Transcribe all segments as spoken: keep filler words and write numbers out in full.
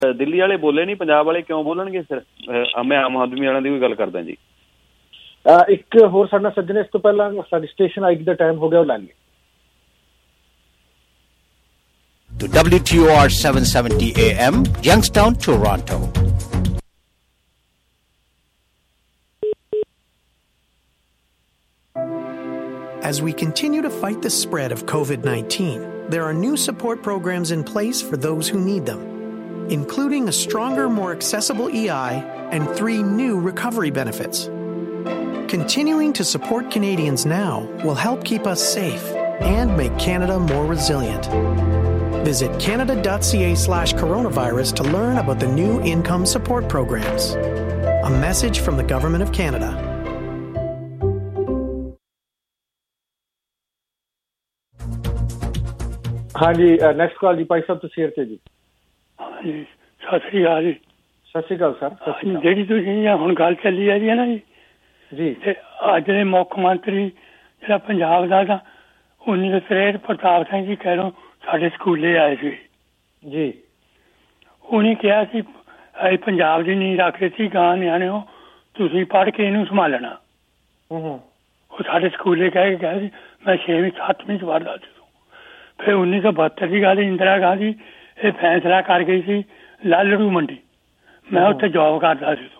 ਦਿੱਲੀ ਵਾਲੇ ਬੋਲੇ ਨਹੀਂ, ਪੰਜਾਬ ਵਾਲੇ ਕਿਉਂ ਬੋਲਣਗੇ ਫਿਰ? ਮੈਂ ਆਮ ਆਦਮੀ ਵਾਲਿਆਂ ਦੀ ਵੀ ਗੱਲ ਕਰਦਾ ਜੀ। ਇੱਕ ਹੋਰ ਸਾਡਾ ਸੱਜਣ, ਇਸ ਤੋਂ ਪਹਿਲਾਂ ਸਾਡੀ ਸਟੇਸ਼ਨ ਆਈ ਦਾ ਟਾਈਮ ਹੋ ਗਿਆ, ਉਹ ਲਾ ਲਈਏ। To W T O R seven seventy A M, Youngstown, Toronto. As we continue to fight the spread of COVID nineteen, there are new support programs in place for those who need them, including a stronger, more accessible E I and three new recovery benefits. Continuing to support Canadians now will help keep us safe and make Canada more resilient. Visit canada.ca slash coronavirus to learn about the new income support programs. A message from the Government of Canada. ਹਾਂਜੀ, next call ਜੀ ਭਾਈ ਸਾਹਿਬ, ਤੁਸੀਂ ਇੱਥੇ ਜੀ। ਹਾਂਜੀ, ਸਤਿ ਸ਼੍ਰੀ ਅਕਾਲ ਜੀ। ਸਤਿ ਸ਼੍ਰੀ ਅਕਾਲ ਸਰ। ਜਿਹੜੀ ਤੁਸੀਂ ਹੁਣ ਗੱਲ ਚੱਲੀ ਹੈ ਜੀ ਨਾ ਜੀ ਜੀ, ਅੱਜ ਦੇ ਮੁੱਖ ਮੰਤਰੀ ਜਿਹੜਾ ਪੰਜਾਬ ਦਾ ਤਾਂ ਉੱਨੀ ਸੌ ਤਰੇਹਠ ਪ੍ਰਤਾਪ ਸਿੰਘ ਜੀ ਕਹਿ ਸਾਡੇ ਸਕੂਲੇ ਆਏ ਸੀ ਜੀ। ਉਹਨੇ ਕਿਹਾ ਸੀ ਅਸੀਂ ਪੰਜਾਬ ਦੀ ਨੀਂਹ ਰੱਖ ਦਿੱਤੀ, ਗਾਂ ਨਿਆਣਿਓ ਤੁਸੀਂ ਪੜ੍ਹ ਕੇ ਇਹਨੂੰ ਸੰਭਾਲਣਾ। ਉਹ ਸਾਡੇ ਸਕੂਲੇ ਕਹਿ ਕੇ ਗਿਆ ਸੀ। ਮੈਂ ਛੇਵੀਂ ਸੱਤਵੀਂ ਚ ਪੜ੍ਹਦਾ ਸੀ। ਫਿਰ ਉੱਨੀ ਸੌ ਬਹੱਤਰ ਦੀ ਗੱਲ, ਇੰਦਰਾ ਗਾਂਧੀ ਇਹ ਫੈਸਲਾ ਕਰ ਗਈ ਸੀ ਲਾਲੜੂ ਮੰਡੀ, ਮੈਂ ਉੱਥੇ ਜੋਬ ਕਰਦਾ ਸੀ।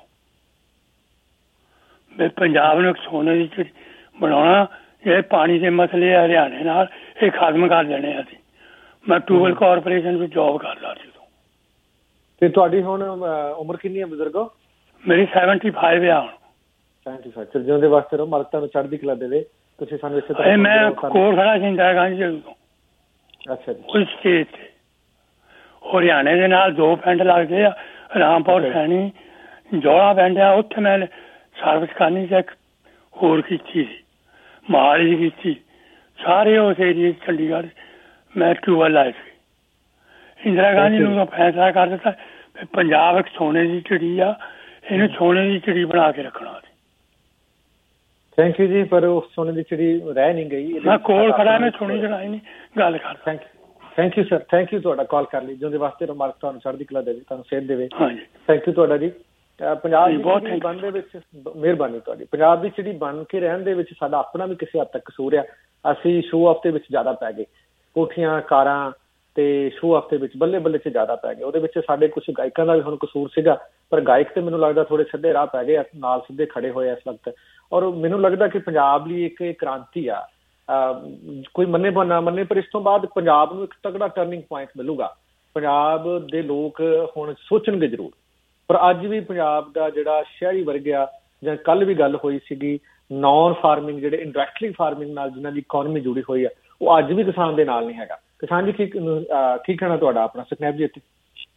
ਵੀ ਪੰਜਾਬ ਨੂੰ ਇੱਕ ਸੋਨੇ ਦੀ ਚਿੜੀ ਬਣਾਉਣਾ, ਜਿਹੜੇ ਪਾਣੀ ਦੇ ਮਸਲੇ ਹਰਿਆਣੇ ਨਾਲ ਇਹ ਖਤਮ ਕਰ ਦੇਣੇ ਅਸੀਂ। ਮੈਂ ਟੂਬਲ ਕਾਰਪੋਰੇਸ਼ਨ ਵਿੱਚ ਜੋਬ ਕਰਦਾ ਸੀ। ਤੇ ਤੁਹਾਡੀ ਹੁਣ ਉਮਰ ਕਿੰਨੀ ਹੈ ਬਜ਼ੁਰਗੋ? ਮੇਰੀ ਸੈਵਨਟੀ ਫਾਈਵ ਆ ਹੁਣ। ਸੈਵਨਟੀ ਫਾਈਵ ਚਲ ਜਿਉਂਦੇ ਵਾਸਤੇ ਰਹੋ, ਮਾਲਕ ਤੁਹਾਨੂੰ ਚੜ੍ਹਦੀ ਕਲਾ ਦੇਵੇ। ਤੁਸੀਂ ਸਾਨੂੰ ਇਸੇ ਤਰ੍ਹਾਂ ਮੈਂ ਕੋਲ ਖੜਾ ਸੀ ਇੰਦਰਾ ਗਾਂਧੀ ਜਦੋਂ। ਅੱਛਾ ਜੀ। ਉਸ ਸਟੇਜ ਤੇ ਹਰਿਆਣੇ ਦੇ ਨਾਲ ਦੋ ਪਿੰਡ ਲੱਗਦੇ ਆ, ਰਾਮਪੁਰ ਸੈਣੀ, ਜੋੜਾ ਪਿੰਡ ਆ। ਉੱਥੇ ਮੈਂ ਸਰਵਿਸ ਕਰਨੀ ਸੀ, ਇੱਕ ਹੋਰ ਕੀਤੀ ਸੀ, ਮੋਹਾਲੀ ਕੀਤੀ, ਸਾਰੇ ਉਸ ਏਰੀਏ ਚੰਡੀਗੜ੍ਹ ਮੈਂ ਟਿਊਬਵੈੱਲ ਲਾਏ ਸੀ। ਇੰਦਰਾ ਗਾਂਧੀ ਨੂੰ ਫੈਸਲਾ ਕਰ ਦਿੱਤਾ ਪੰਜਾਬ ਇੱਕ ਸੋਨੇ ਦੀ ਚਿੜੀ ਆ, ਇਹਨੂੰ ਸੋਨੇ ਦੀ ਚਿੜੀ ਬਣਾ ਕੇ ਰੱਖਣਾ ਸੀ। ਥੈਂਕ ਯੂ ਜੀ। ਪਰ ਉਹ ਸੋਨੇ ਦੀ ਚਿੜੀ ਰਹਿ ਨਹੀਂ ਗਈ। ਮੈਂ ਕੋਲ ਖੜਾ, ਮੈਂ ਸੁਣੀ ਜਣਾਈ ਨਹੀਂ ਗੱਲ ਕਰ। Thank you thank you sir, thank you ਤੁਹਾਡਾ ਕਾਲ ਕਰ ਲਈ। ਜਿਹਦੇ ਵਾਸਤੇ ਮਾਲਕ ਤੁਹਾਨੂੰ ਚੜ੍ਹਦੀ ਕਲਾ ਦੇਵੇ, ਤੁਹਾਨੂੰ ਸਿਹਤ ਦੇਵੇ। ਹਾਂਜੀ, ਥੈਂਕ ਯੂ ਤੁਹਾਡਾ ਜੀ। ਪੰਜਾਬ ਦੀ ਚਿੜੀ ਬਣਨ ਦੇ ਵਿੱਚ ਮਿਹਰਬਾਨੀ ਤੁਹਾਡੀ। ਪੰਜਾਬ ਦੀ ਚਿੜੀ ਬਣ ਕੇ ਰਹਿਣ ਦੇ ਵਿੱਚ ਸਾਡਾ ਆਪਣਾ ਵੀ ਕਿਸੇ ਹੱਦ ਤੱਕ ਕਸੂਰ ਆ। ਅਸੀਂ ਸ਼ੋਅ ਆਫ ਦੇ ਵਿੱਚ ਜ਼ਿਆਦਾ ਪੈ ਗਏ, ਕੋਠੀਆਂ ਕਾਰਾਂ ਤੇ ਸ਼ੋਅ ਆਫ ਦੇ ਵਿੱਚ ਬੱਲੇ ਬੱਲੇ 'ਚ ਜ਼ਿਆਦਾ ਪੈ ਗਏ। ਉਹਦੇ ਵਿੱਚ ਸਾਡੇ ਕੁਛ ਗਾਇਕਾਂ ਦਾ ਵੀ ਹੁਣ ਕਸੂਰ ਸੀਗਾ, ਪਰ ਗਾਇਕ ਤੇ ਮੈਨੂੰ ਲੱਗਦਾ ਥੋੜੇ ਸਿੱਧੇ ਰਾਹ ਪੈ ਗਏ, ਨਾਲ ਸਿੱਧੇ ਖੜੇ ਹੋਏ ਇਸ ਵਕਤ। ਔਰ ਮੈਨੂੰ ਲੱਗਦਾ ਕਿ ਪੰਜਾਬ ਲਈ ਇੱਕ ਕ੍ਰਾਂਤੀ ਆ, ਕੋਈ ਮੰਨੇ ਨਾ ਮੰਨੇ, ਪਰ ਇਸ ਤੋਂ ਬਾਅਦ ਪੰਜਾਬ ਨੂੰ ਇੱਕ ਤਗੜਾ ਟਰਨਿੰਗ ਪੁਆਇੰਟ ਮਿਲੂਗਾ। ਪੰਜਾਬ ਦੇ ਲੋਕ ਹੁਣ ਸੋਚਣਗੇ ਜ਼ਰੂਰ। ਪਰ ਅੱਜ ਵੀ ਪੰਜਾਬ ਦਾ ਜਿਹੜਾ ਸ਼ਹਿਰੀ ਵਰਗ ਆ, ਜਾਂ ਕੱਲ੍ਹ ਵੀ ਗੱਲ ਹੋਈ ਸੀਗੀ ਨੌਨ ਫਾਰਮਿੰਗ, ਜਿਹੜੇ ਇੰਡਾਇਰੈਕਟਲੀ ਫਾਰਮਿੰਗ ਨਾਲ ਜਿਹਨਾਂ ਦੀ ਇਕੋਨਮੀ ਜੁੜੀ ਹੋਈ ਆ, ਉਹ ਅੱਜ ਵੀ ਕਿਸਾਨ ਦੇ ਨਾਲ ਨਹੀਂ ਹੈਗਾ। ਕਿਸਾਨ ਜੀ ਕੀ ਕੀ ਕਹਿਣਾ ਤੁਹਾਡਾ ਆਪਣਾ ਸੁਖਨੈਬ ਜੀ? ਇੱਥੇ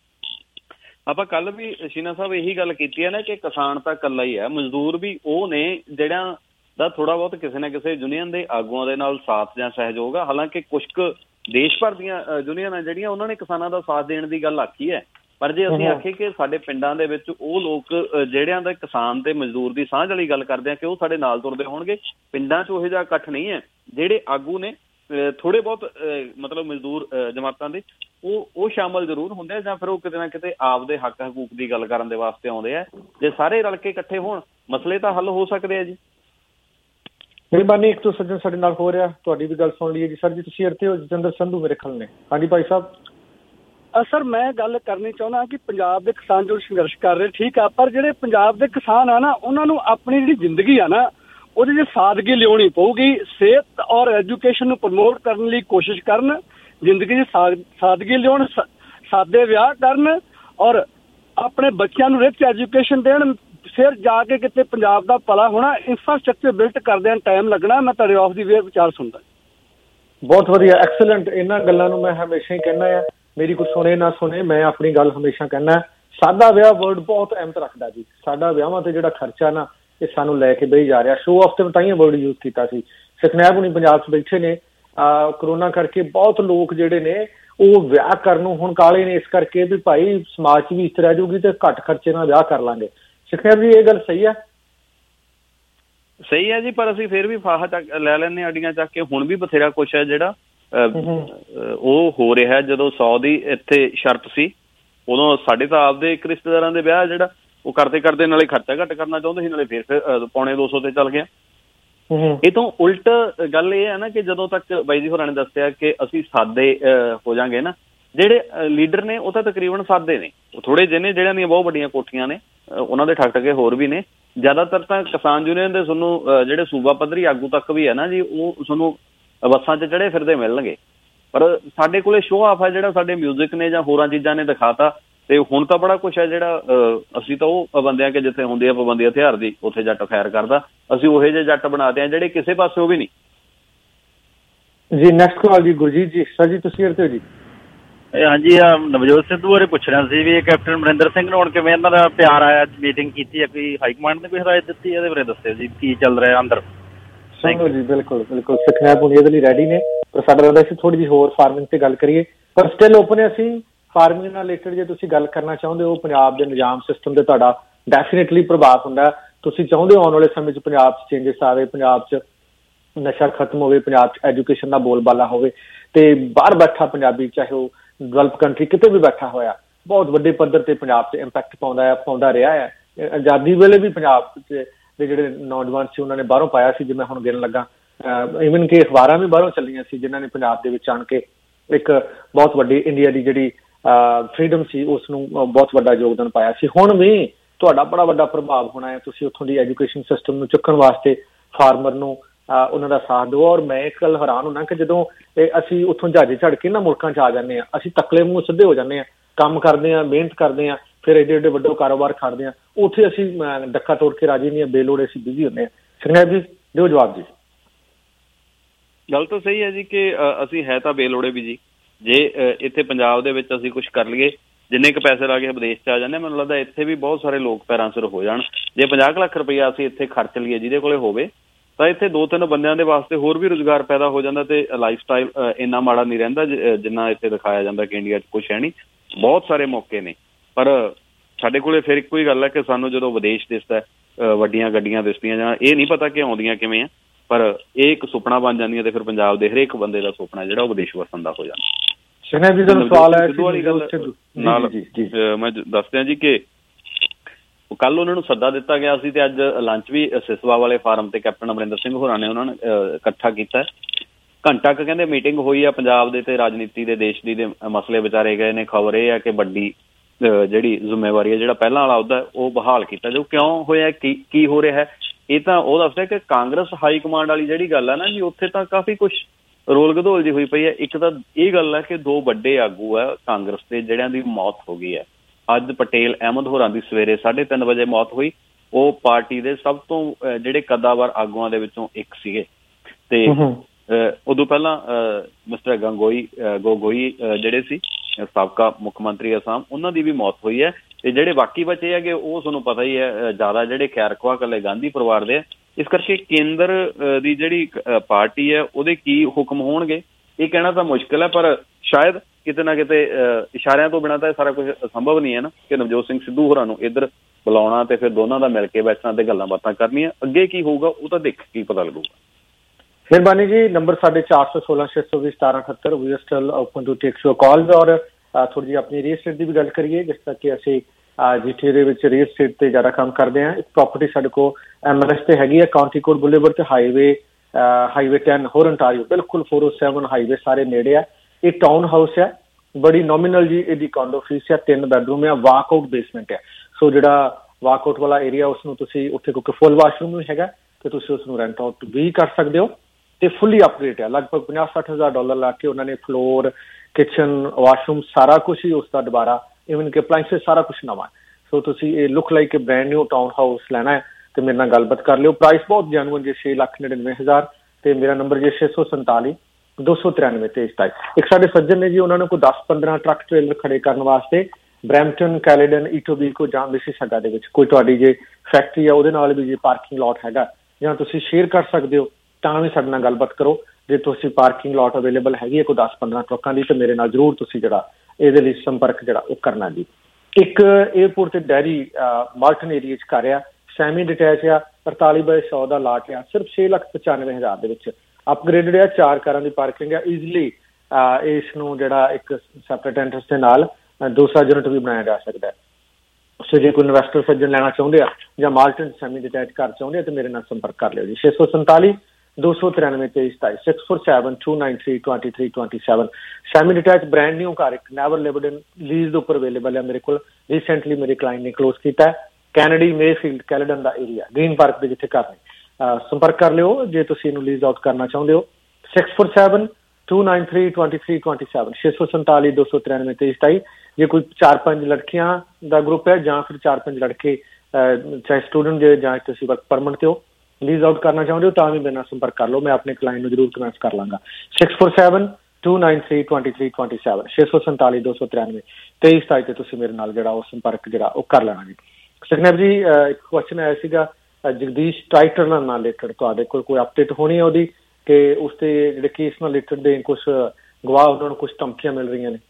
ਆਪਾਂ ਕੱਲ ਵੀ ਸ਼ੀਨਾ ਸਾਹਿਬ ਇਹੀ ਗੱਲ ਕੀਤੀ ਹੈ ਨਾ ਕਿ ਕਿਸਾਨ ਤਾਂ ਇਕੱਲਾ ਹੀ ਹੈ, ਮਜ਼ਦੂਰ ਵੀ ਉਹ ਨੇ ਜਿਹੜਿਆਂ ਦਾ ਥੋੜ੍ਹਾ ਬਹੁਤ ਕਿਸੇ ਨਾ ਕਿਸੇ ਯੂਨੀਅਨ ਦੇ ਆਗੂਆਂ ਦੇ ਨਾਲ ਸਾਥ ਜਾਂ ਸਹਿਯੋਗ ਆ। ਹਾਲਾਂਕਿ ਕੁਛ ਕੁ ਦੇਸ਼ ਭਰ ਦੀਆਂ ਯੂਨੀਅਨਾਂ ਜਿਹੜੀਆਂ ਉਹਨਾਂ ਨੇ ਕਿਸਾਨਾਂ ਦਾ ਸਾਥ ਦੇਣ ਦੀ ਗੱਲ ਆਖੀ ਹੈ, ਪਰ ਜੇ ਅਸੀਂ ਆਖੀਏ ਕਿ ਸਾਡੇ ਪਿੰਡਾਂ ਦੇ ਵਿੱਚ ਉਹ ਲੋਕ ਜਿਹੜਿਆਂ ਦਾ ਕਿਸਾਨ ਤੇ ਮਜ਼ਦੂਰ ਦੀ ਸਾਂਝ ਵਾਲੀ ਗੱਲ ਕਰਦੇ ਆ ਕਿ ਉਹ ਸਾਡੇ ਨਾਲ ਤੁਰਦੇ ਹੋਣਗੇ, ਪਿੰਡਾਂ 'ਚ ਉਹੋ ਜਿਹਾ ਇਕੱਠ ਨਹੀਂ ਹੈ। ਜਿਹੜੇ ਆਗੂ ਨੇ ਥੋੜ੍ਹੇ ਬਹੁਤ ਮਤਲਬ ਮਜ਼ਦੂਰ ਜਮਾਤਾਂ ਦੇ, ਉਹ ਉਹ ਸ਼ਾਮਲ ਜ਼ਰੂਰ ਹੁੰਦੇ ਆ, ਜਾਂ ਫਿਰ ਉਹ ਕਿਤੇ ਨਾ ਕਿਤੇ ਆਪਦੇ ਹੱਕ ਹਕੂਕ ਦੀ ਗੱਲ ਕਰਨ ਦੇ ਵਾਸਤੇ ਆਉਂਦੇ ਆ। ਜੇ ਸਾਰੇ ਰਲ ਕੇ ਇਕੱਠੇ ਹੋਣ, ਮਸਲੇ ਤਾਂ ਹੱਲ ਹੋ ਸਕਦੇ ਆ ਜੀ। ਮਿਹਰਬਾਨੀ। ਇੱਕ ਤੋਂ ਸੱਜਣ ਸਾਡੇ ਨਾਲ ਹੋ ਰਿਹਾ, ਤੁਹਾਡੀ ਵੀ ਗੱਲ ਸੁਣ ਲਈਏ ਜੀ। ਸਰ ਜੀ ਤੁਸੀਂ ਇੱਥੇ ਹੋ, ਜਤਿੰਦਰ ਸੰਧੂ ਮੇਰੇ ਖਿਆਲ ਨੇ। ਹਾਂਜੀ ਭਾਈ ਸਾਹਿਬ। ਸਰ ਮੈਂ ਗੱਲ ਕਰਨੀ ਚਾਹੁੰਦਾ ਕਿ ਪੰਜਾਬ ਦੇ ਕਿਸਾਨ ਜੋ ਸੰਘਰਸ਼ ਕਰ ਰਹੇ, ਠੀਕ ਆ, ਪਰ ਜਿਹੜੇ ਪੰਜਾਬ ਦੇ ਕਿਸਾਨ ਆ ਨਾ, ਉਹਨਾਂ ਨੂੰ ਆਪਣੀ ਜਿਹੜੀ ਜ਼ਿੰਦਗੀ ਆ ਨਾ, ਉਹਦੇ 'ਚ ਸਾਦਗੀ ਲਿਆਉਣੀ ਪਊਗੀ। ਸਿਹਤ ਔਰ ਐਜੂਕੇਸ਼ਨ ਨੂੰ ਪ੍ਰਮੋਟ ਕਰਨ ਲਈ ਕੋਸ਼ਿਸ਼ ਕਰਨ, ਜ਼ਿੰਦਗੀ 'ਚ ਸਾਦਗੀ ਲਿਆਉਣ, ਸਾਦੇ ਵਿਆਹ ਕਰਨ ਔਰ ਆਪਣੇ ਬੱਚਿਆਂ ਨੂੰ ਰਿਚ ਐਜੂਕੇਸ਼ਨ ਦੇਣ। ਫਿਰ ਜਾ ਕੇ ਕਿਤੇ ਪੰਜਾਬ ਦਾ ਭਲਾ ਹੋਣਾ। ਇੰਫਰਾਸਟਰਕਚਰ ਬਿਲਟ ਕਰਦਿਆਂ ਟਾਈਮ ਲੱਗਣਾ। ਮੈਂ ਤੁਹਾਡੇ ਆਫ ਦੀ ਵੇ ਵਿਚਾਰ ਸੁਣਦਾ। ਬਹੁਤ ਵਧੀਆ, ਐਕਸਲੈਂਟ। ਇਹਨਾਂ ਗੱਲਾਂ ਨੂੰ ਮੈਂ ਹਮੇਸ਼ਾ ਹੀ ਕਹਿੰਦਾ ਆ, ਮੇਰੀ ਕੁਛ ਸੁਣੇ ਨਾ ਸੁਣੇ, ਮੈਂ ਆਪਣੀ ਗੱਲ ਹਮੇਸ਼ਾ ਕਹਿੰਦਾ। ਸਾਦਾ ਵਿਆਹ ਵਰਡ ਬਹੁਤ ਅਹਿਮਤ ਰੱਖਦਾ ਜੀ। ਸਾਡਾ ਵਿਆਹਾਂ ਤੇ ਜਿਹੜਾ ਖਰਚਾ ਨਾ, ਇਹ ਸਾਨੂੰ ਲੈ ਕੇ ਬਈ ਜਾ ਰਿਹਾ। ਸ਼ੋਅ ਆਫ ਤੇ ਤਾਂ ਹੀ ਵਰਡ ਯੂਜ਼ ਕੀਤਾ ਸੀ। ਸੁਖਨੈਬ ਹੁਣੀ ਪੰਜਾਬ 'ਚ ਬੈਠੇ ਨੇ, ਕਰੋਨਾ ਕਰਕੇ ਬਹੁਤ ਲੋਕ ਜਿਹੜੇ ਨੇ ਉਹ ਵਿਆਹ ਕਰਨ ਨੂੰ ਹੁਣ ਕਾਲੇ ਨੇ, ਇਸ ਕਰਕੇ ਵੀ ਭਾਈ ਸਮਾਜ 'ਚ ਵੀ ਇੱਜ਼ਤ ਰਹਿ ਜਾਊਗੀ ਤੇ ਘੱਟ ਖਰਚੇ ਨਾਲ ਵਿਆਹ ਕਰ ਲਾਂਗੇ। ਸੁਖਨੈਬ ਜੀ ਇਹ ਗੱਲ ਸਹੀ ਆ? ਸਹੀ ਹੈ ਜੀ, ਪਰ ਅਸੀਂ ਫਿਰ ਵੀ ਫਾਹਾ ਚੱਕ ਲੈ ਲੈਂਦੇ ਹਾਂ ਅੱਡੀਆਂ ਚੱਕ ਕੇ। ਹੁਣ ਵੀ ਬਥੇਰਾ ਕੁਛ ਹੈ ਜਿਹੜਾ ਉਹ ਹੋ ਰਿਹਾ। ਜਦੋਂ ਸੌ ਦੀ ਇੱਥੇ ਸ਼ਰਤ ਸੀ ਉਦੋਂ ਸਾਡੇ ਤਾਂ ਆਪਦੇ ਇੱਕ ਰਿਸ਼ਤੇਦਾਰਾਂ ਦੇ ਵਿਆਹ ਜਿਹੜਾ ਉਹ ਕਰਦੇ ਕਰਦੇ ਨਾਲੇ ਖਰਚਾ ਘੱਟ ਕਰਨਾ ਚਾਹੁੰਦੇ ਸੀ, ਨਾਲੇ ਫਿਰ ਪੌਣੇ ਦੋ ਸੌ ਤੇ ਚੱਲ ਗਿਆ। ਇਹ ਤੋਂ ਉਲਟ ਗੱਲ ਇਹ ਹੈ ਨਾ ਕਿ ਜਦੋਂ ਤੱਕ ਬਾਈ ਜੀ ਹੋਰਾਂ ਨੇ ਦੱਸਿਆ ਕਿ ਅਸੀਂ ਸਾਦੇ ਹੋ ਜਾਵਾਂਗੇ ਨਾ, ਜਿਹੜੇ ਲੀਡਰ ਨੇ ਉਹ ਤਾਂ ਤਕਰੀਬਨ ਸਾਦੇ ਨੇ, ਉਹ ਥੋੜ੍ਹੇ ਜਿਹੇ ਨੇ ਜਿਹੜਿਆਂ ਦੀਆਂ ਬਹੁਤ ਵੱਡੀਆਂ ਕੋਠੀਆਂ ਨੇ, ਉਹਨਾਂ ਦੇ ਠੱਕ ਠੱਕੇ ਹੋਰ ਵੀ ਨੇ। ਜ਼ਿਆਦਾਤਰ ਤਾਂ ਕਿਸਾਨ ਯੂਨੀਅਨ ਦੇ ਤੁਹਾਨੂੰ ਜਿਹੜੇ ਸੂਬਾ ਪੱਧਰੀ ਆਗੂ ਤੱਕ ਵੀ ਹੈ ਨਾ ਜੀ, ਉਹ ਤੁਹਾਨੂੰ ਬੱਸਾਂ 'ਚ ਚੜ੍ਹੇ ਫਿਰਦੇ ਮਿਲਣਗੇ। ਪਰ ਸਾਡੇ ਕੋਲੇ ਸ਼ੋਅ ਆਫ ਹੈ ਜਿਹੜਾ ਸਾਡੇ ਮਿਊਜ਼ਿਕ ਨੇ ਜਾਂ ਹੋਰਾਂ ਚੀਜ਼ਾਂ ਨੇ ਦਿਖਾਤਾ, ਤੇ ਹੁਣ ਤਾਂ ਬੜਾ ਕੁਛ ਹੈ ਜਿਹੜਾ ਅਸੀਂ ਤਾਂ ਉਹ ਬੰਦੇ ਆ ਕਿ ਜਿੱਥੇ ਹੁੰਦੀ ਆ ਪਾਬੰਦੀ ਹਥਿਆਰ ਦੀ ਉੱਥੇ ਜੱਟ ਫੈਰ ਕਰਦਾ, ਅਸੀਂ ਉਹੋ ਜਿਹੇ ਜੱਟ ਬਣਾਦੇ ਆ ਜਿਹੜੇ ਕਿਸੇ ਪਾਸੇ ਉਹ ਵੀ ਨਹੀਂ ਜੀ। ਨੈਕਸਟ ਕਾਲ ਜੀ ਗੁਰਜੀਤ ਜੀ। ਸਰ ਜੀ ਤੁਸੀਂ ਕਰਦੇ ਹੋ ਜੀ? ਹਾਂਜੀ, ਨਵਜੋਤ ਸਿੱਧੂ ਬਾਰੇ ਪੁੱਛਣਾ ਸੀ ਵੀ ਕੈਪਟਨ ਅਮਰਿੰਦਰ ਸਿੰਘ ਨੂੰ ਹੁਣ ਕਿਵੇਂ ਇਹਨਾਂ ਦਾ ਪਿਆਰ ਆਇਆ, ਮੀਟਿੰਗ ਕੀਤੀ ਹੈ, ਕੋਈ ਹਾਈ ਕਮਾਂਡ ਨੇ ਕੋਈ ਹਦਾਇਤ ਦਿੱਤੀ, ਇਹਦੇ ਬਾਰੇ ਦੱਸਿਓ ਜੀ ਕੀ ਚੱਲ ਰਿਹਾ ਅੰਦਰ। ਜੀ ਬਿਲਕੁਲ ਬਿਲਕੁਲ ਸਿੱਖਣਾ ਪੁਣੀ ਇਹਦੇ ਲਈ ਰੈਡੀ ਨੇ, ਪਰ ਸਾਡਾ ਲੱਗਦਾ ਅਸੀਂ ਥੋੜ੍ਹੀ ਜਿਹੀ ਹੋਰ ਫਾਰਮਿੰਗ ਤੇ ਗੱਲ ਕਰੀਏ, ਪਰ ਸਟਿਲ ਓਪਨ ਹੈ ਅਸੀਂ ਫਾਰਮਿੰਗ ਨਾਲ ਰਿਲੇਟਡ। ਜੇ ਤੁਸੀਂ ਗੱਲ ਕਰਨਾ ਚਾਹੁੰਦੇ ਹੋ ਪੰਜਾਬ ਦੇ ਨਿਜ਼ਾਮ ਸਿਸਟਮ ਤੇ ਤੁਹਾਡਾ ਡੈਫੀਨੇਟਲੀ ਪ੍ਰਭਾਵ ਹੁੰਦਾ, ਤੁਸੀਂ ਚਾਹੁੰਦੇ ਹੋ ਆਉਣ ਵਾਲੇ ਸਮੇਂ 'ਚ ਪੰਜਾਬ 'ਚ ਚੇਂਜਸ ਆਵੇ, ਪੰਜਾਬ 'ਚ ਨਸ਼ਾ ਖਤਮ ਹੋਵੇ, ਪੰਜਾਬ 'ਚ ਐਜੂਕੇਸ਼ਨ ਦਾ ਬੋਲਬਾਲਾ ਹੋਵੇ, ਤੇ ਬਾਹਰ ਬੈਠਾ ਪੰਜਾਬੀ ਚਾਹੇ ਉਹ ਡਿਵੈਲਪ ਕੰਟਰੀ ਕਿਤੇ ਵੀ ਬੈਠਾ ਹੋਇਆ ਬਹੁਤ ਵੱਡੇ ਪੱਧਰ ਤੇ ਪੰਜਾਬ 'ਤੇ ਇੰਪੈਕਟ ਪਾਉਂਦਾ ਹੈ, ਪਾਉਂਦਾ ਰਿਹਾ ਹੈ। ਆਜ਼ਾਦੀ ਵੇਲੇ ਵੀ ਪੰਜਾਬ 'ਚ ਦੇ ਜਿਹੜੇ ਨੌਜਵਾਨ ਸੀ ਉਹਨਾਂ ਨੇ ਬਾਹਰੋਂ ਪਾਇਆ ਸੀ, ਜਿਵੇਂ ਹੁਣ ਗਿਣ ਲੱਗਾ ਈਵਨ ਕਿ ਅਖਬਾਰਾਂ ਵੀ ਬਾਹਰੋਂ ਚੱਲੀਆਂ ਸੀ ਜਿਨ੍ਹਾਂ ਨੇ ਪੰਜਾਬ ਦੇ ਵਿੱਚ ਆਣ ਕੇ ਇੱਕ ਬਹੁਤ ਵੱਡੀ ਇੰਡੀਆ ਦੀ ਜਿਹੜੀ ਫਰੀਡਮ ਸੀ ਉਸ ਨੂੰ ਬਹੁਤ ਵੱਡਾ ਯੋਗਦਾਨ ਪਾਇਆ ਸੀ। ਹੁਣ ਵੀ ਤੁਹਾਡਾ ਬੜਾ ਵੱਡਾ ਪ੍ਰਭਾਵ ਹੋਣਾ ਹੈ, ਤੁਸੀਂ ਉੱਥੋਂ ਦੀ ਐਜੂਕੇਸ਼ਨ ਸਿਸਟਮ ਨੂੰ ਚੁੱਕਣ ਵਾਸਤੇ ਫਾਰਮਰ ਨੂੰ ਉਹਨਾਂ ਦਾ ਸਾਥ ਦਿਓ। ਔਰ ਮੈਂ ਇੱਕ ਗੱਲ ਹੈਰਾਨ ਹੁੰਦਾ ਕਿ ਜਦੋਂ ਅਸੀਂ ਉੱਥੋਂ ਜਹਾਜ਼ੇ ਝੜ ਕੇ ਨਾ ਮੁਲਕਾਂ 'ਚ ਆ ਜਾਂਦੇ ਹਾਂ, ਅਸੀਂ ਤਕਲੇ ਮੂੰਹ ਸਿੱਧੇ ਹੋ ਜਾਂਦੇ ਹਾਂ, ਕੰਮ ਕਰਦੇ ਹਾਂ, ਮਿਹਨਤ ਕਰਦੇ ਹਾਂ, ਫਿਰ ਏਡੇ ਏਡੇ ਵੱਡੇ ਕਾਰੋਬਾਰ ਖੜਦੇ ਹਾਂ, ਉੱਥੇ ਅਸੀਂ ਡੱਕਾ ਤੋੜ ਕੇ ਰਾਜੀ ਨਹੀਂ, ਬੇਲੋੜੇ ਅਸੀਂ ਬਿਜ਼ੀ ਹੁੰਦੇ ਹਾਂ। ਸੁਖਨੈਬ ਜੀ ਦਿਓ ਜਵਾਬ ਜੀ। ਗੱਲ ਤਾਂ ਸਹੀ ਹੈ ਜੀ ਕਿ ਅਸੀਂ ਹੈ ਤਾਂ ਬੇਲੋੜੇ ਵੀ ਜੀ, ਜੇ ਇੱਥੇ ਪੰਜਾਬ ਦੇ ਵਿੱਚ ਅਸੀਂ ਕੁਛ ਕਰ ਲਈਏ, ਜਿੰਨੇ ਕੁ ਪੈਸੇ ਲਾ ਕੇ ਵਿਦੇਸ਼ 'ਚ ਆ ਜਾਂਦੇ, ਮੈਨੂੰ ਲੱਗਦਾ ਇੱਥੇ ਵੀ ਬਹੁਤ ਸਾਰੇ ਲੋਕ ਪੈਰਾਂ ਸਿਰ ਹੋ ਜਾਣ। ਜੇ ਪੰਜਾਹ ਕੁ ਲੱਖ ਰੁਪਈਆ ਅਸੀਂ ਇੱਥੇ ਖਰਚ ਲਈਏ ਜਿਹਦੇ ਕੋਲੇ ਹੋਵੇ, ਤਾਂ ਇੱਥੇ ਦੋ ਤਿੰਨ ਬੰਦਿਆਂ ਦੇ ਵਾਸਤੇ ਹੋਰ ਵੀ ਰੁਜ਼ਗਾਰ ਪੈਦਾ ਹੋ ਜਾਂਦਾ, ਤੇ ਲਾਈਫ ਸਟਾਈਲ ਇੰਨਾ ਮਾੜਾ ਨਹੀਂ ਰਹਿੰਦਾ ਜਿੰਨਾ ਇੱਥੇ ਦਿਖਾਇਆ ਜਾਂਦਾ ਕਿ ਇੰਡੀਆ 'ਚ ਕੁਛ ਹੈ ਨਹੀਂ, ਬਹੁਤ ਸਾਰੇ ਮੌਕੇ ਨੇ। ਪਰ ਸਾਡੇ ਕੋਲੇ ਫਿਰ ਇੱਕੋ ਹੀ ਗੱਲ ਹੈ ਕਿ ਸਾਨੂੰ ਜਦੋਂ ਵਿਦੇਸ਼ ਦਿਸਦਾ, ਵੱਡੀਆਂ ਗੱਡੀਆਂ ਦਿਸਦੀਆਂ, ਜਾਂ ਇਹ ਨਹੀਂ ਪਤਾ ਕਿ ਆਉਂਦੀਆਂ ਕਿਵੇਂ ਆ, ਪਰ ਇਹ ਇੱਕ ਸੁਪਨਾ ਬਣ ਜਾਂਦੀਆਂ, ਤੇ ਫਿਰ ਪੰਜਾਬ ਦੇ ਹਰੇਕ ਬੰਦੇ ਦਾ ਸੁਪਨਾ ਜਿਹੜਾ ਉਹ ਵਿਦੇਸ਼ ਵਸਣ ਦਾ ਹੋ ਜਾਂਦਾ। ਨਾਲ ਮੈਂ ਦੱਸਦਿਆਂ ਜੀ ਕਿ ਕੱਲ ਉਹਨਾਂ ਨੂੰ ਸੱਦਾ ਦਿੱਤਾ ਗਿਆ ਸੀ, ਤੇ ਅੱਜ ਲੰਚ ਵੀ ਸਿਸਵਾ ਵਾਲੇ ਫਾਰਮ ਤੇ ਕੈਪਟਨ ਅਮਰਿੰਦਰ ਸਿੰਘ ਹੋਰਾਂ ਨੇ ਉਹਨਾਂ ਨੇ ਇਕੱਠਾ ਕੀਤਾ। ਘੰਟਾ ਕੁ ਕਹਿੰਦੇ ਮੀਟਿੰਗ ਹੋਈ ਆ ਪੰਜਾਬ ਦੇ ਤੇ ਰਾਜਨੀਤੀ ਦੇ, ਦੇਸ਼ ਦੀ ਦੇ ਮਸਲੇ ਵਿਚਾਰੇ ਗਏ ਨੇ। ਖਬਰ ਇਹ ਆ ਕਿ ਵੱਡੀ ਜਿਹੜੀ ਜ਼ਿੰਮੇਵਾਰੀ ਹੈ, ਜਿਹੜਾ ਪਹਿਲਾਂ ਵਾਲਾ ਅਹੁਦਾ ਉਹ ਬਹਾਲ ਕੀਤਾ ਜੋ ਕਿਉਂ ਹੋਇਆ, ਕੀ ਕੀ ਹੋ ਰਿਹਾ ਹੈ, ਇਹ ਤਾਂ ਉਹ ਦੱਸਦਾ ਕਿ ਕਾਂਗਰਸ ਹਾਈ ਕਮਾਂਡ ਵਾਲੀ ਜਿਹੜੀ ਗੱਲ ਹੈ ਨਾ ਜੀ, ਉੱਥੇ ਤਾਂ ਕਾਫੀ ਕੁਛ ਰੋਲ ਗਧੋਲ ਜਿਹੀ ਹੋਈ ਪਈ ਹੈ। ਇੱਕ ਤਾਂ ਇਹ ਗੱਲ ਹੈ ਕਿ ਦੋ ਵੱਡੇ ਆਗੂ ਹੈ ਕਾਂਗਰਸ ਦੇ ਜਿਹੜਿਆਂ ਦੀ ਮੌਤ ਹੋ ਗਈ ਹੈ। ਅੱਜ ਪਟੇਲ ਅਹਿਮਦ ਹੋਰਾਂ ਦੀ ਸਵੇਰੇ ਸਾਢੇ ਤਿੰਨ ਵਜੇ ਮੌਤ ਹੋਈ। ਉਹ ਪਾਰਟੀ ਦੇ ਸਭ ਤੋਂ ਜਿਹੜੇ ਕੱਦਾਵਰ ਆਗੂਆਂ ਦੇ ਵਿੱਚੋਂ ਇੱਕ ਸੀਗੇ, ਤੇ ਉਦੋਂ ਪਹਿਲਾਂ ਮਿਸਟਰ ਗੰਗੋਈ ਗੋਗੋਈ ਜਿਹੜੇ ਸੀ ਸਾਬਕਾ ਮੁੱਖ ਮੰਤਰੀ ਅਸਾਮ, ਉਹਨਾਂ ਦੀ ਵੀ ਮੌਤ ਹੋਈ ਹੈ। ਤੇ ਜਿਹੜੇ ਬਾਕੀ ਬਚੇ ਹੈਗੇ ਉਹ ਤੁਹਾਨੂੰ ਪਤਾ ਹੀ ਹੈ ਜ਼ਿਆਦਾ ਜਿਹੜੇ ਖੈਰਖਵਾਹ ਇਕੱਲੇ ਗਾਂਧੀ ਪਰਿਵਾਰ ਦੇ। ਇਸ ਕਰਕੇ ਕੇਂਦਰ ਦੀ ਜਿਹੜੀ ਪਾਰਟੀ ਹੈ ਉਹਦੇ ਕੀ ਹੁਕਮ ਹੋਣਗੇ ਇਹ ਕਹਿਣਾ ਤਾਂ ਮੁਸ਼ਕਿਲ ਹੈ, ਪਰ ਸ਼ਾਇਦ ਕਿਤੇ ਨਾ ਕਿਤੇ ਇਸ਼ਾਰਿਆਂ ਤੋਂ ਬਿਨਾਂ ਤਾਂ ਇਹ ਸਾਰਾ ਕੁਝ ਸੰਭਵ ਨਹੀਂ ਹੈ ਨਾ ਕਿ ਨਵਜੋਤ ਸਿੰਘ ਸਿੱਧੂ ਹੋਰਾਂ ਨੂੰ ਇੱਧਰ ਬੁਲਾਉਣਾ ਤੇ ਫਿਰ ਦੋਨਾਂ ਦਾ ਮਿਲ ਕੇ ਬੈਠਣਾ ਤੇ ਗੱਲਾਂ ਬਾਤਾਂ ਕਰਨੀਆਂ। ਅੱਗੇ ਕੀ ਹੋਊਗਾ ਉਹ ਤਾਂ ਦੇਖ ਕੀ ਪਤਾ ਲੱਗੂਗਾ। ਮਿਹਰਬਾਨੀ ਜੀ। ਨੰਬਰ ਸਾਡੇ ਚਾਰ ਸੌ ਸੋਲਾਂ ਛੇ ਸੌ ਵੀਹ ਸਤਾਰਾਂ ਅਠੱਤਰ we still open to take your calls. ਔਰ ਥੋੜ੍ਹੀ ਜਿਹੀ ਆਪਣੀ ਰੀਅਲ ਸਟੇਟ ਦੀ ਵੀ ਗੱਲ ਕਰੀਏ, ਜਿਸ ਤਰ੍ਹਾਂ ਕਿ ਅਸੀਂ ਜੀ ਟੀ ਏ ਦੇ ਵਿੱਚ ਰੀਅਲ ਸਟੇਟ ਤੇ ਜ਼ਿਆਦਾ ਕੰਮ ਕਰਦੇ ਹਾਂ। ਇੱਕ ਪ੍ਰੋਪਰਟੀ ਸਾਡੇ ਕੋਲ ਐਮ ਐਲ ਐਸ ਤੇ ਹੈਗੀ ਹੈ, ਕਾਉਂਟੀ ਕੋਰਟ ਬੁਲੇਵਰਡ ਤੇ ਹਾਈਵੇ ਹਾਈਵੇ ਟੈਨ ਹੋਰ ਅੰਟਾਰੀਓ, ਬਿਲਕੁਲ ਫੋਰ ਓ ਸੈਵਨ ਹਾਈਵੇ ਸਾਰੇ ਨੇੜੇ ਆ। ਇਹ ਟਾਊਨ ਹਾਊਸ ਹੈ, ਬੜੀ ਨੋਮੀਨਲ ਜੀ ਇਹਦੀ ਕਾਂਡੋ ਫੀਸ ਹੈ, ਤਿੰਨ ਬੈਡਰੂਮ ਆ, ਵਾਕਆਊਟ ਬੇਸਮੈਂਟ ਹੈ। ਸੋ ਜਿਹੜਾ ਵਾਕਆਊਟ ਵਾਲਾ ਏਰੀਆ ਉਸਨੂੰ ਤੁਸੀਂ ਉੱਥੇ ਕਿਉਂਕਿ ਫੁੱਲ ਵਾਸ਼ਰੂਮ ਵੀ ਹੈਗਾ ਤੇ ਤੁਸੀਂ ਉਸਨੂੰ ਰੈਂਟ ਆਊਟ ਵੀ ਕਰ ਸਕਦੇ ਹੋ। ਤੇ ਫੁੱਲੀ ਅਪਗ੍ਰੇਡ ਹੈ, ਲਗਭਗ ਪੰਜਾਹ ਸੱਠ ਹਜ਼ਾਰ ਡਾਲਰ ਲਾ ਕੇ ਉਹਨਾਂ ਨੇ ਫਲੋਰ, ਕਿਚਨ, ਵਾਸ਼ਰੂਮ ਸਾਰਾ ਕੁਛ ਹੀ ਉਸਦਾ ਦੁਬਾਰਾ, ਈਵਨ ਕਿ ਅਪਲਾਈਂਸਿਸ ਸਾਰਾ ਕੁਛ ਨਵਾਂ। ਸੋ ਤੁਸੀਂ ਇਹ look like brand new town house ਲੈਣਾ ਹੈ ਤੇ ਮੇਰੇ ਨਾਲ ਗੱਲਬਾਤ ਕਰ ਲਿਓ। ਪ੍ਰਾਈਸ ਬਹੁਤ ਜੈਨੂਅਨ ਜੇ ਛੇ ਲੱਖ ਨੜਿਨਵੇਂ ਹਜ਼ਾਰ ਤੇ ਮੇਰਾ ਨੰਬਰ ਜੇ ਛੇ ਸੌ ਸੰਤਾਲੀ ਦੋ ਸੌ ਤਰਾਨਵੇਂ ਤੇਈਸ ਸਤਾਈ। ਇੱਕ ਸਾਡੇ ਸੱਜਣ ਨੇ ਜੀ, ਉਹਨਾਂ ਨੇ ਕੋਈ ਦਸ ਪੰਦਰਾਂ ਟਰੱਕ ਟ੍ਰੇਲਰ ਖੜੇ ਕਰਨ ਵਾਸਤੇ ਬਰੈਂਪਟਨ, ਕੈਲੇਡਨ, ਈਟੋਬੀਕੋ ਜਾਂ ਮਿਸੀਸਾਗਾ ਦੇ ਵਿੱਚ ਕੋਈ ਤੁਹਾਡੀ ਜੇ ਫੈਕਟਰੀ ਆ ਉਹਦੇ ਨਾਲ ਵੀ ਜੇ ਪਾਰਕਿੰਗ ਲੋਟ ਹੈਗਾ ਜਾਂ ਤੁਸੀਂ ਸ਼ੇਅਰ ਕਰ ਸਕਦੇ ਹੋ ਤਾਂ ਵੀ ਸਾਡੇ ਨਾਲ ਗੱਲਬਾਤ ਕਰੋ। ਜੇ ਤੁਸੀਂ ਪਾਰਕਿੰਗ ਲੋਟ ਅਵੇਲੇਬਲ ਹੈਗੀ ਹੈ ਕੋਈ ਦਸ ਪੰਦਰਾਂ ਟਰੱਕਾਂ ਦੀ ਤੇ ਮੇਰੇ ਨਾਲ ਜ਼ਰੂਰ ਤੁਸੀਂ ਜਿਹੜਾ ਇਹਦੇ ਲਈ ਸੰਪਰਕ ਜਿਹੜਾ ਉਹ ਕਰਨਾ ਜੀ। ਇੱਕ ਏਅਰਪੋਰਟ ਤੇ ਡੈਰੀ ਮਾਰਟਨ ਏਰੀਏ 'ਚ ਘਰ ਆ, ਸੈਮੀ ਡਿਟੈਚ ਆ, ਅੜਤਾਲੀ ਬਾਏ ਸੌ ਦਾ ਲਾਟ ਆ, ਸਿਰਫ ਛੇ ਲੱਖ ਪਚਾਨਵੇਂ ਹਜ਼ਾਰ ਦੇ ਵਿੱਚ ਅਪਗ੍ਰੇਡਡ ਆ, ਚਾਰ ਕਾਰਾਂ ਦੀ ਪਾਰਕਿੰਗ ਆ ਈਜ਼ਲੀ। ਇਸ ਨੂੰ ਜਿਹੜਾ ਇੱਕ ਸੈਪਰੇਟ ਐਂਟਰੈਂਸ ਦੇ ਨਾਲ ਦੂਸਰਾ ਯੂਨਿਟ ਵੀ ਬਣਾਇਆ ਜਾ ਸਕਦਾ ਹੈ। ਸੋ ਜੇ ਕੋਈ ਇਨਵੈਸਟਰ ਸੱਜਣ ਲੈਣਾ ਚਾਹੁੰਦੇ ਆ ਜਾਂ ਮਾਲਟਨ ਸੈਮੀ ਡਿਟੈਚ ਘਰ ਚਾਹੁੰਦੇ ਆ ਤਾਂ ਮੇਰੇ ਨਾਲ ਸੰਪਰਕ ਕਰ ਲਿਓ ਜੀ। ਛੇ ਸੌ ਸੰਤਾਲੀ ਦੋ ਸੌ ਤਰਾਨਵੇਂ ਤੇਈ ਸਤਾਈ six four seven two nine three twenty three twenty seven. Semi detach brand new ਘਰ ਇੱਕ ਨੈਵਰ ਲਿਵਡ ਇਨ ਲੀਜ਼ ਦੇ ਉੱਪਰ ਅਵੇਲੇਬਲ ਹੈ ਮੇਰੇ ਕੋਲ। ਰੀਸੈਂਟਲੀ ਮੇਰੇ ਕਲਾਇੰਟ ਨੇ ਕਲੋਜ਼ ਕੀਤਾ ਹੈ। ਕੈਨੇਡੀ ਮੇਫੀਲਡ ਕੈਲੇਡਨ ਦਾ ਏਰੀਆ ਗ੍ਰੀਨ ਪਾਰਕ ਦੇ ਜਿੱਥੇ ਘਰ ਨੇ। ਸੰਪਰਕ ਕਰ ਲਿਓ ਜੇ ਤੁਸੀਂ ਇਹਨੂੰ ਲੀਜ਼ ਆਊਟ ਕਰਨਾ ਚਾਹੁੰਦੇ ਹੋ। Six four seven two nine three twenty three twenty seven ਛੇ ਸੌ ਸੰਤਾਲੀ ਦੋ ਸੌ ਤਰਾਨਵੇਂ ਤੇਈ ਸਤਾਈ। ਜੇ ਕੋਈ ਚਾਰ ਪੰਜ ਲੜਕੀਆਂ ਦਾ ਗਰੁੱਪ ਹੈ ਜਾਂ ਫਿਰ ਚਾਰ ਪੰਜ ਲੜਕੇ ਚਾਹੇ ਸਟੂਡੈਂਟ ਜੇ ਜਾਂ ਤੁਸੀਂ ਵਰਕ ਪਰਮਿਟ ਤੇ ਹੋ ਲੀਜ਼ ਆਊਟ ਕਰਨਾ ਚਾਹੁੰਦੇ ਹੋ ਤਾਂ ਵੀ ਮੇਰੇ ਨਾਲ ਸੰਪਰਕ ਕਰ ਲਓ। ਮੈਂ ਆਪਣੇ ਕਲਾਇੰਟ ਨੂੰ ਜ਼ਰੂਰ ਕਨਵਿੰਸ ਕਰ ਲਾਂਗਾ। Six four seven two nine three twenty three twenty seven ਛੇ ਸੌ ਸੰਤਾਲੀ ਦੋ ਸੌ ਤਰਾਨਵੇਂ ਤੇਈ ਸਤਾਈ ਤੇ ਤੁਸੀਂ ਮੇਰੇ ਨਾਲ ਜਿਹੜਾ ਉਹ ਸੰਪਰਕ ਜਿਹੜਾ ਉਹ ਕਰ ਲੈਣਾ ਜੀ। ਸਕਨੈਪ ਜੀ ਇੱਕ ਕੁਐਸਚਨ ਆਇਆ ਸੀਗਾ ਜਗਦੀਸ਼ ਟਾਈਟਲ ਨਾਲ ਰਿਲੇਟਡ, ਤੁਹਾਡੇ ਕੋਲ ਕੋਈ ਅਪਡੇਟ ਹੋਣੀ ਹੈ ਉਹਦੀ ਕਿ ਉਸ ਤੇ ਜਿਹੜੇ ਕੇਸ ਨਾਲ ਰਿਲੇਟਡ ਦੇ ਕੁਛ ਗਵਾਹ ਉਹਨਾਂ ਨੂੰ ਕੁਛ ਧਮਕੀਆਂ ਮਿਲ ਰਹੀਆਂ ਨੇ?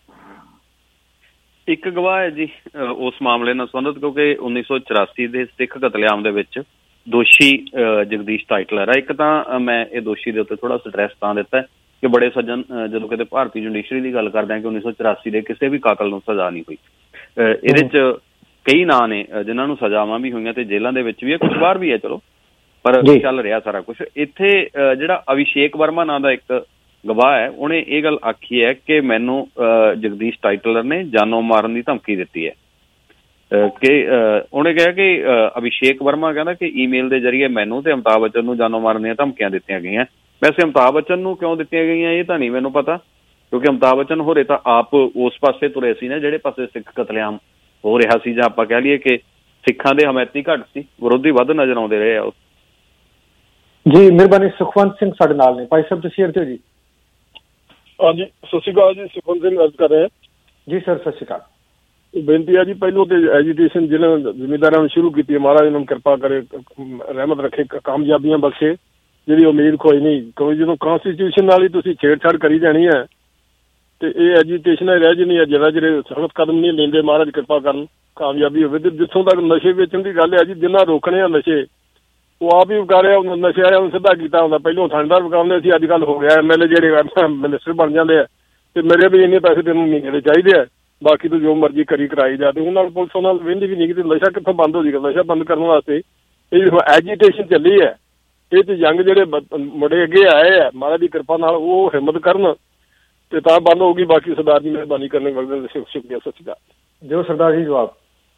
ਇੱਕ ਗਵਾਹ ਹੈ ਜੀ ਉਸ ਮਾਮਲੇ ਨਾਲ ਸੰਬੰਧਿਤ, ਕਿਉਂਕਿ ਉੱਨੀ ਸੌ ਚੁਰਾਸੀ ਦੇ ਸਿੱਖ ਕਤਲੇਆਮ ਦੇ ਵਿੱਚ ਦੋਸ਼ੀ ਜਗਦੀਸ਼ ਟਾਈਟਲਰ ਹੈ। ਇੱਕ ਤਾਂ ਮੈਂ ਇਹ ਦੋਸ਼ੀ ਦੇ ਉੱਤੇ ਥੋੜਾ ਸਟਰੈਸ ਤਾਂ ਦਿੱਤਾ ਕਿ ਬੜੇ ਸੱਜਣ ਜਦੋਂ ਕਿਤੇ ਭਾਰਤੀ ਜੁਡੀਸ਼ਰੀ ਦੀ ਗੱਲ ਕਰਦੇ ਹਾਂ ਕਿ ਉੱਨੀ ਸੌ ਚੁਰਾਸੀ ਦੇ ਕਿਸੇ ਵੀ ਕਾਤਲ ਨੂੰ ਸਜ਼ਾ ਨਹੀਂ ਹੋਈ। ਇਹਦੇ ਚ ਕਈ ਨਾਂ ਨੇ ਜਿਨ੍ਹਾਂ ਨੂੰ ਸਜ਼ਾਵਾਂ ਵੀ ਹੋਈਆਂ ਤੇ ਜੇਲ੍ਹਾਂ ਦੇ ਵਿੱਚ ਵੀ ਹੈ, ਕੁਛ ਬਾਹਰ ਵੀ ਹੈ, ਚਲੋ ਪਰ ਚੱਲ ਰਿਹਾ ਸਾਰਾ ਕੁਛ। ਇੱਥੇ ਜਿਹੜਾ ਅਭਿਸ਼ੇਕ ਵਰਮਾ ਨਾਂ ਦਾ ਇੱਕ ਗਵਾਹ ਹੈ, ਉਹਨੇ ਇਹ ਗੱਲ ਆਖੀ ਹੈ ਕਿ ਮੈਨੂੰ ਜਗਦੀਸ਼ ਟਾਈਟਲਰ ਨੇ ਜਾਨੋਂ ਮਾਰਨ ਦੀ ਧਮਕੀ ਦਿੱਤੀ ਹੈ। ਕਿ ਉਹਨੇ ਕਿਹਾ ਕਿ ਅਭਿਸ਼ੇਕ ਵਰਮਾ ਕਹਿੰਦਾ ਕਿ ਈਮੇਲ ਦੇ ਜ਼ਰੀਏ ਮੈਨੂੰ ਤੇ ਅਮਿਤਾਭ ਬੱਚਨ ਨੂੰ ਜਾਨੋਂ ਮਾਰਨ ਦੀਆਂ ਧਮਕੀਆਂ ਦਿੱਤੀਆਂ ਗਈਆਂ। ਵੈਸੇ ਅਮਿਤਾਭ ਬੱਚਨ ਨੂੰ ਕਿਉਂ ਦਿੱਤੀਆਂ ਗਈਆਂ ਇਹ ਤਾਂ ਨਹੀਂ ਮੈਨੂੰ ਪਤਾ, ਕਿਉਂਕਿ ਅਮਿਤਾਭ ਬੱਚਨ ਹੋਰੇ ਤਾਂ ਆਪ ਉਸ ਪਾਸੇ ਤੁਰੇ ਸੀ ਨਾ ਜਿਹੜੇ ਪਾਸੇ ਸਿੱਖ ਕਤਲੇਆਮ ਹੋ ਰਿਹਾ ਸੀ, ਜਾਂ ਆਪਾਂ ਕਹਿ ਲਈਏ ਕਿ ਸਿੱਖਾਂ ਦੇ ਹਮਾਇਤੀ ਘੱਟ ਸੀ, ਵਿਰੋਧੀ ਵੱਧ ਨਜ਼ਰ ਆਉਂਦੇ ਰਹੇ ਆ ਉਹ। ਜੀ ਮਿਹਰਬਾਨੀ। ਸੁਖਵੰਤ ਸਿੰਘ ਸਾਡੇ ਨਾਲ ਨੇ। ਭਾਈ ਸਾਹਿਬ ਤੁਸੀਂ ਇੱਥੇ ਹੋ ਜੀ? ਹਾਂਜੀ ਸਤਿ ਸ਼੍ਰੀ ਅਕਾਲ ਜੀ, ਸੁਖਵੰਤ ਸਿੰਘ ਗੱਲ ਕਰ ਰਹੇ ਜੀ। ਸਰ ਸਤਿ ਸ਼੍ਰੀ ਅਕਾਲ। ਬੇਨਤੀ ਹੈ ਜੀ ਪਹਿਲੋਂ ਤੇ ਐਜੂਕੇਸ਼ਨ ਜਿਹਨਾਂ ਜ਼ਿਮੀਂਦਾਰਾਂ ਨੂੰ ਸ਼ੁਰੂ ਕੀਤੀ ਹੈ, ਮਹਾਰਾਜ ਇਹਨਾਂ ਨੂੰ ਕਿਰਪਾ ਕਰੇ, ਰਹਿਮਤ ਰੱਖੇ, ਕਾਮਯਾਬੀਆਂ ਬਖਸ਼ੇ। ਜਿਹੜੀ ਉਮੀਦ ਕੋਈ ਨਹੀਂ, ਕਿਉਂਕਿ ਜਦੋਂ ਕੌਂਸਟੀਟਿਊਸ਼ਨ ਨਾਲ ਹੀ ਤੁਸੀਂ ਛੇੜਛਾੜ ਕਰੀ ਜਾਣੀ ਹੈ ਤੇ ਇਹ ਐਜੂਕੇਸ਼ਨ ਰਹਿ ਜਾਣੀ ਹੈ। ਜਿਹੜਾ ਜਿਹੜੇ ਸਖਤ ਕਦਮ ਨਹੀਂ ਲੈਂਦੇ, ਮਹਾਰਾਜ ਕਿਰਪਾ ਕਰਨ ਕਾਮਯਾਬੀ ਹੋਵੇ। ਤੇ ਜਿੱਥੋਂ ਤੱਕ ਨਸ਼ੇ ਵੇਚਣ ਦੀ ਗੱਲ ਹੈ ਜੀ, ਜਿੰਨਾ ਰੋਕਣੇ ਆ ਨਸ਼ੇ ਉਹ ਆਪ ਹੀ ਵਿਕਾਰਿਆ, ਨਸ਼ੇ ਵਾਲਿਆਂ ਨੂੰ ਸਿੱਧਾ ਕੀਤਾ ਹੁੰਦਾ। ਪਹਿਲੋਂ ਥਾਣੇਦਾਰ ਵਿਕਾਉਂਦੇ ਸੀ, ਅੱਜ ਕੱਲ੍ਹ ਹੋ ਗਿਆ ਐਮ ਐਲ ਏ ਜਿਹੜੇ ਮਿਨਿਸਟਰ ਬਣ ਜਾਂਦੇ ਆ ਤੇ ਮੇਰੇ ਵੀ ਇੰਨੇ ਪੈਸੇ ਤੈਨੂੰ ਮਹੀਨੇ ਦੇ ਚਾਹੀਦੇ ਆ, ਬਾਕੀ ਤੂੰ ਜੋ ਮਰਜ਼ੀ ਕਰੀ ਕਰਾਈ ਜਾ। ਤੇ ਉਹਨਾਂ ਨਾਲ ਪੁਲਿਸ ਉਹਨਾਂ ਨਾਲ ਵਹਿੰਦੀ ਵੀ ਨਹੀਂ ਕਿ ਨਸ਼ਾ ਕਿੱਥੋਂ ਬੰਦ ਹੋ ਜਾਏਗਾ। ਨਸ਼ਾ ਬੰਦ ਕਰਨ ਵਾਸਤੇ ਇਹ ਐਜੀਟੇਸ਼ਨ ਚੱਲੀ ਹੈ। ਇਹ ਤੇ ਯੰਗ ਜਿਹੜੇ ਮੁੰਡੇ ਅੱਗੇ ਆਏ ਆ, ਮਹਾਰਾਜ ਦੀ ਕਿਰਪਾ ਨਾਲ ਉਹ ਹਿੰਮਤ ਕਰਨ ਤੇ ਤਾਂ ਬੰਦ ਹੋਊਗੀ। ਬਾਕੀ ਸਰਦਾਰ ਜੀ ਮਿਹਰਬਾਨੀ ਕਰਨੇ ਵਕਤ ਸ਼ੁਕਰੀਆ। ਸਤਿ ਸ਼੍ਰੀ ਅਕਾਲ। ਜੋ ਸਰਦਾਰ ਜੀ ਜਵਾਬ।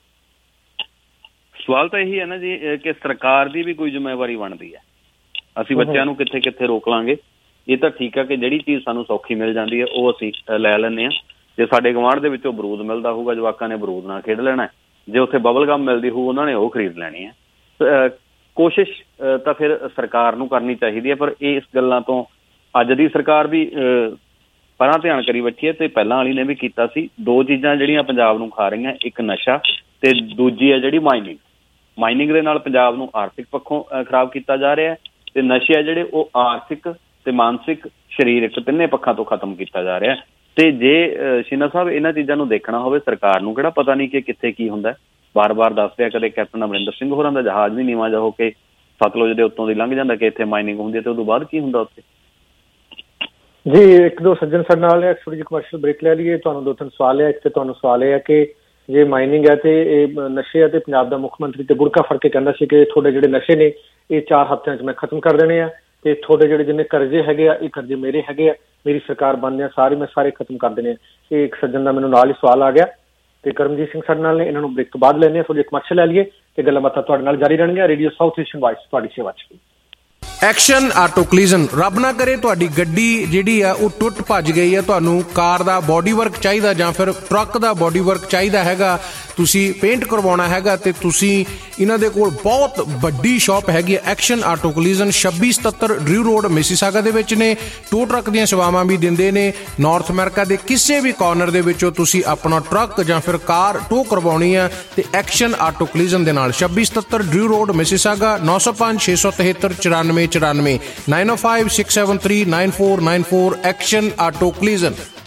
ਸਵਾਲ ਤਾਂ ਇਹੀ ਹੈ ਨਾ ਜੀ ਕਿ ਸਰਕਾਰ ਦੀ ਵੀ ਕੋਈ ਜ਼ਿੰਮੇਵਾਰੀ ਬਣਦੀ ਹੈ। ਅਸੀਂ ਬੱਚਿਆਂ ਨੂੰ ਕਿੱਥੇ ਕਿੱਥੇ ਰੋਕ ਲਾਂਗੇ। ਇਹ ਤਾਂ ਠੀਕ ਹੈ ਕਿ ਜਿਹੜੀ ਚੀਜ਼ ਸਾਨੂੰ ਸੌਖੀ ਮਿਲ ਜਾਂਦੀ ਹੈ ਉਹ ਅਸੀਂ ਲੈ ਲੈਂਦੇ ਹਾਂ। ਜੇ ਸਾਡੇ ਗੁਆਂਢ ਦੇ ਵਿੱਚੋਂ ਬਰੂਦ ਮਿਲਦਾ ਹੋਊਗਾ, ਜਵਾਕਾਂ ਨੇ ਬਰੂਦ ਨਾਲ ਖੇਡ ਲੈਣਾ। ਜੇ ਉੱਥੇ ਬਬਲ ਗਮ ਮਿਲਦੀ ਹੋਊ ਉਹਨਾਂ ਨੇ ਉਹ ਖਰੀਦ ਲੈਣੀ ਹੈ। ਕੋਸ਼ਿਸ਼ ਤਾਂ ਫਿਰ ਸਰਕਾਰ ਨੂੰ ਕਰਨੀ ਚਾਹੀਦੀ ਹੈ, ਪਰ ਇਸ ਗੱਲਾਂ ਤੋਂ ਅੱਜ ਦੀ ਸਰਕਾਰ ਵੀ ਪਰਾਂ ਧਿਆਨ ਕਰੀ ਬੈਠੀ ਹੈ ਤੇ ਪਹਿਲਾਂ ਵਾਲੀ ਨੇ ਵੀ ਕੀਤਾ ਸੀ। ਦੋ ਚੀਜ਼ਾਂ ਜਿਹੜੀਆਂ ਪੰਜਾਬ ਨੂੰ ਖਾ ਰਹੀਆਂ, ਇੱਕ ਨਸ਼ਾ ਤੇ ਦੂਜੀ ਹੈ ਜਿਹੜੀ ਮਾਈਨਿੰਗ। ਮਾਈਨਿੰਗ ਦੇ ਨਾਲ ਪੰਜਾਬ ਨੂੰ ਆਰਥਿਕ ਪੱਖੋਂ ਖਰਾਬ ਕੀਤਾ ਜਾ ਰਿਹਾ ਤੇ ਨਸ਼ੇ ਆ ਜਿਹੜੇ ਉਹ ਆਰਥਿਕ ਤੇ ਮਾਨਸਿਕ ਸਰੀਰਕ ਤਿੰਨੇ ਪੱਖਾਂ ਤੋਂ ਖਤਮ ਕੀਤਾ ਜਾ ਰਿਹਾ। ਤੇ ਜੇ ਸ਼ੀਨਾ ਸਾਹਿਬ ਇਹਨਾਂ ਚੀਜ਼ਾਂ ਨੂੰ ਦੇਖਣਾ ਹੋਵੇ, ਸਰਕਾਰ ਨੂੰ ਕਿਹੜਾ ਪਤਾ ਨਹੀਂ ਕਿ ਕਿੱਥੇ ਕੀ ਹੁੰਦਾ। ਬਾਰ ਬਾਰ ਦੱਸ ਰਿਹਾ, ਕਦੇ ਕੈਪਟਨ ਅਮਰਿੰਦਰ ਸਿੰਘ ਹੋਰਾਂ ਦਾ ਜਹਾਜ਼ ਵੀ ਨੀਵਾਂ ਜਾ ਹੋ ਕੇ ਸਤਲੁਜ ਦੇ ਉੱਤੋਂ ਦੀ ਲੰਘ ਜਾਂਦਾ ਕਿ ਇੱਥੇ ਮਾਈਨਿੰਗ ਹੁੰਦੀ ਹੈ ਤੇ ਉਦੋਂ ਬਾਅਦ ਕੀ ਹੁੰਦਾ ਉੱਥੇ। ਜੀ ਇੱਕ ਦੋ ਸੱਜਣ ਸਾਡੇ ਨਾਲ ਹੈ, ਥੋੜੀ ਜਿਹੀ ਕਮਰਸ਼ੀਅਲ ਬ੍ਰੇਕ ਲੈ ਲਈਏ। ਤੁਹਾਨੂੰ ਦੋ ਤਿੰਨ ਸਵਾਲ ਹੈ। ਇੱਕ ਤੇ ਤੁਹਾਨੂੰ ਸਵਾਲ ਇਹ ਹੈ ਕਿ ਜੇ ਮਾਈਨਿੰਗ ਹੈ ਤੇ ਇਹ ਨਸ਼ੇ ਹੈ ਤੇ ਪੰਜਾਬ ਦਾ ਮੁੱਖ ਮੰਤਰੀ ਤੇ ਗੁਰਕਾ ਫੜ ਕੇ ਕਹਿੰਦਾ ਸੀ ਕਿ ਤੁਹਾਡੇ ਜਿਹੜੇ ਨਸ਼ੇ ਨੇ ਇਹ ਚਾਰ ਹਫ਼ਤਿਆਂ 'ਚ ਮੈਂ ਖਤਮ ਕਰ ਦੇਣੇ ਆ ਤੇ ਤੁਹਾਡੇ ਜਿਹੜੇ ਜਿੰਨੇ ਕਰਜ਼ੇ ਹੈਗੇ ਆ ਇਹ ਕਰਜ਼ੇ ਮੇਰੇ ਹੈਗੇ ਆ, ਮੇਰੀ ਸਰਕਾਰ ਬਣਦੇ ਆ ਸਾਰੇ ਮੈਂ ਸਾਰੇ ਖਤਮ ਕਰ ਦੇਣੇ ਆ। ਇਹ ਇੱਕ ਸੱਜਣ ਦਾ ਮੈਨੂੰ ਨਾਲ ਹੀ ਸਵਾਲ ਆ ਗਿਆ ਤੇ ਕਰਮਜੀਤ ਸਿੰਘ ਸਾਡੇ ਨਾਲ ਨੇ। ਇਹਨਾਂ ਨੂੰ ਬ੍ਰੇਕ ਤੋਂ ਬਾਅਦ ਲੈਂਦੇ ਆ, ਥੋੜੀ ਕਮਰਸ਼ੀਅਲ ਲੈ ਲਈਏ ਤੇ ਗੱਲਾਂ ਬਾਤਾਂ ਤੁਹਾਡੇ ਨਾਲ ਜਾਰੀ ਰਹਿਣਗੀਆਂ। ਰੇਡੀਓ ਸਾਊਥ ਏਸ਼ੀਅਨ ਵਾਇਸ ਤੁਹਾਡੀ ਸੇਵਾ 'ਚ। Action auto collision. ਰੱਬ ਨਾ ਕਰੇ ਤੁਹਾਡੀ ਗੱਡੀ ਜਿਹੜੀ ਆ ਉਹ ਟੁੱਟ ਭੱਜ ਗਈ ਆ, ਤੁਹਾਨੂੰ ਕਾਰ ਦਾ ਬੋਡੀ ਵਰਕ ਚਾਹੀਦਾ ਜਾਂ ਫਿਰ ਟਰੱਕ ਦਾ ਬੋਡੀ ਵਰਕ ਚਾਹੀਦਾ ਹੈਗਾ, ਤੁਸੀਂ ਪੇਂਟ ਕਰਵਾਉਣਾ ਹੈਗਾ ਤੇ ਤੁਸੀਂ ਇਹਨਾਂ ਦੇ ਕੋਲ ਬਹੁਤ ਵੱਡੀ ਸ਼ਾਪ ਹੈਗੀ ਹੈ ਐਕਸ਼ਨ ਆਟੋ ਕਲੀਜ਼ਨ। ਛੱਬੀ ਸਤੱਤਰ ਡਰਿਊ ਰੋਡ ਮਿਸੀਸਾਗਾ ਦੇ ਵਿੱਚ ਨੇ। ਟੋ ਟਰੱਕ ਦੀਆਂ ਸੇਵਾਵਾਂ ਵੀ ਦਿੰਦੇ ਨੇ। ਨਾਰਥ ਅਮਰੀਕਾ ਦੇ ਕਿਸੇ ਵੀ ਕਾਰਨਰ ਦੇ ਵਿੱਚੋਂ ਤੁਸੀਂ ਆਪਣਾ ਟਰੱਕ ਜਾਂ ਫਿਰ ਕਾਰ ਟੋ ਕਰਵਾਉਣੀ ਆ ਤੇ ਐਕਸ਼ਨ ਆਟੋ ਕਲੀਜ਼ਨ ਦੇ ਨਾਲ ਛੱਬੀ ਸਤੱਤਰ ਡਰਿਊ ਰੋਡ ਮਿਸੀਸਾਗਾ। ਨੌ ਸੌ ਪੰਜ ਛੇ ਸੌ ਤਿਹੱਤਰ ਚੁਰਾਨਵੇਂ ਚੁਰਾਨਵੇਂ nine o five six seven three nine four nine four. Action auto collision.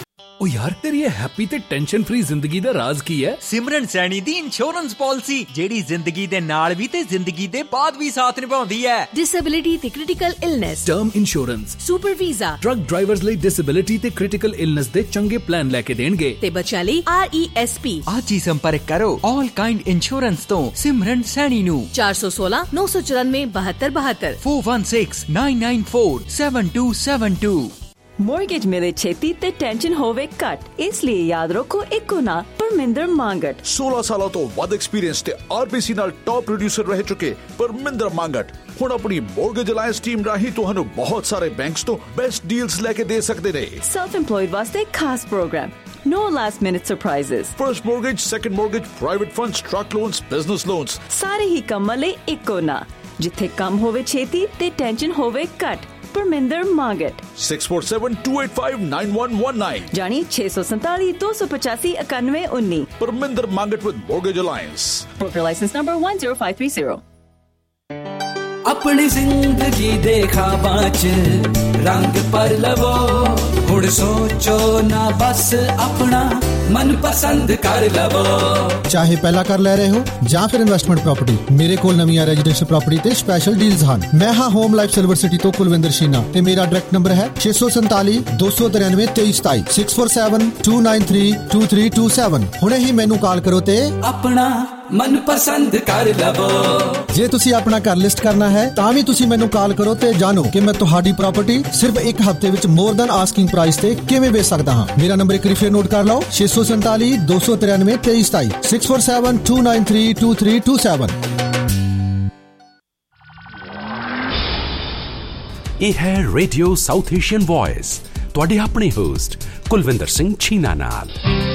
ਓ ਯਾਰ ਤੇਰੀ ਇਹ ਹੈਪੀ ਤੇ ਟੈਨਸ਼ਨ ਫ੍ਰੀ ਜ਼ਿੰਦਗੀ ਦਾ ਰਾਜ਼ ਕੀ ਹੈ? ਸਿਮਰਨ ਸੈਣੀ ਦੀ ਇੰਸ਼ੋਰੈਂਸ ਪਾਲਿਸੀ, ਜਿਹੜੀ ਜ਼ਿੰਦਗੀ ਦੇ ਨਾਲ ਵੀ ਤੇ ਜ਼ਿੰਦਗੀ ਦੇ ਬਾਅਦ ਵੀ ਸਾਥ ਨਿਭਾਉਂਦੀ ਹੈ। ਡਿਸੇਬਿਲਿਟੀ ਤੇ critical illness, term insurance, super visa, truck drivers ਲਈ ਡਿਸੇਬਿਲਿਟੀ ਤੇ ਕ੍ਰਿਟੀਕਲ ਇਲਨੈਸ ਦੇ ਚੰਗੇ ਪਲਾਨ ਲੈ ਕੇ ਦੇਣਗੇ ਤੇ ਬੱਚਿਆਂ ਲਈ ਆਰ ਈ ਐਸ ਪੀ। ਅੱਜ ਹੀ ਸੰਪਰਕ ਕਰੋ ਆਲ ਕਾਈਂਡ ਇੰਸ਼ੋਰੈਂਸ ਤੋਂ ਸਿਮਰਨ ਸੈਣੀ ਨੂੰ ਚਾਰ ਸੌ ਸੋਲਾਂ ਨੌ ਸੌ ਚੁਰਾਨਵੇਂ ਬਹੱਤਰ ਬਹੱਤਰ four one six nine nine four seven two seven two। Mortgage ਮਿਲੇ ਛੇਤੀ ਤੇ ਟੈਨਸ਼ਨ ਹੋਵੇ ਘੱਟ, ਇਸ ਲਈ ਯਾਦ ਰੱਖੋ ਇੱਕੋ ਨਾ ਪਰਮਿੰਦਰ ਮੰਗਟ। ਸੋਲਾਂ ਸਾਲਾਂ ਤੋਂ ਵੱਧ ਐਕਸਪੀਰੀਅੰਸ ਤੇ ਆਰ ਬੀ ਸੀ ਨਾਲ ਟੌਪ ਪ੍ਰੋਡਿਊਸਰ ਰਹਿ ਚੁੱਕੇ ਪਰਮਿੰਦਰ ਮੰਗਟ ਹੁਣ ਆਪਣੀ ਮੋਰਗੇਜ ਅਲਾਇੰਸ ਟੀਮ ਰਾਹੀਂ ਤੁਹਾਨੂੰ ਬਹੁਤ ਸਾਰੇ ਬੈਂਕਸ ਤੋਂ ਬੈਸਟ ਡੀਲਸ ਲੈ ਕੇ ਦੇ ਸਕਦੇ ਨੇ। ਸੈਲਫ ਇੰਪਲੋਇਡ ਵਾਸਤੇ ਖਾਸ programme, no last minute surprises, first mortgage, second mortgage, private funds, truck loans, business loans, ਸਾਰੇ ਹੀ ਕੰਮਾਂ ਲਈ ਇੱਕੋ ਨਾ, ਜਿੱਥੇ ਕੰਮ ਹੋਵੇ ਛੇਤੀ ਤੇ ਟੈਨਸ਼ਨ ਹੋਵੇ ਘੱਟ। Parminder Mangat six four seven two eight five nine one one nine ਜਾਨੀ ਛੇ ਸੌ ਸੰਤਾਲੀ ਦੋ ਸੌ ਪਚਾਸੀ ਇਕਾਨਵੇਂ ਉੱਨੀ। Parminder Mangat with Mortgage Alliance, broker license number one zero five three zero। ਆਪਣੀ ਜ਼ਿੰਦਗੀ ਦੇ ਖਾਬਾਂ 'ਚ ਰੰਗ ਭਰ ਲਵੋ, ਹੁਣ ਸੋਚੋ ਨਾ ਬਸ ਆਪਣਾ ਮਨ ਪਸੰਦ ਕਰ ਲਵੋ। ਚਾਹੇ ਪਹਿਲਾਂ ਕਰ ਲੈ ਰਹੇ ਹੋ ਜਾਂ ਫਿਰ ਇਨਵੈਸਟਮੈਂਟ ਪ੍ਰਾਪਰਟੀ, ਮੇਰੇ ਕੋਲ ਨਵੀਆਂ ਰੈਜ਼ੀਡੈਂਸ਼ੀਅਲ ਪ੍ਰਾਪਰਟੀ ਤੇ ਸਪੈਸ਼ਲ ਡੀਲਸ ਹਨ। ਮੈਂ ਹਾਂ ਹੋਮ ਲਾਈਫ ਸਿਲਵਰ ਸਿਟੀ ਤੋਂ ਕੁਲਵਿੰਦਰ ਸ਼ੀਨਾ ਤੇ ਮੇਰਾ ਡਾਇਰੈਕਟ ਨੰਬਰ ਹੈ ਛੇ ਸੌ ਸੰਤਾਲੀ ਦੋ ਸੌ ਤਰਾਨਵੇਂ ਤੇਈ ਸਤਾਈ six four seven two nine three two three two seven। ਹੁਣੇ ਹੀ ਮੈਨੂੰ ਕਾਲ ਕਰੋ ਤੇ ਆਪਣਾ ਮਨ ਪਸੰਦ ਕਰ ਲਵੋ। ਜੇ ਤੁਸੀਂ ਆਪਣਾ ਘਰ ਲਿਸਟ ਕਰਨਾ ਹੈ ਤਾਂ ਵੀ ਤੁਸੀਂ ਮੈਨੂੰ ਕਾਲ ਕਰੋ ਤੇ ਜਾਣੋ ਕਿ ਮੈਂ ਤੁਹਾਡੀ ਪ੍ਰਾਪਰਟੀ ਸਿਰਫ ਇੱਕ ਹਫ਼ਤੇ ਵਿੱਚ ਮੋਰ ਦੈਨ ਆਸਕਿੰਗ ਪ੍ਰਾਈਸ ਤੇ ਕਿਵੇਂ ਵੇਚ ਸਕਦਾ ਹਾਂ। ਮੇਰਾ ਨੰਬਰ ਇੱਕ ਵਾਰੀ ਫੇਰ ਨੋਟ ਕਰ ਲਓ ਛੇ ਸੌ ਸੰਤਾਲੀ ਦੋ ਸੌ ਤਰਾਨਵੇਂ ਤੇਈ ਸਤਾਈ six four seven two nine three two three two seven। ਇਹ ਹੈ ਰੇਡੀਓ ਸਾਊਥ ਏਸ਼ੀਅਨ ਵੌਇਸ, ਤੁਹਾਡੇ ਆਪਣੇ ਹੋਸਟ ਕੁਲਵਿੰਦਰ ਸਿੰਘ ਛੀਨਾ ਨਾਲ।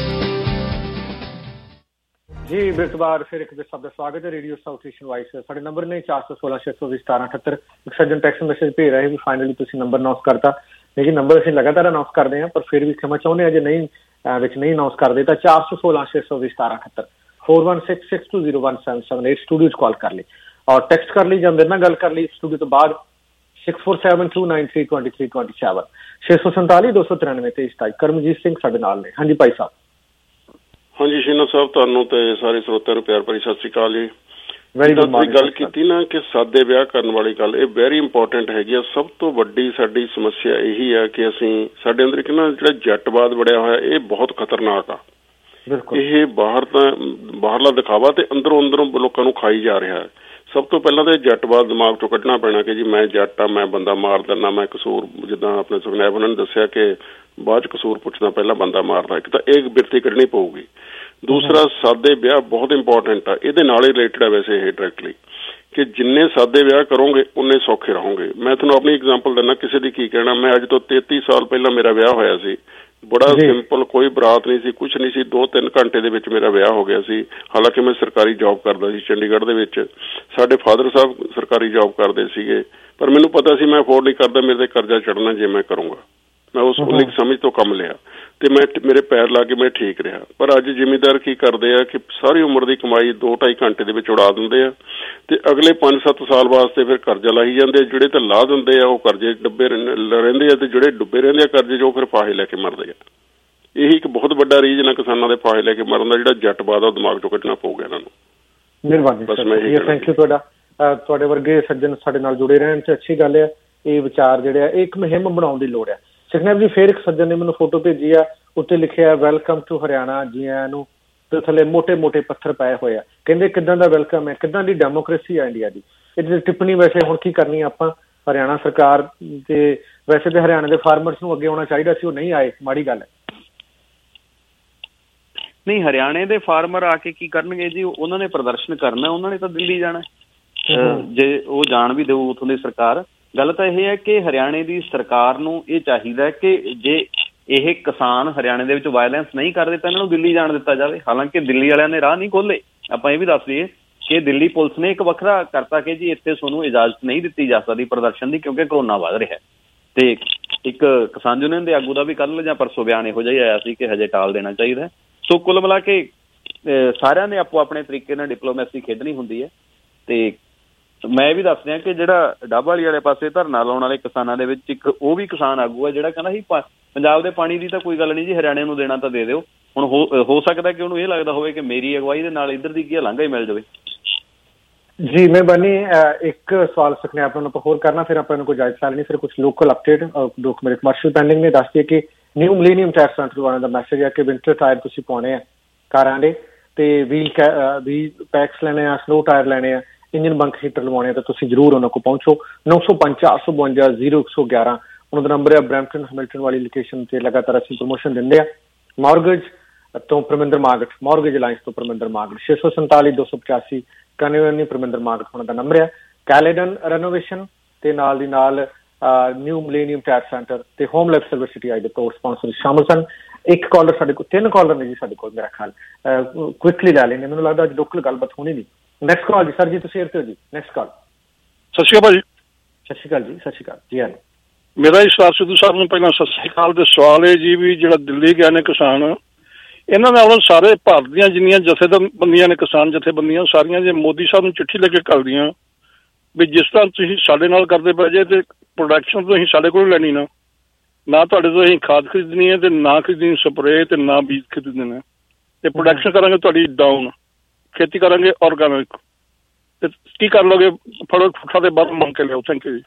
ਜੀ ਬਿਰਤਬਾਰ ਫਿਰ ਇੱਕ ਸਭ ਦਾ ਸਵਾਗਤ ਹੈ ਰੇਡੀਓ ਸਾਊਥ ਏਸ਼ੀਅਨ ਵੌਇਸ। ਸਾਡੇ ਨੰਬਰ ਨੇ ਚਾਰ ਸੌ ਸੋਲਾਂ ਛੇ ਸੌ ਵੀਹ ਸਤਾਰਾਂ ਅਠੱਤਰ। ਇੱਕ ਸੱਜਣ ਟੈਕਸਟ ਮੈਸੇਜ ਭੇਜ ਰਹੇ ਵੀ ਫਾਈਨਲੀ ਤੁਸੀਂ ਨੰਬਰ ਅਨਾਉਂਸ ਕਰਤਾ, ਲੇਕਿਨ ਨੰਬਰ ਅਸੀਂ ਲਗਾਤਾਰ ਅਨਾਉਂਸ ਕਰਦੇ ਹਾਂ ਪਰ ਫਿਰ ਵੀ ਖਿਮਾ ਚਾਹੁੰਦੇ ਹਾਂ ਜੇ ਨਹੀਂ ਵਿੱਚ ਨਹੀਂ ਅਨਾਉਂਸ ਕਰਦੇ ਤਾਂ ਚਾਰ ਸੌ ਸੋਲਾਂ ਛੇ ਸੌ ਵੀਹ ਸਤਾਰਾਂ ਅਠੱਤਰ four one six six two zero one seven seven eight studio 'ਚ ਕਾਲ ਕਰ ਲਈ ਔਰ ਟੈਕਸਟ ਕਰ ਲਈ ਜਾਂ ਮੇਰੇ ਨਾਲ ਗੱਲ ਕਰ ਲਈ ਸਟੂਡੀਓ ਤੋਂ ਬਾਅਦ six four seven two nine three two three two seven ਛੇ ਸੌ ਸੰਤਾਲੀ ਦੋ ਸੌ ਤਰਾਨਵੇਂ ਤੇਈ ਸਤਾਈ। ਕਰਮਜੀਤ ਸਿੰਘ ਸਾਡੇ ਨਾਲ ਨੇ। ਹਾਂਜੀ ਭਾਈ ਸਾਹਿਬ। ਹਾਂਜੀ ਸ਼ੀਨਾ ਸਾਹਿਬ, ਤੁਹਾਨੂੰ ਤੇ ਸਾਰੇ ਸਰੋਤਿਆਂ ਨੂੰ ਪਿਆਰ ਭਰੀ ਸਤਿ ਸ਼੍ਰੀ ਅਕਾਲ ਜੀ। ਤੁਸੀਂ ਗੱਲ ਕੀਤੀ ਨਾ ਕਿ ਸਾਦੇ ਵਿਆਹ ਕਰਨ ਵਾਲੀ ਗੱਲ, ਇਹ ਵੈਰੀ ਇੰਪੋਰਟੈਂਟ ਹੈਗੀ ਆ। ਸਭ ਤੋਂ ਵੱਡੀ ਸਾਡੀ ਸਮੱਸਿਆ ਇਹੀ ਆ ਕਿ ਅਸੀਂ ਸਾਡੇ ਅੰਦਰ ਇੱਕ ਨਾ ਜਿਹੜਾ ਜੱਟਵਾਦ ਵੜਿਆ ਹੋਇਆ, ਇਹ ਬਹੁਤ ਖਤਰਨਾਕ ਆ। ਇਹ ਬਾਹਰ ਤਾਂ ਬਾਹਰਲਾ ਦਿਖਾਵਾ ਤੇ ਅੰਦਰੋਂ ਅੰਦਰੋਂ ਲੋਕਾਂ ਨੂੰ ਖਾਈ ਜਾ ਰਿਹਾ। ਸਭ ਤੋਂ ਪਹਿਲਾਂ ਤਾਂ ਜੱਟਵਾਦ ਦਿਮਾਗ ਚੋਂ ਕੱਢਣਾ ਪੈਣਾ ਕਿ ਜੀ ਮੈਂ ਜੱਟ ਆ, ਮੈਂ ਬੰਦਾ ਮਾਰ ਦਿੰਦਾ, ਮੈਂ ਕਸੂਰ, ਜਿੱਦਾਂ ਆਪਣੇ ਸੁਖਨੈਬ ਉਹਨਾਂ ਨੇ ਦੱਸਿਆ ਕਿ ਬਾਅਦ 'ਚ ਕਸੂਰ ਪੁੱਛਦਾ ਪਹਿਲਾਂ ਬੰਦਾ ਮਾਰਦਾ। ਇੱਕ ਤਾਂ ਇਹ ਬਿਰਤੀ ਕੱਢਣੀ ਪਊਗੀ। ਦੂਸਰਾ, ਸਾਦੇ ਵਿਆਹ ਬਹੁਤ ਇੰਪੋਰਟੈਂਟ ਆ, ਇਹਦੇ ਨਾਲ ਹੀ ਰਿਲੇਟਡ ਆ ਵੈਸੇ ਇਹ ਡਾਇਰੈਕਟਲੀ, ਕਿ ਜਿੰਨੇ ਸਾਦੇ ਵਿਆਹ ਕਰੋਗੇ ਉਨੇ ਸੌਖੇ ਰਹੋਗੇ। ਮੈਂ ਤੁਹਾਨੂੰ ਆਪਣੀ ਐਗਜ਼ਾਮਪਲ ਦਿੰਦਾ, ਕਿਸੇ ਦੀ ਕੀ ਕਹਿਣਾ। ਮੈਂ ਅੱਜ ਤੋਂ ਤੇਤੀ ਸਾਲ ਪਹਿਲਾਂ ਮੇਰਾ ਵਿਆਹ ਹੋਇਆ ਸੀ, ਬੜਾ ਸਿੰਪਲ, ਕੋਈ ਬਰਾਤ ਨਹੀਂ ਸੀ, ਕੁਛ ਨਹੀਂ ਸੀ। ਦੋ ਤਿੰਨ ਘੰਟੇ ਦੇ ਵਿੱਚ ਮੇਰਾ ਵਿਆਹ ਹੋ ਗਿਆ ਸੀ। ਹਾਲਾਂਕਿ ਮੈਂ ਸਰਕਾਰੀ ਜੌਬ ਕਰਦਾ ਸੀ ਚੰਡੀਗੜ੍ਹ ਦੇ ਵਿੱਚ, ਸਾਡੇ ਫਾਦਰ ਸਾਹਿਬ ਸਰਕਾਰੀ ਜੌਬ ਕਰਦੇ ਸੀਗੇ, ਪਰ ਮੈਨੂੰ ਪਤਾ ਸੀ ਮੈਂ ਅਫੋਰਡ ਨਹੀਂ ਕਰਦਾ, ਮੇਰੇ ਤੇ ਕਰਜ਼ਾ ਚੜ੍ਹਨਾ ਜੇ ਮੈਂ ਕਰੂੰਗਾ। ਮੈਂ ਉਸ ਉਨੀ ਸਮਝ ਤੋਂ ਕੰਮ ਲਿਆ ਤੇ ਮੈਂ ਮੇਰੇ ਪੈਰ ਲਾ ਕੇ ਮੈਂ ਠੀਕ ਰਿਹਾ। ਪਰ ਅੱਜ ਜ਼ਿਮੀਂਦਾਰ ਕੀ ਕਰਦੇ ਆ ਕਿ ਸਾਰੀ ਉਮਰ ਦੀ ਕਮਾਈ ਦੋ ਢਾਈ ਘੰਟੇ ਦੇ ਵਿੱਚ ਉਡਾ ਦਿੰਦੇ ਆ ਤੇ ਅਗਲੇ ਪੰਜ ਸੱਤ ਸਾਲ ਵਾਸਤੇ ਫਿਰ ਕਰਜ਼ਾ ਲਾਈ ਜਾਂਦੇ ਆ। ਜਿਹੜੇ ਤਾਂ ਲਾ ਦਿੰਦੇ ਆ ਉਹ ਕਰਜ਼ੇ ਡੁੱਬੇ ਰਹਿੰਦੇ ਆ ਤੇ ਜਿਹੜੇ ਡੁੱਬੇ ਰਹਿੰਦੇ ਆ ਕਰਜ਼ੇ 'ਚ ਉਹ ਫਿਰ ਫਾਹੇ ਲੈ ਕੇ ਮਰਦੇ ਆ। ਇਹੀ ਇੱਕ ਬਹੁਤ ਵੱਡਾ ਰੀਜ਼ਨ ਆ ਕਿਸਾਨਾਂ ਦੇ ਫਾਹੇ ਲੈ ਕੇ ਮਰਨ ਦਾ, ਜਿਹੜਾ ਜੱਟਵਾਦ ਆ ਦਿਮਾਗ ਚੋਂ ਕੱਢਣਾ ਪਊਗਾ ਇਹਨਾਂ ਨੂੰ। ਮਿਹਰਬਾਨੀ, ਥੈਂਕ ਯੂ ਤੁਹਾਡਾ। ਤੁਹਾਡੇ ਵਰਗੇ ਸੱਜਣ ਸਾਡੇ ਨਾਲ ਜੁੜੇ ਰਹਿਣ ਤੇ ਅੱਛੀ ਗੱਲ ਆ। ਇਹ ਵਿਚਾਰ ਜਿਹੜੇ ਆ ਇੱਕ ਮੁਹਿੰਮ ਬਣਾਉਣ ਦੀ ਲੋੜ ਆ। ਸੁਖਨੈਬ ਜੀ, ਫੇਰ ਇੱਕ ਸੱਜਣ ਨੇ ਮੈਨੂੰ ਫੋਟੋ ਭੇਜੀ ਆ, ਉੱਤੇ ਲਿਖਿਆ ਵੈਲਕਮ ਟੂ ਹਰਿਆਣਾ, ਜੀ ਆਇਆਂ ਨੂੰ, ਤੇ ਥੱਲੇ ਮੋਟੇ ਮੋਟੇ ਪੱਥਰ ਪਏ ਹੋਏ ਆ। ਕਹਿੰਦੇ ਕਿੱਦਾਂ ਦਾ ਵੈਲਕਮ ਹੈ, ਕਿੱਦਾਂ ਦੀ ਡੈਮੋਕ੍ਰੇਸੀ ਆ ਇੰਡੀਆ ਦੀ। ਇਹਦੀ ਟਿੱਪਣੀ ਵੈਸੇ ਹੁਣ ਕੀ ਕਰਨੀ ਆਪਾਂ, ਹਰਿਆਣਾ ਸਰਕਾਰ ਤੇ ਵੈਸੇ ਤੇ ਹਰਿਆਣਾ ਦੇ ਫਾਰਮਰਸ ਨੂੰ ਅੱਗੇ ਆਉਣਾ ਚਾਹੀਦਾ ਸੀ, ਉਹ ਨਹੀਂ ਆਏ, ਮਾੜੀ ਗੱਲ ਹੈ। ਨਹੀਂ, ਹਰਿਆਣੇ ਦੇ ਫਾਰਮਰ ਆ ਕੇ ਕੀ ਕਰਨਗੇ ਜੀ? ਉਹਨਾਂ ਨੇ ਪ੍ਰਦਰਸ਼ਨ ਕਰਨਾ, ਉਹਨਾਂ ਨੇ ਤਾਂ ਦਿੱਲੀ ਜਾਣਾ। ਜੇ ਉਹ ਜਾਣ ਵੀ ਦਿਓ ਉੱਥੋਂ ਦੀ ਸਰਕਾਰ। ਗੱਲ ਤਾਂ ਇਹ ਹੈ ਕਿ ਹਰਿਆਣੇ ਦੀ ਸਰਕਾਰ ਨੂੰ ਇਹ ਚਾਹੀਦਾ ਕਿ ਜੇ ਇਹ ਕਿਸਾਨ ਹਰਿਆਣੇ ਦੇ ਵਿੱਚ ਵਾਇਲੈਂਸ ਨਹੀਂ ਕਰਦੇ ਤਾਂ ਇਹਨਾਂ ਨੂੰ ਦਿੱਲੀ ਜਾਣ ਦਿੱਤਾ ਜਾਵੇ। ਹਾਲਾਂਕਿ ਦਿੱਲੀ ਵਾਲਿਆਂ ਨੇ ਰਾਹ ਨਹੀਂ ਖੋਲੇ। ਆਪਾਂ ਇਹ ਵੀ ਦੱਸ ਦਈਏ ਕਿ ਦਿੱਲੀ ਪੁਲਿਸ ਨੇ ਇੱਕ ਵੱਖਰਾ ਕਰਤਾ ਕਿ ਜੀ ਇੱਥੇ ਤੁਹਾਨੂੰ ਇਜਾਜ਼ਤ ਨਹੀਂ ਦਿੱਤੀ ਜਾ ਸਕਦੀ ਪ੍ਰਦਰਸ਼ਨ ਦੀ, ਕਿਉਂਕਿ ਕਰੋਨਾ ਵੱਧ ਰਿਹਾ। ਤੇ ਇੱਕ ਕਿਸਾਨ ਯੂਨੀਅਨ ਦੇ ਆਗੂ ਦਾ ਵੀ ਕੱਲ੍ਹ ਜਾਂ ਪਰਸੋਂ ਬਿਆਨ ਇਹੋ ਜਿਹਾ ਹੀ ਆਇਆ ਸੀ ਕਿ ਹਜੇ ਟਾਲ ਦੇਣਾ ਚਾਹੀਦਾ। ਸੋ ਕੁੱਲ ਮਿਲਾ ਕੇ ਸਾਰਿਆਂ ਨੇ ਆਪੋ ਆਪਣੇ ਤਰੀਕੇ ਨਾਲ ਡਿਪਲੋਮੈਸੀ ਖੇਡਣੀ ਹੁੰਦੀ ਹੈ। ਤੇ ਮੈਂ ਵੀ ਦੱਸ ਰਿਹਾ ਕਿ ਜਿਹੜਾ ਡੱਬ ਵਾਲੀ ਵਾਲੇ ਪਾਸੇ ਧਰਨਾ ਲਾਉਣ ਵਾਲੇ ਕਿਸਾਨਾਂ ਦੇ ਵਿੱਚ ਇੱਕ ਉਹ ਵੀ ਕਿਸਾਨ ਆਗੂ ਹੈ ਜਿਹੜਾ ਕਹਿੰਦਾ ਸੀ ਪੰਜਾਬ ਦੇ ਪਾਣੀ ਦੀ ਤਾਂ ਕੋਈ ਗੱਲ ਨਹੀਂ ਜੀ, ਹਰਿਆਣੇ ਨੂੰ ਦੇਣਾ ਤਾਂ ਦੇ ਦਿਓ। ਹੁਣ ਹੋ ਹੋ ਸਕਦਾ ਕਿ ਉਹਨੂੰ ਇਹ ਲੱਗਦਾ ਹੋਵੇ ਕਿ ਮੇਰੀ ਅਗਵਾਈ ਦੇ ਨਾਲ ਇੱਧਰ ਦੀ ਕੀ ਲਾਂਘਾ ਹੀ ਮਿਲ ਜਾਵੇ। ਜੀ ਮਿਹਰਬਾਨੀ। ਇੱਕ ਸਵਾਲ ਸਕਨੇ ਆਪਾਂ ਨੂੰ ਆਪਾਂ ਹੋਰ ਕਰਨਾ, ਫਿਰ ਆਪਾਂ ਨੂੰ ਕੋਈ ਜਾਇਜ਼ ਸਵਾਲ ਨਹੀਂ, ਫਿਰ ਕੁਝ ਲੋਕਲ ਅਪਡੇਟ ਦੋ ਮੇਰੇ ਕਮਰਸ਼ੀਅਲ ਪੈਂਡਿੰਗ ਨੇ। ਦੱਸਦੀ ਕਿ ਨਿਊ ਮਿਲੇਨੀਅਮ ਟਾਇਰ ਸੈਂਟਰ ਵਾਲਿਆਂ ਦਾ ਮੈਸੇਜ ਹੈ ਕਿ ਵਿੰਟਰ ਟਾਇਰ ਤੁਸੀਂ ਪਾਉਣੇ ਆ ਕਾਰਾਂ ਦੇ, ਤੇ ਵੀਲ ਵੀਲ ਪੈਕਸ ਲੈਣੇ ਆ, ਸਨੋ ਟਾਇਰ ਲੈਣੇ ਆ, ਇੰਜਨ ਬੰਕ ਹੀਟਰ ਲਵਾਉਣੇ ਆ, ਤਾਂ ਤੁਸੀਂ ਜ਼ਰੂਰ ਉਹਨਾਂ ਕੋਲ ਪਹੁੰਚੋ। ਨੌ ਸੌ ਪੰਜ ਚਾਰ ਸੌ ਬਵੰਜਾ ਜ਼ੀਰੋ ਇੱਕ ਸੌ ਗਿਆਰਾਂ ਉਹਨਾਂ ਦਾ ਨੰਬਰ ਹੈ। ਬਰੈਂਪਟਨ ਹੈਮਿਲਟਨ ਵਾਲੀ ਲੋਕੇਸ਼ਨ ਤੇ ਲਗਾਤਾਰ ਅਸੀਂ ਪ੍ਰਮੋਸ਼ਨ ਦਿੰਦੇ ਆ। ਮੌਰਗੇਜ ਤੋਂ ਪਰਮਿੰਦਰ ਮਾਗਟ, ਮੌਰਗੇਜ ਅਲਾਇੰਸ ਤੋਂ ਪਰਮਿੰਦਰ ਮਾਗਟ, ਛੇ ਸੌ ਸੰਤਾਲੀ ਦੋ ਸੌ ਪਚਾਸੀ ਇਕਾਨਵੇਂ ਪਰਮਿੰਦਰ ਮਾਗਟ ਉਹਨਾਂ ਦਾ ਨੰਬਰ ਹੈ। ਕੈਲੇਡਨ ਰੈਨੋਵੇਸ਼ਨ ਤੇ ਨਾਲ ਦੀ ਨਾਲ ਨਿਊ ਮਿਲੇਨੀਅਮ ਟਾਇਰ ਸੈਂਟਰ ਤੇ ਹੋਮ ਲਾਈਫ ਸਿਲਵਰ ਸਿਟੀ ਆਈ ਦੇ ਪ੍ਰੋ ਸਪਾਂਸਰ ਸ਼ਾਮਲ ਸਨ। ਇੱਕ ਕਾਲਰ ਸਾਡੇ ਕੋਲ, ਤਿੰਨ ਕਾਲਰ ਨੇ ਜੀ ਸਾਡੇ ਕੋਲ, ਮੇਰਾ ਖਿਆਲ ਕੁਇਕਲੀ ਲੈ ਲੈਂਗੇ, ਮੈਨੂੰ ਲੱਗਦਾ ਅੱਜ ਲੋਕਲ ਗੱਲਬਾਤ ਹੋਣੀ ਨਹੀਂ। ਨੈਕਸਟ ਕਾਲ ਜੀ ਸਰ ਜੀ, ਤੁਸੀਂ ਏਅਰ ਤੇ ਹੋ ਜੀ। Next call. ਸਤਿ ਸ਼੍ਰੀ ਅਕਾਲ ਭਾਜੀ। ਸਤਿ ਸ਼੍ਰੀ ਅਕਾਲ ਜੀ। ਸਤਿ ਸ਼੍ਰੀ ਅਕਾਲ ਜੀ। ਹਾਂ, ਮੇਰਾ ਇਸ ਵਾਰ ਸਿੱਧੂ ਸਾਹਿਬ ਨੂੰ ਪਹਿਲਾਂ ਸਤਿ ਸ਼੍ਰੀ ਅਕਾਲ। ਦੇ ਸਵਾਲ ਹੈ ਜੀ ਵੀ ਜਿਹੜਾ ਦਿੱਲੀ ਗਏ ਨੇ ਕਿਸਾਨ, ਇਹਨਾਂ ਨਾਲ ਸਾਰੇ ਭਾਰਤ ਦੀਆਂ ਜਿੰਨੀਆਂ ਜਥੇਬੰਦੀਆਂ ਨੇ ਕਿਸਾਨ ਜਥੇਬੰਦੀਆਂ ਸਾਰੀਆਂ ਜੇ ਮੋਦੀ ਸਾਹਿਬ ਨੂੰ ਚਿੱਠੀ ਲੈ ਕੇ ਕਰਦੀਆਂ ਵੀ ਜਿਸ ਤਰ੍ਹਾਂ ਤੁਸੀਂ ਸਾਡੇ ਨਾਲ ਕਰਦੇ ਪਏ ਜੇ ਤੇ ਪ੍ਰੋਡਕਸ਼ਨ ਤੋਂ ਅਸੀਂ ਸਾਡੇ ਕੋਲ ਲੈਣੀ ਨਾ ਨਾ ਤੁਹਾਡੇ ਤੋਂ ਅਸੀਂ ਖਾਦ ਖਰੀਦਣੀ ਹੈ ਤੇ ਨਾ ਖਰੀਦਣੀ ਸਪਰੇਅ ਤੇ ਨਾ ਬੀਜ ਖਰੀਦਣੇ ਨੇ, ਤੇ ਪ੍ਰੋਡਕਸ਼ਨ ਕਰਾਂਗੇ ਤੁਹਾਡੀ ਡਾਊਨ, ਖੇਤੀ ਕਰਾਂਗੇ ਆਰਗੈਨਿਕ, ਤੇ ਕੀ ਕਰ ਲੋਗੇ? ਫੜੋ ਠੁੱਠਾ ਦੇ ਬਾਹਰ ਮੰਗ ਕੇ ਲਿਆਓ। ਥੈਂਕ ਯੂ ਜੀ।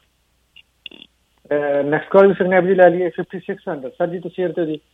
ਨੈਕਸਟ ਕਾਲ ਵੀ ਸੰਗਨੈਬ ਜੀ ਲੈ ਲਈਏ। ਫਿਫਟੀ ਸਿਕਸ ਹੰਡਰਡ ਸਰ ਜੀ, ਤੁਸੀਂ ਏਅਰ ਤੇ ਜੀ।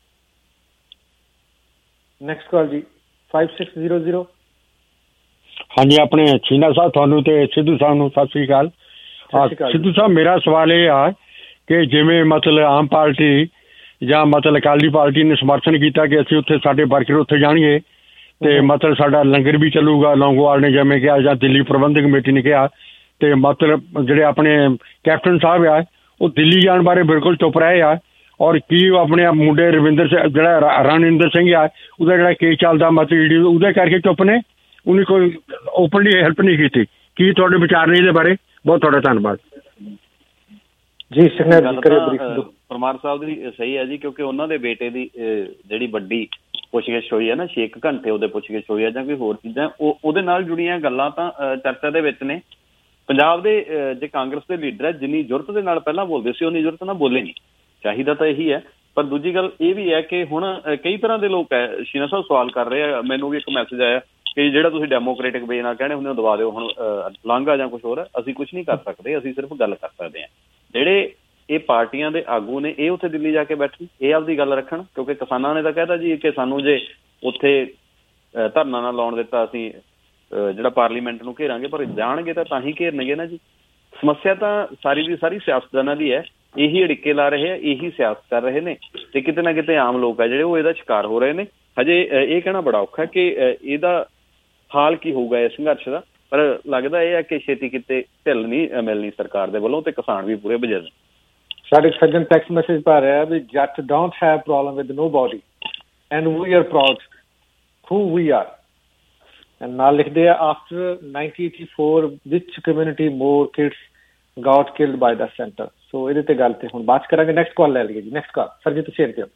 ਨੈਕਸਟ ਕਾਲ ਜੀ ਫਾਈਵ ਸਿਕਸ ਜ਼ੀਰੋ ਜ਼ੀਰੋ। ਹਾਂਜੀ, ਆਪਣੇ ਛੀਨਾ ਸਾਹਿਬ ਤੁਹਾਨੂੰ ਤੇ ਸਿੱਧੂ ਸਾਹਿਬ ਨੂੰ ਸਤਿ ਸ੍ਰੀ ਅਕਾਲ। ਸਿੱਧੂ ਸਾਹਿਬ, ਮੇਰਾ ਸਵਾਲ ਇਹ ਆ ਕਿ ਜਿਵੇਂ ਮਤਲਬ ਆਮ ਪਾਰਟੀ ਜਾਂ ਮਤਲਬ ਅਕਾਲੀ ਪਾਰਟੀ ਨੇ ਸਮਰਥਨ ਕੀਤਾ ਕਿ ਅਸੀਂ ਉੱਥੇ ਸਾਡੇ ਵਰਕਰ ਉੱਥੇ ਜਾਣਗੇ ਤੇ ਮਤਲਬ ਸਾਡਾ ਲੰਗਰ ਵੀ ਚੱਲੂਗਾ, ਲੌਂਗੋਵਾਲ ਨੇ ਜਿਵੇਂ ਕਿਹਾ ਜਾਂ ਦਿੱਲੀ ਪ੍ਰਬੰਧਕ ਕਮੇਟੀ ਨੇ ਕਿਹਾ, ਤੇ ਮਤਲਬ ਜਿਹੜੇ ਆਪਣੇ ਕੈਪਟਨ ਸਾਹਿਬ ਆ ਉਹ ਦਿੱਲੀ ਜਾਣ ਬਾਰੇ ਬਿਲਕੁਲ ਚੁੱਪ ਰਹੇ ਆ, ਔਰ ਕੀ ਆਪਣੇ ਮੁੰਡੇ ਰਵਿੰਦਰ ਸਿੰਘ ਜਿਹੜਾ ਰਣਇੰਦਰ ਸਿੰਘ ਆ ਉਹਦਾ ਜਿਹੜਾ ਕੇਸ ਚੱਲਦਾ ਮਤਲਬ ਉਹਦੇ ਕਰਕੇ ਚੁੱਪ ਨੇ, ਉਹਨੇ ਕੋਈ ਓਪਨਲੀ ਹੈਲਪ ਨਹੀਂ ਕੀਤੀ। ਕੀ ਤੁਹਾਡੇ ਵਿਚਾਰ ਨੇ ਇਹਦੇ ਬਾਰੇ? ਬਹੁਤ ਤੁਹਾਡਾ ਧੰਨਵਾਦ ਜੀ। ਪਰਮਾਰ ਸਾਹਿਬ ਦੀ ਸਹੀ ਹੈ ਜੀ, ਕਿਉਂਕਿ ਉਹਨਾਂ ਦੇ ਬੇਟੇ ਦੀ ਜਿਹੜੀ ਵੱਡੀ ਪੁੱਛਗਿੱਛ ਹੋਈ ਹੈ ਨਾ, ਛੇ ਕੁ ਘੰਟੇ ਉਹਦੇ ਪੁੱਛਗਿੱਛ ਹੋਈ ਹੈ ਜਾਂ ਕੋਈ ਹੋਰ ਚੀਜ਼ਾਂ, ਉਹ ਉਹਦੇ ਨਾਲ ਜੁੜੀਆਂ ਗੱਲਾਂ ਤਾਂ ਚਰਚਾ ਦੇ ਵਿੱਚ ਨੇ। ਪੰਜਾਬ ਦੇ ਜੇ ਕਾਂਗਰਸ ਦੇ ਲੀਡਰ ਹੈ, ਜਿੰਨੀ ਜ਼ਰੂਰਤ ਦੇ ਨਾਲ ਪਹਿਲਾਂ ਬੋਲਦੇ ਸੀ ਉਨੀ ਜ਼ਰੂਰਤ ਨਾਲ ਬੋਲੇ ਨਹੀਂ। ਚਾਹੀਦਾ ਤਾਂ ਇਹੀ ਹੈ, ਪਰ ਦੂਜੀ ਗੱਲ ਇਹ ਵੀ ਹੈ ਕਿ ਹੁਣ ਕਈ ਤਰ੍ਹਾਂ ਦੇ ਲੋਕ ਹੈ। ਸ਼ੀਨਾ ਸਾਹਿਬ ਸਵਾਲ ਕਰ ਰਹੇ ਆ, ਮੈਨੂੰ ਵੀ ਇੱਕ ਮੈਸੇਜ ਆਇਆ ਕਿ ਜਿਹੜਾ ਤੁਸੀਂ ਡੈਮੋਕ੍ਰੇਟਿਕ ਵੇ ਨਾਲ ਕਹਿੰਦੇ ਹੁੰਦੇ ਹੋ ਦਬਾ ਦਿਓ, ਹੁਣ ਲਾਂਘਾ ਜਾਂ ਕੁਛ ਹੋਰ। ਅਸੀਂ ਕੁਛ ਨਹੀਂ ਕਰ ਸਕਦੇ, ਅਸੀਂ ਸਿਰਫ ਗੱਲ ਕਰ ਸਕਦੇ ਹਾਂ। ਜਿਹੜੇ ਇਹ ਪਾਰਟੀਆਂ ਦੇ ਆਗੂ ਨੇ ਇਹ ਉੱਥੇ ਦਿੱਲੀ ਜਾ ਕੇ ਬੈਠਣ, ਇਹ ਆਪਦੀ ਗੱਲ ਰੱਖਣ, ਕਿਉਂਕਿ ਕਿਸਾਨਾਂ ਨੇ ਤਾਂ ਕਹਿਤਾ ਜੀ ਕਿ ਸਾਨੂੰ ਜੇ ਉੱਥੇ ਧਰਨਾ ਨਾ ਲਾਉਣ ਦਿੱਤਾ ਅਸੀਂ ਜਿਹੜਾ ਪਾਰਲੀਮੈਂਟ ਨੂੰ ਘੇਰਾਂਗੇ, ਪਰ ਜਾਣਗੇ ਤਾਂ ਤਾਂ ਹੀ ਘੇਰਨਗੇ ਨਾ ਜੀ। ਸਮੱਸਿਆ ਤਾਂ ਸਾਰੀ ਦੀ ਸਾਰੀ ਸਿਆਸਤਦਾਨਾਂ ਦੀ ਹੈ, ਇਹੀ ਅੜਿੱਕੇ ਲਾ ਰਹੇ ਆ, ਇਹੀ ਸਿਆਸਤ ਕਰ ਰਹੇ ਨੇ, ਤੇ ਕਿਤੇ ਨਾ ਕਿਤੇ ਆਮ ਲੋਕ ਆ ਜਿਹੜੇ ਉਹ ਇਹਦਾ ਸ਼ਿਕਾਰ ਹੋ ਰਹੇ ਨੇ। ਹਜੇ ਇਹ ਕਹਿਣਾ ਬੜਾ ਔਖਾ ਕਿ ਇਹਦਾ ਹਾਲ ਕੀ ਹੋਊਗਾ ਇਸ ਸੰਘਰਸ਼ ਦਾ, ਪਰ ਲੱਗਦਾ ਇਹ ਹੈ ਕਿ ਛੇਤੀ ਕਿਤੇ ਢਿੱਲ ਨਹੀਂ ਮਿਲਣੀ ਸਰਕਾਰ ਦੇ ਵੱਲੋਂ, ਤੇ ਕਿਸਾਨ ਵੀ ਪੂਰੇ ਬਜਰ ਨੇ। ਸਾਡੇ ਸੱਜਣ ਟੈਕਸਟ ਮੈਸੇਜ ਪਾ ਰਿਹਾ we Jatt don't have problem with nobody and we are proud who we are, and ਨਾਲ ਲਿਖਦੇ ਆ ਆਫਟਰ ਨਾਈਨਟੀਨ ਏਟੀ ਫੋਰ ਵਿਚ community more kids got killed by the centre. So ਇਹਦੇ ਤੇ ਗੱਲ ਤੇ ਹੁਣ ਬਾਤ ਕਰਾਂਗੇ। ਨੈਕਸਟ ਕਾਲ ਲੈ ਲਈਏ ਜੀ। ਨੈਕਸਟ ਕਾਲ ਸਰ ਜੀ, ਤੁਸੀਂ ਇੱਥੇ ਹੋ।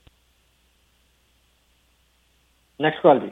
ਨੈਕਸਟ ਕਾਲ ਜੀ,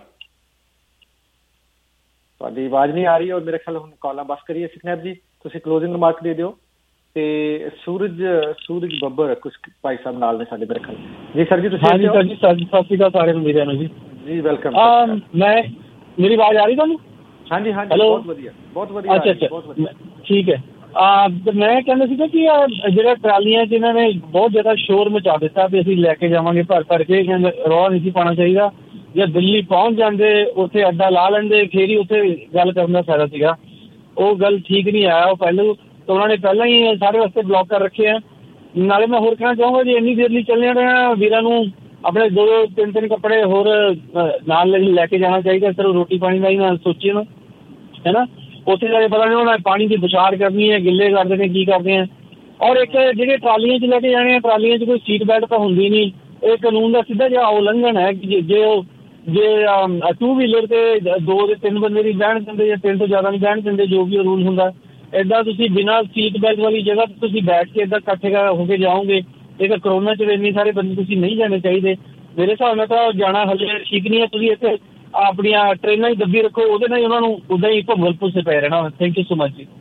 ਤੁਹਾਡੀ ਆਵਾਜ਼ ਨਹੀਂ ਆ ਰਹੀ ਔਰ ਮੇਰੇ ਖਿਆਲ ਹੁਣ ਕਾਲਾਂ ਬਸ ਕਰੀਏ। ਸੁਖਨੈਬ ਜੀ ਤੁਸੀਂ ਕਲੋਜ਼ਿੰਗ ਰਿਮਾਰਕ ਦੇ ਦਿਓ, ਤੇ ਸੂਰਜ ਸੂਰਜ ਬੱਬਰ ਕੁਛ ਭਾਈ ਸਾਹਿਬ ਨਾਲ ਨੇ ਸਾਡੇ ਮੇਰੇ ਖਿਆਲ। ਜੀ ਸਰ ਜੀ ਤੁਸੀਂ। ਹਾਂਜੀ ਸਰ ਜੀ, ਸਤਿ ਸ਼੍ਰੀ ਅਕਾਲ ਸਾਰਿਆਂ ਨੂੰ ਵੀਰਾਂ ਨੂੰ ਜੀ। ਜੀ ਵੈਲਕਮ। ਮੈਂ ਮੇਰੀ ਆਵਾਜ਼ ਆ ਰਹੀ ਤੁਹਾਨੂੰ? ਹਾਂਜੀ ਹਾਂਜੀ, ਬਹੁਤ ਵਧੀਆ ਬਹੁਤ ਵਧੀਆ। ਅੱਛਾ ਅੱਛਾ, ਠੀਕ ਹੈ। ਮੈਂ ਕਹਿੰਦਾ ਸੀਗਾ ਕਿ ਜਿਹੜਾ ਟਰਾਲੀਆਂ 'ਚ ਇਹਨਾਂ ਨੇ ਬਹੁਤ ਜ਼ਿਆਦਾ ਸ਼ੋਰ ਮਚਾ ਦਿੱਤਾ ਵੀ ਅਸੀਂ ਲੈ ਕੇ ਜਾਵਾਂਗੇ ਭਰ ਭਰ ਕੇ, ਰੌਲਾ ਨਹੀਂ ਸੀ ਪਾਉਣਾ ਚਾਹੀਦਾ। ਜੇ ਦਿੱਲੀ ਪਹੁੰਚ ਜਾਂਦੇ, ਉੱਥੇ ਅੱਡਾ ਲਾ ਲੈਂਦੇ, ਫੇਰ ਹੀ ਉੱਥੇ ਗੱਲ ਕਰਨ ਦਾ ਫਾਇਦਾ ਸੀਗਾ। ਉਹ ਗੱਲ ਠੀਕ ਨਹੀਂ ਆਇਆ। ਉਹ ਪਹਿਲਾਂ ਤਾਂ ਉਹਨਾਂ ਨੇ ਪਹਿਲਾਂ ਹੀ ਸਾਰੇ ਰਸਤੇ ਬਲੌਕ ਕਰ ਰੱਖੇ ਆ। ਨਾਲੇ ਮੈਂ ਹੋਰ ਕਹਿਣਾ ਚਾਹੂੰਗਾ ਜੀ, ਇੰਨੀ ਦੇਰ ਲਈ ਚੱਲਣੇ ਰਿਹਾ ਵੀਰਾਂ ਨੂੰ ਆਪਣੇ ਦੋ ਦੋ ਤਿੰਨ ਤਿੰਨ ਕੱਪੜੇ ਹੋਰ ਨਾਲ ਲੈ ਕੇ ਜਾਣਾ ਚਾਹੀਦਾ। ਸਿਰਫ ਰੋਟੀ ਪਾਣੀ ਦਾ ਹੀ ਨਾ ਸੋਚੀਏ ਨਾ, ਹੈ ਨਾ। ਉੱਥੇ ਜਾ ਕੇ ਪਤਾ ਨਹੀਂ ਉਹਨਾਂ ਪਾਣੀ ਦੀ ਵਿਚਾਰ ਕਰਨੀ ਹੈ, ਗਿੱਲੇ ਕਰਦੇ ਨੇ, ਕੀ ਕਰਦੇ ਆ। ਔਰ ਇੱਕ ਜਿਹੜੇ ਟਰਾਲੀਆਂ 'ਚ ਲੈ ਕੇ ਜਾਣੇ ਆ, ਟਰਾਲੀਆਂ 'ਚ ਕੋਈ ਸੀਟ ਬੈਲਟ ਤਾਂ ਹੁੰਦੀ ਨਹੀਂ। ਇਹ ਕਾਨੂੰਨ ਦਾ ਸਿੱਧਾ ਜਿਹਾ ਉਲੰਘਣ ਹੈ ਕਿ ਜੇ ਉਹ ਜੇ ਟੂ ਵੀਲਰ ਤੇ ਦੋ ਦੇ ਤਿੰਨ ਬੰਦੇ ਨਹੀਂ ਬਹਿਣ ਦਿੰਦੇ ਜਾਂ ਤਿੰਨ ਤੋਂ ਜ਼ਿਆਦਾ ਨਹੀਂ ਬਹਿਣ ਦਿੰਦੇ, ਜੋ ਵੀ ਰੂਲ ਹੁੰਦਾ। ਏਦਾਂ ਤੁਸੀਂ ਬਿਨਾਂ ਸੀਟ ਬੈਲਟ ਵਾਲੀ ਜਗ੍ਹਾ ਤੇ ਤੁਸੀਂ ਬੈਠ ਕੇ ਏਦਾਂ ਇਕੱਠੇ ਹੋ ਕੇ ਜਾਓਗੇ, ਇਹ ਤਾਂ ਕਰੋਨਾ 'ਚ ਇੰਨੇ ਸਾਰੇ ਬੰਦੇ ਤੁਸੀਂ ਨਹੀਂ ਜਾਣੇ ਚਾਹੀਦੇ। ਮੇਰੇ ਹਿਸਾਬ ਨਾਲ ਤਾਂ ਜਾਣਾ ਹਲੇ ਠੀਕ ਨਹੀਂ ਹੈ। ਤੁਸੀਂ ਇੱਥੇ ਆਪਣੀਆਂ ਟ੍ਰੇਨਾਂ ਹੀ ਦੱਬੀ ਰੱਖੋ, ਉਹਦੇ ਨਾਲ ਹੀ ਉਹਨਾਂ ਨੂੰ ਉੱਦਾਂ ਹੀ ਭੰਗਲ ਭੁੱਸੇ ਪੈ ਰਹਿਣਾ। ਥੈਂਕ ਯੂ ਸੋ ਮਚ ਜੀ।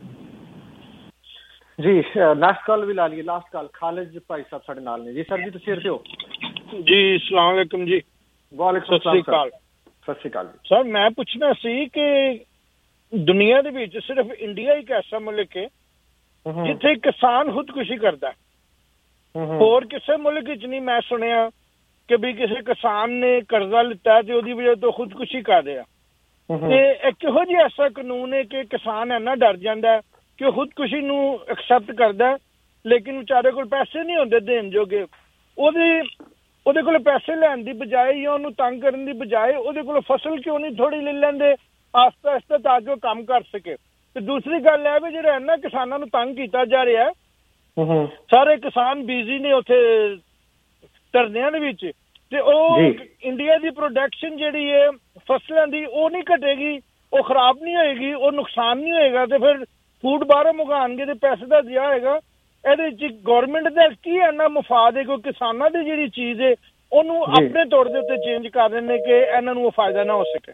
ਜੀ ਲਾਸਟ ਕਾਲ ਵੀ ਲਾ ਲਈਏ। ਲਾਸਟ ਕਾਲ ਖਾਲਿਦ ਭਾਈ ਸਾਹਿਬ ਸਾਡੇ ਨਾਲ ਨੇ ਜੀ। ਸਰ ਜੀ ਤੁਸੀਂ ਇੱਥੇ ਹੋ? ਜੀ ਸਲਾਮ ਅਲੈਕੁਮ ਜੀ। ਵਾਲੇਕੁਮ ਸਲਾਮ ਸਤਿ ਸ਼੍ਰੀ ਅਕਾਲ ਸਰ। ਮੈਂ ਪੁੱਛਣਾ ਸੀ ਕਿ ਦੁਨੀਆ ਦੇ ਵਿੱਚ ਸਿਰਫ ਇੰਡੀਆ ਇੱਕ ਐਸਾ ਮੁਲਕ ਹੈ ਜਿੱਥੇ ਕਿਸਾਨ ਖੁਦਕੁਸ਼ੀ ਕਰਦਾ, ਹੋਰ ਕਿਸੇ ਮੁਲਕ ਵਿੱਚ ਨਹੀਂ ਮੈਂ ਸੁਣਿਆ ਕਿ ਵੀ ਕਿਸੇ ਕਿਸਾਨ ਨੇ ਕਰਜ਼ਾ ਲਿੱਤਾ ਤੇ ਉਹਦੀ ਵਜ੍ਹਾ ਤੋਂ ਖੁਦਕੁਸ਼ੀ ਕਰ ਰਿਹਾ। ਤੇ ਇਹ ਕਿਹੋ ਜਿਹਾ ਐਸਾ ਕਾਨੂੰਨ ਹੈ ਕਿ ਕਿਸਾਨ ਇੰਨਾ ਡਰ ਜਾਂਦਾ ਕਿ ਉਹ ਖੁਦਕੁਸ਼ੀ ਨੂੰ ਐਕਸੈਪਟ ਕਰਦਾ, ਲੇਕਿਨ ਵਿਚਾਰੇ ਕੋਲ ਪੈਸੇ ਨਹੀਂ ਹੁੰਦੇ ਦੇਣ ਜੋਗੇ। ਉਹਦੇ ਉਹਦੇ ਕੋਲ ਪੈਸੇ ਲੈਣ ਦੀ ਬਜਾਏ ਜਾਂ ਉਹਨੂੰ ਤੰਗ ਕਰਨ ਦੀ ਬਜਾਏ ਉਹਦੇ ਕੋਲ ਫਸਲ ਕਿਉਂ ਨਹੀਂ ਥੋੜੀ ਲੈ ਲੈਂਦੇ ਆਸਤਾ ਆਸਤਾ ਤਾਂ ਕਿ ਉਹ ਕੰਮ ਕਰ ਸਕੇ। ਤੇ ਦੂਸਰੀ ਗੱਲ ਹੈ ਵੀ ਜਿਹੜਾ ਇਹਨਾਂ ਕਿਸਾਨਾਂ ਨੂੰ ਤੰਗ ਕੀਤਾ ਜਾ ਰਿਹਾ, ਸਾਰੇ ਕਿਸਾਨ ਬਿਜ਼ੀ ਨੇ ਉੱਥੇ ਧਰਨਿਆਂ ਦੇ ਵਿੱਚ, ਤੇ ਉਹ ਇੰਡੀਆ ਦੀ ਪ੍ਰੋਡਕਸ਼ਨ ਜਿਹੜੀ ਹੈ ਫਸਲਾਂ ਦੀ ਉਹ ਨਹੀਂ ਘਟੇਗੀ, ਉਹ ਖਰਾਬ ਨਹੀਂ ਹੋਏਗੀ, ਉਹ ਨੁਕਸਾਨ ਨਹੀਂ ਹੋਏਗਾ, ਤੇ ਫਿਰ ਫੂਡ ਬਾਹਰੋਂ ਮੰਗਾਉਣਗੇ ਤੇ ਪੈਸੇ ਦਾ ਜ਼ਿਆ ਹੋਏਗਾ। ਇਹਦੇ ਚ ਗੌਰਮੈਂਟ ਦਾ ਕੀ ਇੰਨਾ ਮੁਫਾਦ ਹੈ ਕਿ ਕਿਸਾਨਾਂ ਦੀ ਜਿਹੜੀ ਚੀਜ਼ ਹੈ ਉਹਨੂੰ ਆਪਣੇ ਤੌਰ ਦੇ ਉੱਤੇ ਚੇਂਜ ਕਰ ਰਹੇ ਨੇ ਕਿ ਇਹਨਾਂ ਨੂੰ ਉਹ ਫਾਇਦਾ ਨਾ ਹੋ ਸਕੇ।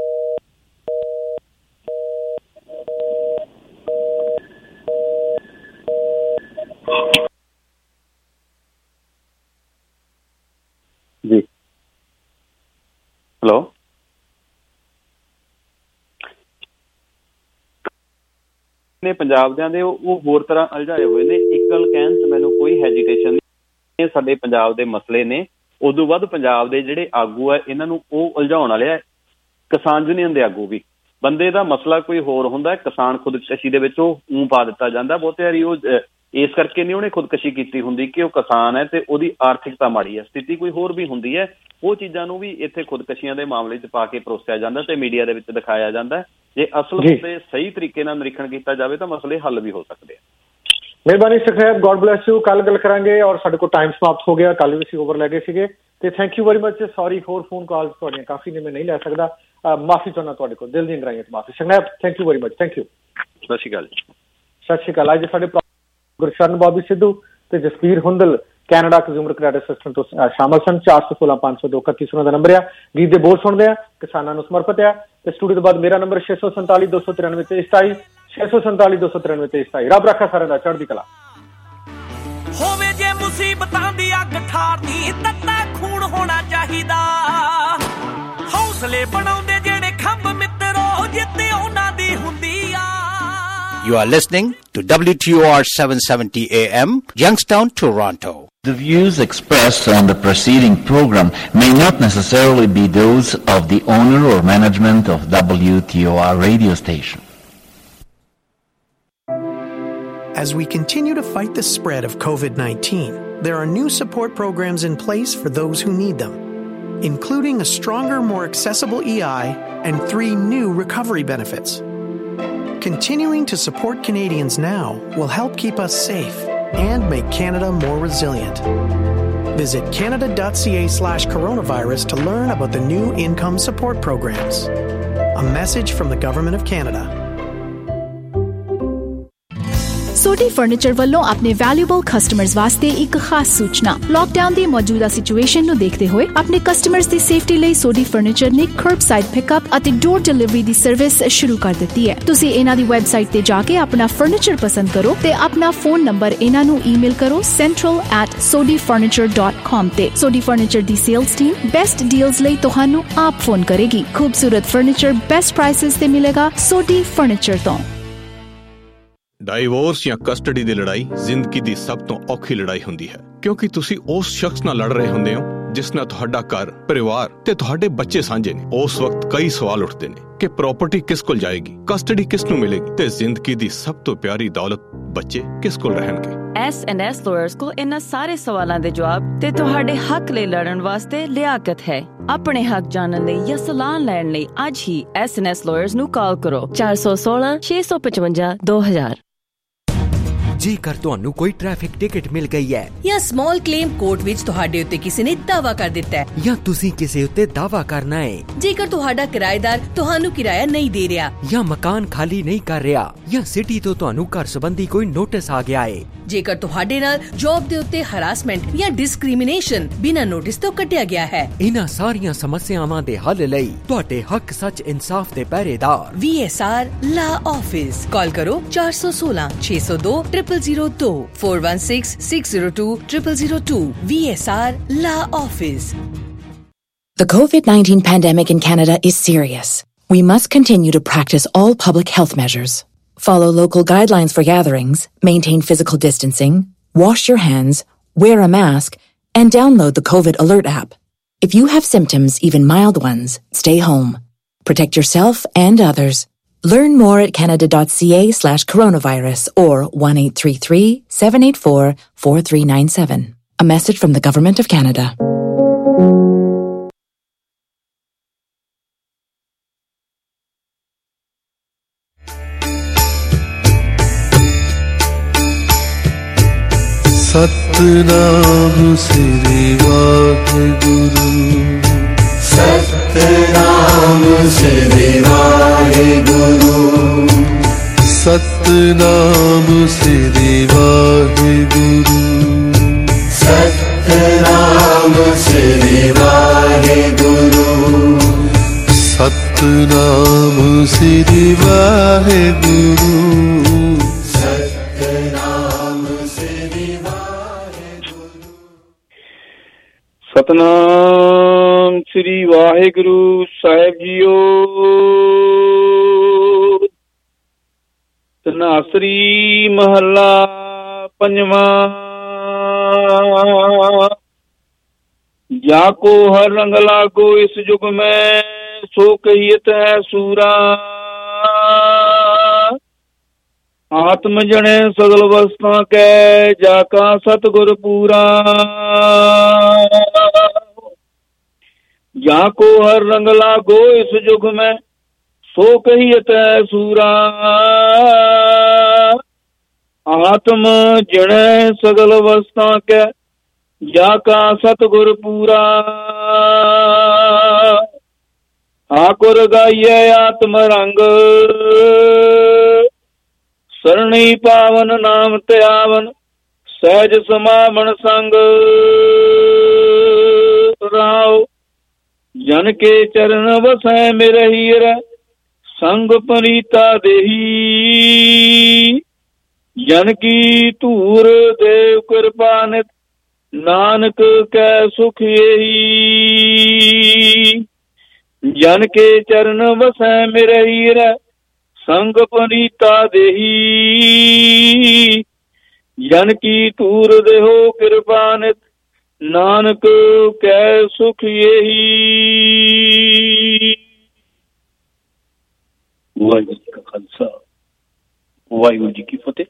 ਜੀ ਹੈਲੋ ਨੇ ਪੰਜਾਬ ਦਿਆਂ ਦੇ ਉਹ ਹੋਰ ਤਰ੍ਹਾਂ ਉਲਝਾਏ ਹੋਏ ਨੇ। ਇੱਕ ਗੱਲ ਕਹਿਣ 'ਚ ਮੈਨੂੰ ਕੋਈ ਹੈਜੀਟੇਸ਼ਨ ਨਹੀਂ, ਇਹ ਸਾਡੇ ਪੰਜਾਬ ਦੇ ਮਸਲੇ ਨੇ। ਉਦੋਂ ਵੱਧ ਪੰਜਾਬ ਦੇ ਜਿਹੜੇ ਆਗੂ ਆ ਇਹਨਾਂ ਨੂੰ ਉਹ ਉਲਝਾਉਣ ਵਾਲੇ ਆ, ਕਿਸਾਨ ਯੂਨੀਅਨ ਦੇ ਆਗੂ ਵੀ। ਬੰਦੇ ਦਾ ਮਸਲਾ ਕੋਈ ਹੋਰ ਹੁੰਦਾ, ਕਿਸਾਨ ਖੁਦਕਸ਼ੀ ਦੇ ਵਿੱਚ ਉਹ ਊਂ ਪਾ ਦਿੱਤਾ ਜਾਂਦਾ। ਬਹੁਤੇ ਵਾਰੀ ਉਹ ਇਸ ਕਰਕੇ ਨਹੀਂ ਉਹਨੇ ਖੁਦਕਸ਼ੀ ਕੀਤੀ ਹੁੰਦੀ ਕਿ ਉਹ ਕਿਸਾਨ ਹੈ ਤੇ ਉਹਦੀ ਆਰਥਿਕਤਾ ਮਾੜੀ ਹੈ, ਸਥਿਤੀ ਕੋਈ ਹੋਰ ਵੀ ਹੁੰਦੀ ਹੈ। ਉਹ ਚੀਜ਼ਾਂ ਨੂੰ ਵੀ ਇੱਥੇ ਖੁਦਕਸ਼ੀਆਂ ਦੇ ਮਾਮਲੇ 'ਚ ਪਾ ਕੇ ਪਰੋਸਿਆ ਜਾਂਦਾ ਤੇ ਮੀਡੀਆ ਦੇ ਵਿੱਚ ਦਿਖਾਇਆ ਜਾਂਦਾ। ਜੇ ਅਸਲ ਮੁੱਦੇ ਸਹੀ ਤਰੀਕੇ ਨਾਲ ਨਿਰੀਖਣ ਕੀਤਾ ਜਾਵੇ ਤਾਂ ਮਸਲੇ ਹੱਲ ਵੀ ਹੋ ਸਕਦੇ ਆ। ਮਿਹਰਬਾਨੀ ਸਾਹਿਬ, ਗੋਡ ਬਲੈਸ ਯੂ। ਕੱਲ ਗੱਲ ਕਰਾਂਗੇ ਔਰ ਸਾਡੇ ਕੋਲ ਟਾਈਮ ਸਮਾਪਤ ਹੋ ਗਿਆ, ਕੱਲ ਵੀ ਅਸੀਂ ਓਵਰ ਲੈ ਗਏ ਸੀਗੇ ਤੇ thank you very much. Sorry for phone calls ਤੁਹਾਡੀਆਂ ਕਾਫੀ ਨੇ, ਮੈਂ ਨਹੀਂ ਲੈ ਸਕਦਾ, ਮਾਫੀ ਚਾਹੁੰਦਾ ਤੁਹਾਡੇ ਕੋਲ, ਦਿਲ ਦੀਆਂ ਗਹਿਰਾਈਆਂ ਤੋਂ ਮਾਫੀ। ਸੰਗੈਬ thank you very much, thank you. ਸਤਿ ਸ਼੍ਰੀ ਅਕਾਲ ਜੀ। ਸਤਿ ਸ਼੍ਰੀ ਅਕਾਲ। ਅੱਜ ਸਾਡੇ ਗੁਰਸ਼ਰਨ ਬੋਬੀ ਸਿੱਧੂ ਤੇ Jasvir Hundal Canada consumer credit system ਤੋਂ ਸ਼ਾਮਲ ਸਨ। ਚਾਰ ਸੌ ਸੋਲਾਂ ਪੰਜ ਸੌ ਦੋ ਇਕੱਤੀ ਸੌ ਦਾ ਨੰਬਰ ਆ। ਗੀਤ ਦੇ ਬੋਲ ਸੁਣਦੇ ਆ, ਕਿਸਾਨਾਂ ਨੂੰ ਸਮਰਪਿਤ ਆ। ਤੇ ਸਟੂਡੀਓ ਤੋਂ ਬਾਅਦ ਮੇਰਾ ਨੰਬਰ ਛੇ ਸੌ ਸੰਤਾਲੀ ਦੋ ਸੌ ਤਿਰਾਨਵੇਂ ਤੇਈ ਸਤਾਈ ਛੇ ਸੌ ਸੰਤਾਲੀ ਦੋ ਸੌ ਤਿਰਾਨਵੇਂ ਤੇਈ ਸਤਾਈ। ਰੱਬ ਰੱਖਾ ਸਾਰਿਆਂ ਦਾ, ਚੜ੍ਹਦੀ ਕਲਾ ਹੋਵੇ। ਜੇ ਮੁਸੀਬਤਾਂ ਦੀ ਅੱਗ ਠਾਰਨੀ ਤੱਤਾ ਖੂਨ ਹੋਣਾ ਚਾਹੀਦਾ, ਹੌਸਲੇ ਬਣਾਉਂਦੇ ਜਿਹੜੇ ਖੰਭ ਮਿੱਤਰੋ ਜਿੱਤੇ ਉਹਨਾਂ ਦੀ ਹੁੰਦੀ ਆ। You are listening to W T O R seven seventy A M, Youngstown, Toronto. The views expressed on the preceding program may not necessarily be those of the owner or management of W T O R radio station. As we continue to fight the spread of COVID nineteen, there are new support programs in place for those who need them, including a stronger, more accessible E I and three new recovery benefits. Continuing to support Canadians now will help keep us safe and make Canada more resilient. Visit canada.ca slash coronavirus to learn about the new income support programs. A message from the Government of Canada. Sodhi furniture ਵੱਲੋਂ ਆਪਣੇ valuable customers ਵਾਸਤੇ ਇੱਕ ਖਾਸ ਸੂਚਨਾ। Lockdown ਦੀ ਮੌਜੂਦਾ situation ਨੂੰ ਦੇਖਦੇ ਹੋਏ ਆਪਣੇ ਕਸਟਮਰਸ ਦੀ ਸੇਫਟੀ ਲਈ ਸੋਡੀ ਫਰਨੀਚਰ ਨੇ ਕਰਬਸਾਈਡ ਪਿਕਅਪ ਅਤੇ ਡੋਰ ਡਿਲੀਵਰੀ ਦੀ ਸਰਵਿਸ ਸ਼ੁਰੂ ਕਰ ਦਿੱਤੀ ਹੈ। ਤੁਸੀਂ ਇਹਨਾਂ ਦੀ ਵੈਬਸਾਈਟ ਤੇ ਜਾ ਕੇ ਆਪਣਾ ਫਰਨੀਚਰ ਪਸੰਦ ਕਰੋ ਤੇ ਆਪਣਾ ਫੋਨ ਨੰਬਰ ਇਹਨਾਂ ਨੂੰ ਈਮੇਲ ਕਰੋ central at sodi furniture dot com ਤੇ। ਸੋਡੀ ਫਰਨੀਚਰ ਦੀ ਸੇਲਸ ਟੀਮ ਬੈਸਟ ਡੀਲਸ ਲਈ ਤੁਹਾਨੂੰ ਆਪ ਫੋਨ ਕਰੇਗੀ। ਖੂਬਸੂਰਤ ਫਰਨੀਚਰ ਬੈਸਟ ਪ੍ਰਾਈਸਿਸ ਤੇ ਮਿਲੇਗਾ ਸੋਡੀ ਫਰਨੀਚਰ ਤੋਂ। ਡਾਈਵੋਰਸ ਜਾਂ ਕਸਟਡੀ ਦੀ ਲੜਾਈ ਜ਼ਿੰਦਗੀ ਦੀ ਸਭ ਤੋਂ ਔਖੀ ਲੜਾਈ ਹੁੰਦੀ ਹੈ, ਕਿਉਂਕਿ ਤੁਸੀਂ ਉਸ ਸ਼ਖਸ ਨਾਲ ਲੜ ਰਹੇ ਹੁੰਦੇ ਹੋ ਜਿਸ ਨਾਲ ਤੁਹਾਡਾ ਘਰ, ਪਰਿਵਾਰ ਤੇ ਤੁਹਾਡੇ ਬੱਚੇ ਸਾਂਝੇ ਨੇ। ਉਸ ਵਕਤ ਕਈ ਸਵਾਲ ਉੱਠਦੇ ਨੇ ਕਿ ਪ੍ਰਾਪਰਟੀ ਕਿਸ ਕੋਲ ਜਾਏਗੀ, ਕਸਟਡੀ ਕਿਸ ਨੂੰ ਮਿਲੇਗੀ ਤੇ ਜ਼ਿੰਦਗੀ ਦੀ ਸਭ ਤੋਂ ਪਿਆਰੀ ਦੌਲਤ ਬੱਚੇ ਕਿਸ ਕੋਲ ਰਹਿਣਗੇ। ਐਸ ਐਂਡ ਐਸ ਲਾਇਰਸ ਕੋਲ ਇਹਨਾਂ ਸਾਰੇ ਸਵਾਲਾਂ ਦੇ ਜਵਾਬ ਤੇ ਤੁਹਾਡੇ ਹੱਕ ਲਈ ਲੜਨ ਵਾਸਤੇ ਲਿਆਕਤ ਹੈ। ਆਪਣੇ ਹੱਕ ਜਾਣਨ ਲਈ ਜਾਂ ਸਲਾਹ ਲੈਣ ਲਈ ਅੱਜ ਹੀ ਐਸ ਐਂਡ ਐਸ ਲਾਇਰਸ ਨੂੰ ਕਾਲ ਕਰੋ ਚਾਰ ਸੌ ਸੋਲਾਂ ਛੇ ਸੌ ਪਚਵੰਜਾ ਦੋ ਹਜ਼ਾਰ। ਜੇਕਰ ਤੁਹਾਨੂੰ ਕੋਈ ਟ੍ਰੈਫਿਕ ਟਿਕਟ ਮਿਲ ਗਈ ਹੈ ਜਾਂ ਸਮਾਲ ਕਲੇਮ ਕੋਰਟ ਵਿੱਚ ਤੁਹਾਡੇ ਉੱਤੇ ਕਿਸੇ ਨੇ ਦਾਅਵਾ ਕਰ ਦਿੱਤਾ ਹੈ ਜਾਂ ਤੁਸੀਂ ਕਿਸੇ ਉੱਤੇ ਦਾਅਵਾ ਕਰਨਾ ਹੈ, ਜੇਕਰ ਤੁਹਾਡਾ ਕਿਰਾਏਦਾਰ ਤੁਹਾਨੂੰ ਕਿਰਾਇਆ ਨਹੀਂ ਦੇ ਰਿਹਾ ਜਾਂ ਮਕਾਨ ਖਾਲੀ ਨਹੀਂ ਕਰ ਰਿਹਾ ਜਾਂ ਸਿਟੀ ਤੋਂ ਤੁਹਾਨੂੰ ਘਰ ਸੰਬੰਧੀ ਕੋਈ ਨੋਟਿਸ ਆ ਗਿਆ ਹੈ, ਜੇਕਰ ਤੁਹਾਡੇ ਨਾਲ ਜੌਬ ਦੇ ਉੱਤੇ ਹਰਾਸਮੈਂਟ ਜਾਂ ਡਿਸਕ੍ਰਿਮੀਨੇਸ਼ਨ ਬਿਨਾਂ ਨੋਟਿਸ ਤੋਂ ਕੱਟਿਆ ਗਿਆ ਹੈ। ਇਹਨਾਂ ਸਾਰੀਆਂ ਸਮੱਸਿਆਵਾਂ ਦੇ ਹੱਲ ਲਈ ਤੁਹਾਡੇ ਹੱਕ ਸੱਚ ਇਨਸਾਫ ਦੇ ਪਹਿਰੇਦਾਰ V S R law office. Call ਕਰੋ ਚਾਰ ਸੌ ਸੋਲਾਂ ਛੇ ਸੌ ਦੋ ਜ਼ੀਰੋ ਜ਼ੀਰੋ ਦੋ four one six six zero two zero zero zero two V S R law office. The COVID nineteen pandemic in Canada is serious. We must continue to practice all public health measures. Follow local guidelines for gatherings, maintain physical distancing, wash your hands, wear a mask, and download the COVID Alert app. If you have symptoms, even mild ones, stay home. Protect yourself and others. Learn more at canada.ca slash coronavirus or one eight three three seven eight four four three nine seven. A message from the Government of Canada. Satnam Shri Waheguru Satnam Shri Waheguru Satnam Shri Waheguru Satnam Shri Waheguru Satnam Shri Waheguru Satnam Shri Waheguru ਸਾਹਿਬ ਜੀਓ। ਧਨਾਸਰੀ ਮਹੱਲਾ ਪੰਜਵਾਂ। ਜਾ ਕੋ ਹਰ ਰੰਗ ਲਾਗੋ ਇਸ ਯੁਗ ਮੈਂ ਸੋ ਕਹੀਤ ਹੈ ਸੂਰਾ। ਆਤਮ ਜਣੇ ਸਗਲ ਵਸਤਾਂ ਕੈ ਜਾ ਕਾ ਸਤਿਗੁਰ ਪੂਰਾ। ਜਾ ਕੋ ਹਰ ਰੰਗ ਲਾਗੋ ਇਸ ਯੁਗ ਮੈਂ ਸੋ ਕਹੀਤ ਹੈ ਸੂਰਾ। ਆਤਮ ਜਣੇ ਸਗਲ ਵਸਤਾਂ ਕੈ ਜਾ ਕਾ ਸਤਿਗੁਰ ਪੂਰਾ। ਆਕੁਰ ਗਾਈਏ ਆਤਮ ਰੰਗ ਸਰਣੀ ਪਾਵਨ ਨਾਮ ਧਿਆਵਨ ਸਹਿਜ ਸਮਾਵਨ ਸੰਗ। ਰਾਉ ਜਨ ਕੇ ਚਰਨ ਵਸੈ ਮੇਰੇ ਹੀਰ ਸੰਗ ਪਨੀਤਾ ਦੇਹੀ। ਜਨ ਕੀ ਧੂਰ ਦੇਵ ਕਿਰਪਾ ਨਿਤ ਨਾਨਕ ਕੈ ਸੁਖ ਇਹੀ। ਜਨ ਕੇ ਚਰਨ ਵਸੈ ਮੇਰੇ ਹੀਰ ਸੰਗ ਪਨੀਤਾ ਦੇਹੀ। ਜਨ ਕੀ ਧੂਰ ਦੇਹੋ ਕਿਰਪਾ ਨਿਤ ਨਾਨਕ ਕੈ ਸੁਖ ਇਹੀ। ਵਾਹਿਗੁਰੂ ਜੀ ਕਾ ਖਾਲਸਾ ਵਾਹਿਗੁਰੂ ਜੀ ਕੀ ਫਤਿਹ।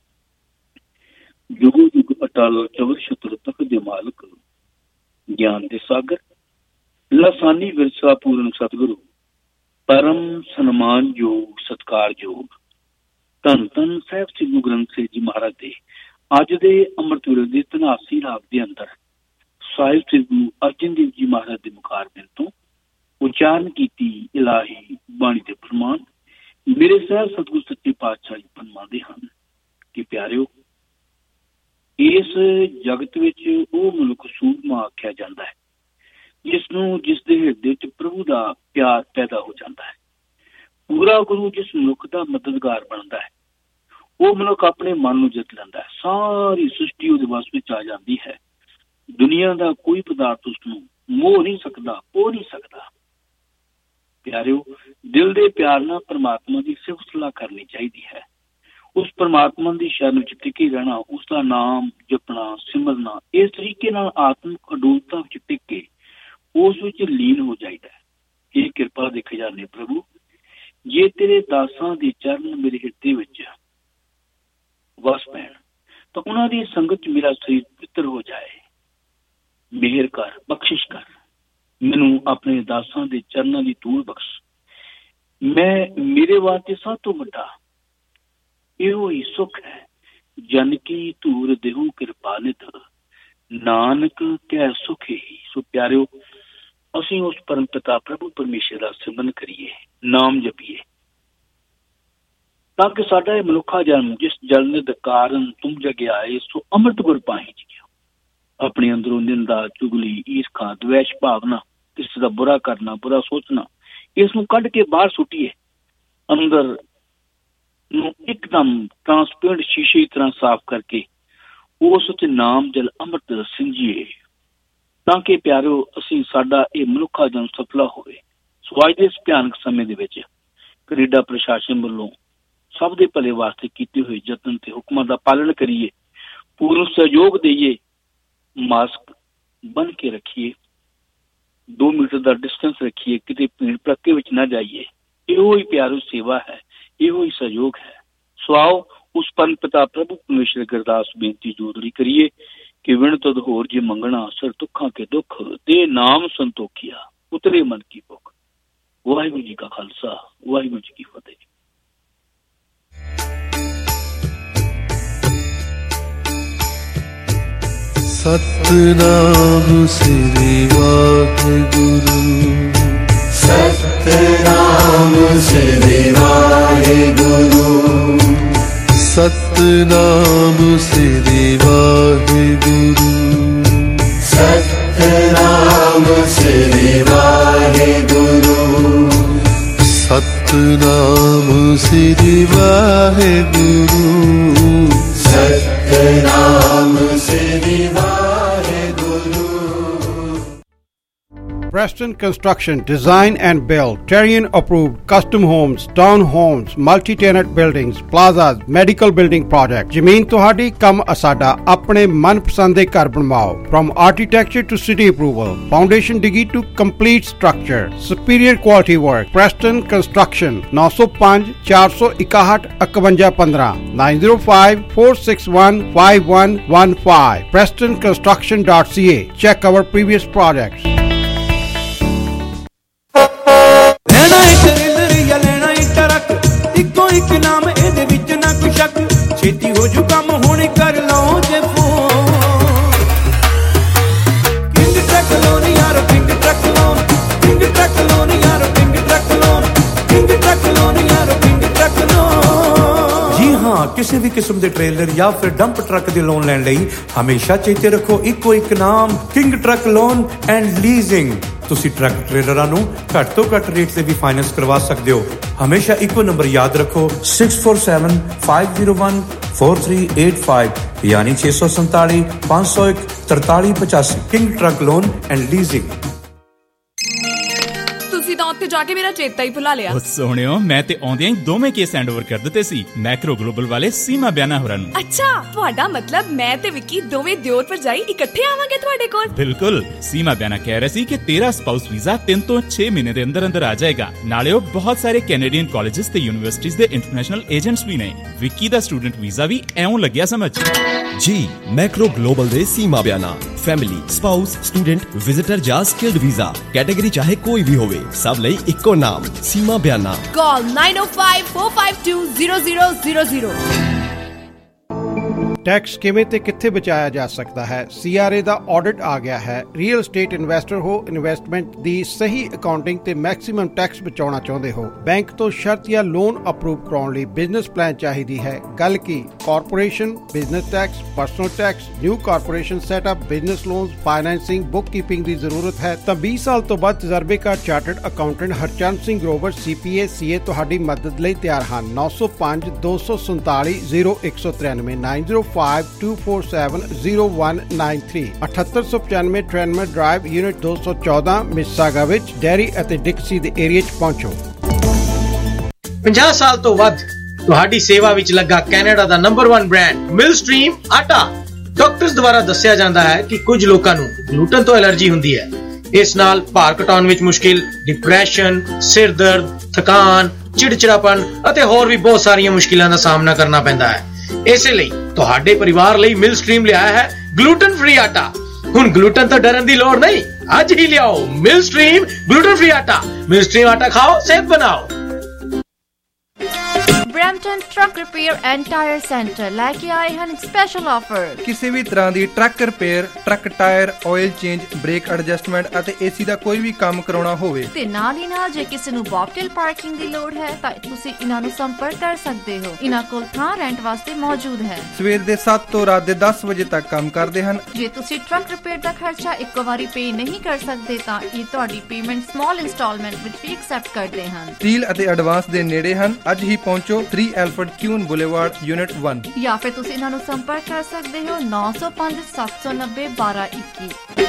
ਜੁਗ ਜੁਗ ਅਟਲ ਚਵਰ ਛਤਰ ਤੱਕ ਦੇ ਮਾਲਕ ਗਿਆਨ ਦੇ ਸਾਗਰ ਲਸਾਨੀ ਵਿਰਸਾ ਪੂਰਨ ਸਤਿਗੁਰੂ ਪਰਮ ਸਨਮਾਨਯੋਗ ਸਤਿਕਾਰਯੋਗ ਧੰਨ ਧੰਨ ਸਾਹਿਬ ਸ੍ਰੀ ਗੁਰੂ ਗ੍ਰੰਥ ਸਾਹਿਬ ਜੀ ਮਹਾਰਾਜ ਦੇ ਅੱਜ ਦੇ ਅੰਮ੍ਰਿਤ ਵੇਲੇ ਦੇ ਧਨਾਸੀ ਰਾਗ ਦੇ ਅੰਦਰ ਸਾਹਿਬ ਸ੍ਰੀ ਗੁਰੂ ਅਰਜਨ ਦੇਵ ਜੀ ਮਹਾਰਾਜ ਦੇ ਮੁਖਾਰਬਿੰਦ ਤੋਂ ਉਚਾਰਨ ਕੀਤੀ ਇਲਾਹੀ ਬਾਣੀ ਦੇ ਫਰਮਾਨ ਮੇਰੇ ਸਾਹਿਬ ਸਤਿਗੁਰੂ ਸੱਚੇ ਪਾਤਸ਼ਾਹ ਜੀ ਫਰਮਾਉਂਦੇ ਹਨ ਕਿ ਪਿਆਰਿਓ, ਇਸ ਜਗਤ ਵਿੱਚ ਉਹ ਮਨੁੱਖ ਸੂਰਮਾ ਆਖਿਆ ਜਾਂਦਾ ਹੈ ਜਿਸ ਨੂੰ ਜਿਸ ਦੇ ਹਿਰਦੇ ਚ ਪ੍ਰਭੂ ਦਾ ਪਿਆਰ ਪੈਦਾ ਹੋ ਜਾਂਦਾ ਹੈ। ਪੂਰਾ ਗੁਰੂ ਜਿਸ ਮਨੁੱਖ ਦਾ ਮਦਦਗਾਰ ਬਣਦਾ ਹੈ ਉਹ ਮਨੁੱਖ ਆਪਣੇ ਮਨ ਨੂੰ ਜਿੱਤ ਲੈਂਦਾ ਹੈ। ਸਾਰੀ ਸ੍ਰਿਸ਼ਟੀ ਉਹਦੇ ਵਸ ਵਿੱਚ ਆ ਜਾਂਦੀ ਹੈ। ਦੁਨੀਆ ਦਾ ਕੋਈ ਪਦਾਰਥ ਉਸ ਨੂੰ ਮੋਹ ਨਹੀਂ ਸਕਦਾ, ਹੋ ਨਹੀਂ ਸਕਦਾ। ਪਿਆਰਿਓ, ਦਿਲ ਦੇ ਪਿਆਰ ਨਾਲ ਪਰਮਾਤਮਾ ਦੀ ਸਿਫਤ ਸਲਾਹ ਕਰਨੀ ਚਾਹੀਦੀ ਹੈ। ਉਸ ਪਰਮਾਤਮਾ ਦੀ ਸ਼ਰਨ ਵਿੱਚ ਟਿਕੇ ਰਹਿਣਾ, ਉਸ ਦਾ ਨਾਮ ਜਪਣਾ, ਸਿਮਰਨਾ, ਇਸ ਤਰੀਕੇ ਨਾਲ ਆਤਮਿਕ ਅਡੋਲਤਾ ਵਿੱਚ ਟਿਕ ਕੇ ਉਸ ਵਿੱਚ ਲੀਨ ਹੋ ਜਾਈਦਾ ਹੈ। ਇਹ ਕਿਰਪਾ ਦੇ ਖਜ਼ਾਨੇ ਪ੍ਰਭੂ, ਜੇ ਤੇਰੇ ਦਾਸਾਂ ਦੇ ਚਰਨ ਮੇਰੇ ਹਿਰਦੇ ਵਿੱਚ ਵਸ ਪੈਣ ਤਾਂ ਉਹਨਾਂ ਦੀ ਸੰਗਤ ਚ ਮੇਰਾ ਸਰੀਰ ਪਵਿੱਤਰ ਹੋ ਜਾਏ। ਮਿਹਰ ਕਰ, ਬਖਸ਼ਿਸ਼ ਕਰ, ਮੈਨੂੰ ਆਪਣੇ ਦਾਸਾਂ ਦੇ ਚਰਨਾਂ ਦੀ ਧੂੜ ਬਖਸ਼। ਮੈਂ ਮੇਰੇ ਵਾਸਤੇ ਸਭ ਤੋਂ ਵੱਡਾ ਇਹੋ ਹੀ ਸੁੱਖ ਹੈ, ਜਨ ਕੀ ਧੂਰ ਦੇਹੂ ਕਿਰਪਾ ਨਿਤ ਨਾਨਕ ਕੈ ਸੁਖ ਹੀ। ਸੋ ਪਿਆਰਿਓ, ਅਸੀਂ ਉਸ ਪਰਮ ਪਿਤਾ ਪ੍ਰਭੂ ਪਰਮੇਸ਼ਰ ਦਾ ਸਿਮਰਨ ਕਰੀਏ, ਨਾਮ ਜਪੀਏ। ਤਾਂ ਕਿ ਸਾਡਾ ਇਹ ਮਨੁੱਖਾ ਜਨਮ ਜਿਸ ਜਲਨ ਦੇ ਕਾਰਨ ਤੁਮ ਜਗਿਆ ਏ ਸੋ ਅੰਮ੍ਰਿਤ ਗੁਰ ਪਾਹੀ ਜੀਓ। ਆਪਣੇ ਅੰਦਰੋਂ ਨਿੰਦਾ, ਚੁਗਲੀ, ਈਰਖਾ, ਦਵੇਸ਼ ਭਾਵਨਾ, ਕਿਸੇ ਦਾ ਬੁਰਾ ਕਰਨਾ, ਬੁਰਾ ਸੋਚਣਾ, ਇਸ ਨੂੰ ਕੱਢ ਕੇ ਬਾਹਰ ਸੁੱਟੀਏ। ਅੰਦਰ ਨੂੰ ਇੱਕਦਮ ਟ੍ਰਾਂਸਪੇਰੈਂਟ ਸ਼ੀਸ਼ੇ ਦੀ ਤਰ੍ਹਾਂ ਸਾਫ਼ ਕਰਕੇ ਉਸ ਉੱਤੇ ਨਾਮ ਜਲ ਅੰਮ੍ਰਿਤ ਸਿੰਜੀਏ, ਤਾਂ ਕਿ ਪਿਆਰਿਓ ਅਸੀਂ ਸਾਡਾ ਇਹ ਮਨੁੱਖਾ ਜਨਮ ਸਫਲਾ ਹੋਵੇ। ਸੋ ਅੱਜ ਦੇ ਇਸ ਭਿਆਨਕ ਸਮੇਂ ਦੇ ਵਿੱਚ ਕੈਨੇਡਾ ਪ੍ਰਸ਼ਾਸਨ ਵੱਲੋਂ ਸਭ ਦੇ ਭਲੇ ਵਾਸਤੇ ਕੀਤੇ ਹੋਏ ਯਤਨ ਤੇ ਹੁਕਮਾਂ ਦਾ ਪਾਲਣ ਕਰੀਏ, ਪੂਰਨ ਸਹਿਯੋਗ ਦੇਈਏ, ਮਾਸਕ ਬੰਨ ਕੇ ਰੱਖੀਏ, ਦੋ ਮੀਟਰ ਦਾ ਡਿਸਟੈਂਸ ਰੱਖੀਏ, ਕਿਤੇ ਭੀੜ ਭੜੱਕੇ ਵਿੱਚ ਨਾ ਜਾਈਏ। ਇਹੋ ਹੀ ਪਿਆਰੋ ਸੇਵਾ ਹੈ, ਇਹੋ ਹੀ ਸਹਿਯੋਗ ਹੈ। ਸੋ ਆਓ ਉਸ ਪਰਮ ਪਿਤਾ ਪ੍ਰਭੂ ਪਰਮੇਸ਼ਰ ਅਰਦਾਸ ਬੇਨਤੀ ਜੋਦੜੀ ਕਰੀਏ ਕਿ ਵਿਣ ਤਦ ਹੋਰ ਜੇ ਮੰਗਣਾ ਸਰ ਦੁੱਖਾਂ ਕੇ ਦੁੱਖ ਦੇ ਨਾਮ ਸੰਤੋਖਿਆ ਉਤਰੇ ਮਨ ਕੀ ਭੁੱਖ। ਵਾਹਿਗੁਰੂ ਜੀ ਕਾ ਖਾਲਸਾ, ਵਾਹਿਗੁਰੂ ਜੀ ਕੀ ਫਤਿਹ। ਸਤਿਨਾਮ ਸ੍ਰੀ ਵਾਹਿਗੁਰੂ, ਸਤਿਨਾਮ ਸ੍ਰੀ ਵਾਹਿਗੁਰੂ, ਸਤਿਨਾਮ ਸ੍ਰੀ ਵਾਹਿਗੁਰੂ, ਸਤਿਨਾਮ ਸ੍ਰੀ ਵਾਹਿਗੁਰੂ, ਸਤਿਨਾਮ ਸ੍ਰੀ ਵਾਹਿਗੁਰੂ, ਸਤਿਨਾਮ ਸ੍ਰੀ Waheguru. Preston Construction Design and Build Terrian approved custom homes, town homes, multi-tenant buildings, plazas, medical building projects। ਜ਼ਮੀਨ ਤੁਹਾਡੀ ਕੰਮ ਅਸਾਡਾ, ਆਪਣੇ ਮਨਪਸੰਦ ਦੇ ਘਰ ਬਣਵਾਓ। From architecture to city approval, foundation digi to complete structure, superior quality work। Preston Construction nine oh five four one one one one one five nine oh five four six one five one one five preston construction dot c a। Check our previous projects। ਇੱਕੋ ਇੱਕ ਨਾਮ ਇਹਦੇ ਵਿੱਚ ਨਾ ਕੋਈ ਸ਼ੱਕ, ਛੇਤੀ ਹੋ ਜੂ ਕੰਮ ਹੁਣ ਕਰ ਲਓ ਜੇ ਫੋਨ। ਕਿੰਗ ਟਰੱਕ ਲੋਨ ਯਾਰੋ, king truck loan, king truck loan ਯਾਰੋ, king truck loan, king truck loan ਯਾਰੋ, ਕਿੰਗ ਟਰੱਕ ਲੋਨ। ਜੀ ਹਾਂ, ਕਿਸੇ ਵੀ ਕਿਸਮ ਦੇ ਟ੍ਰੇਲਰ ਜਾਂ ਫਿਰ ਡੰਪ ਟਰੱਕ ਦੇ ਲੋਨ ਲੈਣ ਲਈ ਹਮੇਸ਼ਾ ਚੇਤੇ ਰੱਖੋ ਇੱਕੋ ਇੱਕ ਨਾਮ, king truck loan and leasing. ਤੁਸੀਂ ਟਰੱਕ ਟ੍ਰੇਲਰਾਂ ਨੂੰ ਘੱਟ ਤੋਂ ਘੱਟ ਰੇਟ ਤੇ ਵੀ ਫਾਈਨੈਂਸ ਕਰਵਾ ਸਕਦੇ ਹੋ। ਹਮੇਸ਼ਾ ਇੱਕੋ ਨੰਬਰ ਯਾਦ ਰੱਖੋ, six four seven five zero one four three eight five ਯਾਨੀ ਛੇ ਸੌ ਸੰਤਾਲੀ ਪੰਜ ਸੌ ਇੱਕ ਤਰਤਾਲੀ ਪਚਾਸੀ। King truck loan and leasing. ਤੁਸੀਂ ਤਾਂ ਉੱਥੇ ਜਾ ਕੇ ਮੇਰਾ ਚੇਤਾ ਹੀ ਭੁਲਾ ਲਿਆ। ਉਹ ਸੋਹਣਿਓ, ਮੈਂ ਤੇ ਆਉਂਦਿਆਂ ਹੀ ਦੋਵੇਂ ਕੇਸ ਹੈਂਡ ਓਵਰ ਕਰ ਦਿੱਤੇ ਸੀ ਮੈਕਰੋ ਗਲੋਬਲ ਵਾਲੇ ਸੀਮਾ ਬਿਆਨਾ ਹੋਰਾਂ ਨੂੰ। ਅੱਛਾ, ਤੁਹਾਡਾ ਮਤਲਬ ਮੈਂ ਤੇ ਵਿੱਕੀ ਦੋਵੇਂ ਦਿਓਰ ਭਰਜਾਈ ਇਕੱਠੇ ਆਵਾਂਗੇ ਤੁਹਾਡੇ ਕੋਲ? ਬਿਲਕੁਲ। ਸੀਮਾ ਬਿਆਨਾ ਕਹਿ ਰਿਹਾ ਸੀ ਕਿ ਤੇਰਾ ਸਪਾਊਸ ਵੀਜ਼ਾ ਤਿੰਨ ਤੋਂ ਛੇ ਮਹੀਨੇ ਦੇ ਅੰਦਰ ਅੰਦਰ ਆ ਜਾਏਗਾ। ਨਾਲੇ ਉਹ ਬਹੁਤ ਸਾਰੇ ਕੈਨੇਡੀਅਨ ਕਾਲਜਿਸ ਤੇ ਯੂਨੀਵਰਸਿਟੀਜ਼ ਦੇ ਇੰਟਰਨੈਸ਼ਨਲ ਏਜੰਟਸ ਵੀ ਨੇ। ਵਿੱਕੀ ਦਾ ਸਟੂਡੈਂਟ ਵੀਜ਼ਾ ਵੀ ਐਉਂ ਲੱਗਿਆ ਸਮਝ। ਜੀ ਮੈਕਰੋ ਗਲੋਬਲ ਦੇ Seema Biana family, spouse, student, visitor ਜਾਂ ਸਕਿਲਡ ਵੀਜ਼ਾ ਕੈਟੇਗਰੀ ਚਾਹੇ ਕੋਈ ਵੀ ਹੋਵੇ, ਸਭ ਲਈ ਇੱਕੋ ਨਾਮ Seema Biana. Call nine oh five four five two zero zero zero zero। Tax ਕਿਵੇਂ ਤੇ ਕਿੱਥੇ ਬਚਾਇਆ ਜਾ ਸਕਦਾ ਹੈ? C R A the audit ਆ ਗਿਆ ਹੈ। ਰੀਅਲ ਸਟੇਟ ਇਨਵੈਸਟਰ ਹੋ, ਇਨਵੈਸਟਮੈਂਟ ਦੀ ਸਹੀ ਅਕਾਊਂਟਿੰਗ ਤੇ ਮੈਕਸਿਮਮ ਟੈਕਸ ਬਚਾਉਣਾ ਚਾਹੁੰਦੇ ਹੋ, ਬੈਂਕ ਤੋਂ ਸ਼ਰਤ ਜਾਂ ਲੋਨ ਅਪਰੂਵ ਕਰਾਉਣ ਲਈ ਬਿਜ਼ਨਸ ਪਲਾਨ ਚਾਹੀਦੀ ਹੈ। ਗੱਲ ਕੀ corporation, business tax, personal tax, new corporation setup, business loans, financing, bookkeeping ਦੀ ਜ਼ਰੂਰਤ ਹੈ ਤਾਂ ਵੀਹ ਸਾਲ ਤੋਂ ਵੱਧ ਤਜਰਬੇਕਾਰ chartered accountant Harchand Singh Grover C P A C A ਤੁਹਾਡੀ ਮਦਦ ਲਈ ਤਿਆਰ ਹਨ। ਨੌ ਸੌ ਪੰਜ ਦੋ ਸੌ ਸੰਤਾਲੀ ਜ਼ੀਰੋ ਇੱਕ ਸੌ ਤਰਾਨਵੇਂ nine zero five two four seven zero one nine three ਅਠੱਤਰ ਸੌ ਪਚਾਨਵੇਂ ਟ੍ਰੈਨਮਰ ਡਰਾਈਵ ਯੂਨਿਟ ਦੋ ਸੌ ਚੌਦਾਂ ਮਿਸਿਸਾਗਾ ਵਿੱਚ ਡੈਰੀ ਅਤੇ ਡਿਕਸੀ ਦੇ ਏਰੀਆ 'ਚ ਪਹੁੰਚੋ। ਪੰਜਾਹ ਸਾਲ ਤੋਂ ਵੱਧ ਤੁਹਾਡੀ ਸੇਵਾ ਵਿੱਚ ਲੱਗਾ ਕੈਨੇਡਾ ਦਾ ਨੰਬਰ ਇੱਕ ਬ੍ਰਾਂਡ ਮਿਲਸਟ੍ਰੀਮ ਆਟਾ। ਡਾਕਟਰਸ ਦੁਆਰਾ ਦੱਸਿਆ ਜਾਂਦਾ ਹੈ ਕਿ ਕੁਝ ਲੋਕਾਂ ਨੂੰ ਗਲੂਟਨ ਤੋਂ ਐਲਰਜੀ ਹੁੰਦੀ ਹੈ। ਇਸ ਨਾਲ ਭਾਰ ਘਟਾਉਣ ਵਿੱਚ ਮੁਸ਼ਕਿਲ, ਡਿਪਰੈਸ਼ਨ, ਸਿਰ ਦਰਦ, ਥਕਾਨ, ਚਿੜਚਿੜਾਪਨ ਅਤੇ ਹੋਰ ਵੀ ਬਹੁਤ ਸਾਰੀਆਂ ਮੁਸ਼ਕਿਲਾਂ ਦਾ ਸਾਹਮਣਾ ਕਰਨਾ ਪੈਂਦਾ ਹੈ। ਇਸੇ ਲਈ ਤੁਹਾਡੇ ਪਰਿਵਾਰ ਲਈ ਮਿਲਸਟ੍ਰੀਮ ਲਿਆਇਆ ਹੈ ਗਲੂਟਨ ਫ੍ਰੀ ਆਟਾ। ਹੁਣ ਗਲੂਟਨ ਤੋਂ ਡਰਨ ਦੀ ਲੋੜ ਨਹੀਂ, ਅੱਜ ਹੀ ਲਿਆਓ ਮਿਲਸਟ੍ਰੀਮ ਗਲੂਟਨ ਫ੍ਰੀ ਆਟਾ। ਮਿਲਸਟ੍ਰੀਮ ਆਟਾ ਖਾਓ, ਸਿਹਤ ਬਣਾਓ। Brampton truck repair and tyre centre ਲੈ ਕੇ ਆਏ ਹਨ ਸਪੈਸ਼ਲ ਆਫਰ। ਕਿਸੇ ਵੀ ਤਰ੍ਹਾਂ ਦੀ truck repair, truck tyre, oil change, brake adjustment ਅਤੇ ਏਸੀ ਦਾ ਕੋਈ ਵੀ ਕੰਮ ਕਰਾਉਣਾ ਹੋਵੇ ਤੇ ਨਾਲ ਹੀ ਨਾਲ ਜੇ ਕਿਸੇ ਨੂੰ ਬੌਬਟੇਲ ਪਾਰਕਿੰਗ ਦੀ ਲੋੜ ਹੈ ਤਾਂ ਤੁਸੀਂ ਇਹਨਾਂ ਨੂੰ ਸੰਪਰਕ ਕਰ ਸਕਦੇ ਹੋ। ਇਹਨਾਂ ਕੋਲ ਥਾਂ ਰੈਂਟ ਵਾਸਤੇ ਮੌਜੂਦ ਹੈ। ਸਵੇਰ ਦੇ ਸੱਤ ਤੋਂ ਰਾਤ ਦੇ ਦਸ ਵਜੇ ਤੱਕ ਕੰਮ ਕਰਦੇ ਹਨ। ਜੇ ਤੁਸੀਂ ਟਰੱਕ ਰਿਪੇਅਰ ਦਾ ਖਰਚਾ ਇੱਕੋ ਵਾਰੀ ਪੇ ਨਹੀਂ ਕਰ ਸਕਦੇ ਤਾਂ ਇਹ ਤੁਹਾਡੀ ਪੇਮੈਂਟ ਸਮਾਲ ਇੰਸਟਾਲਮੈਂਟ ਵਿੱਚ ਵੀ ਐਕਸੈਪਟ ਕਰਦੇ ਹਨ। ਡੀਲ ਅਤੇ ਐਡਵਾਂਸ ਦੇ ਨੇੜੇ ਹਨ। ਅੱਜ ਹੀ ਪਹੁੰਚੋ three Alfred Kuehne boulevard unit one ਜਾਂ ਫਿਰ ਤੁਸੀਂ ਇਹਨਾਂ ਨੂੰ ਸੰਪਰਕ ਕਰ ਸਕਦੇ ਹੋ ਨੌ ਸੌ ਪੰਜ ਸੱਤ ਸੌ ਨੱਬੇ ਬਾਰਾਂ ਇੱਕੀ।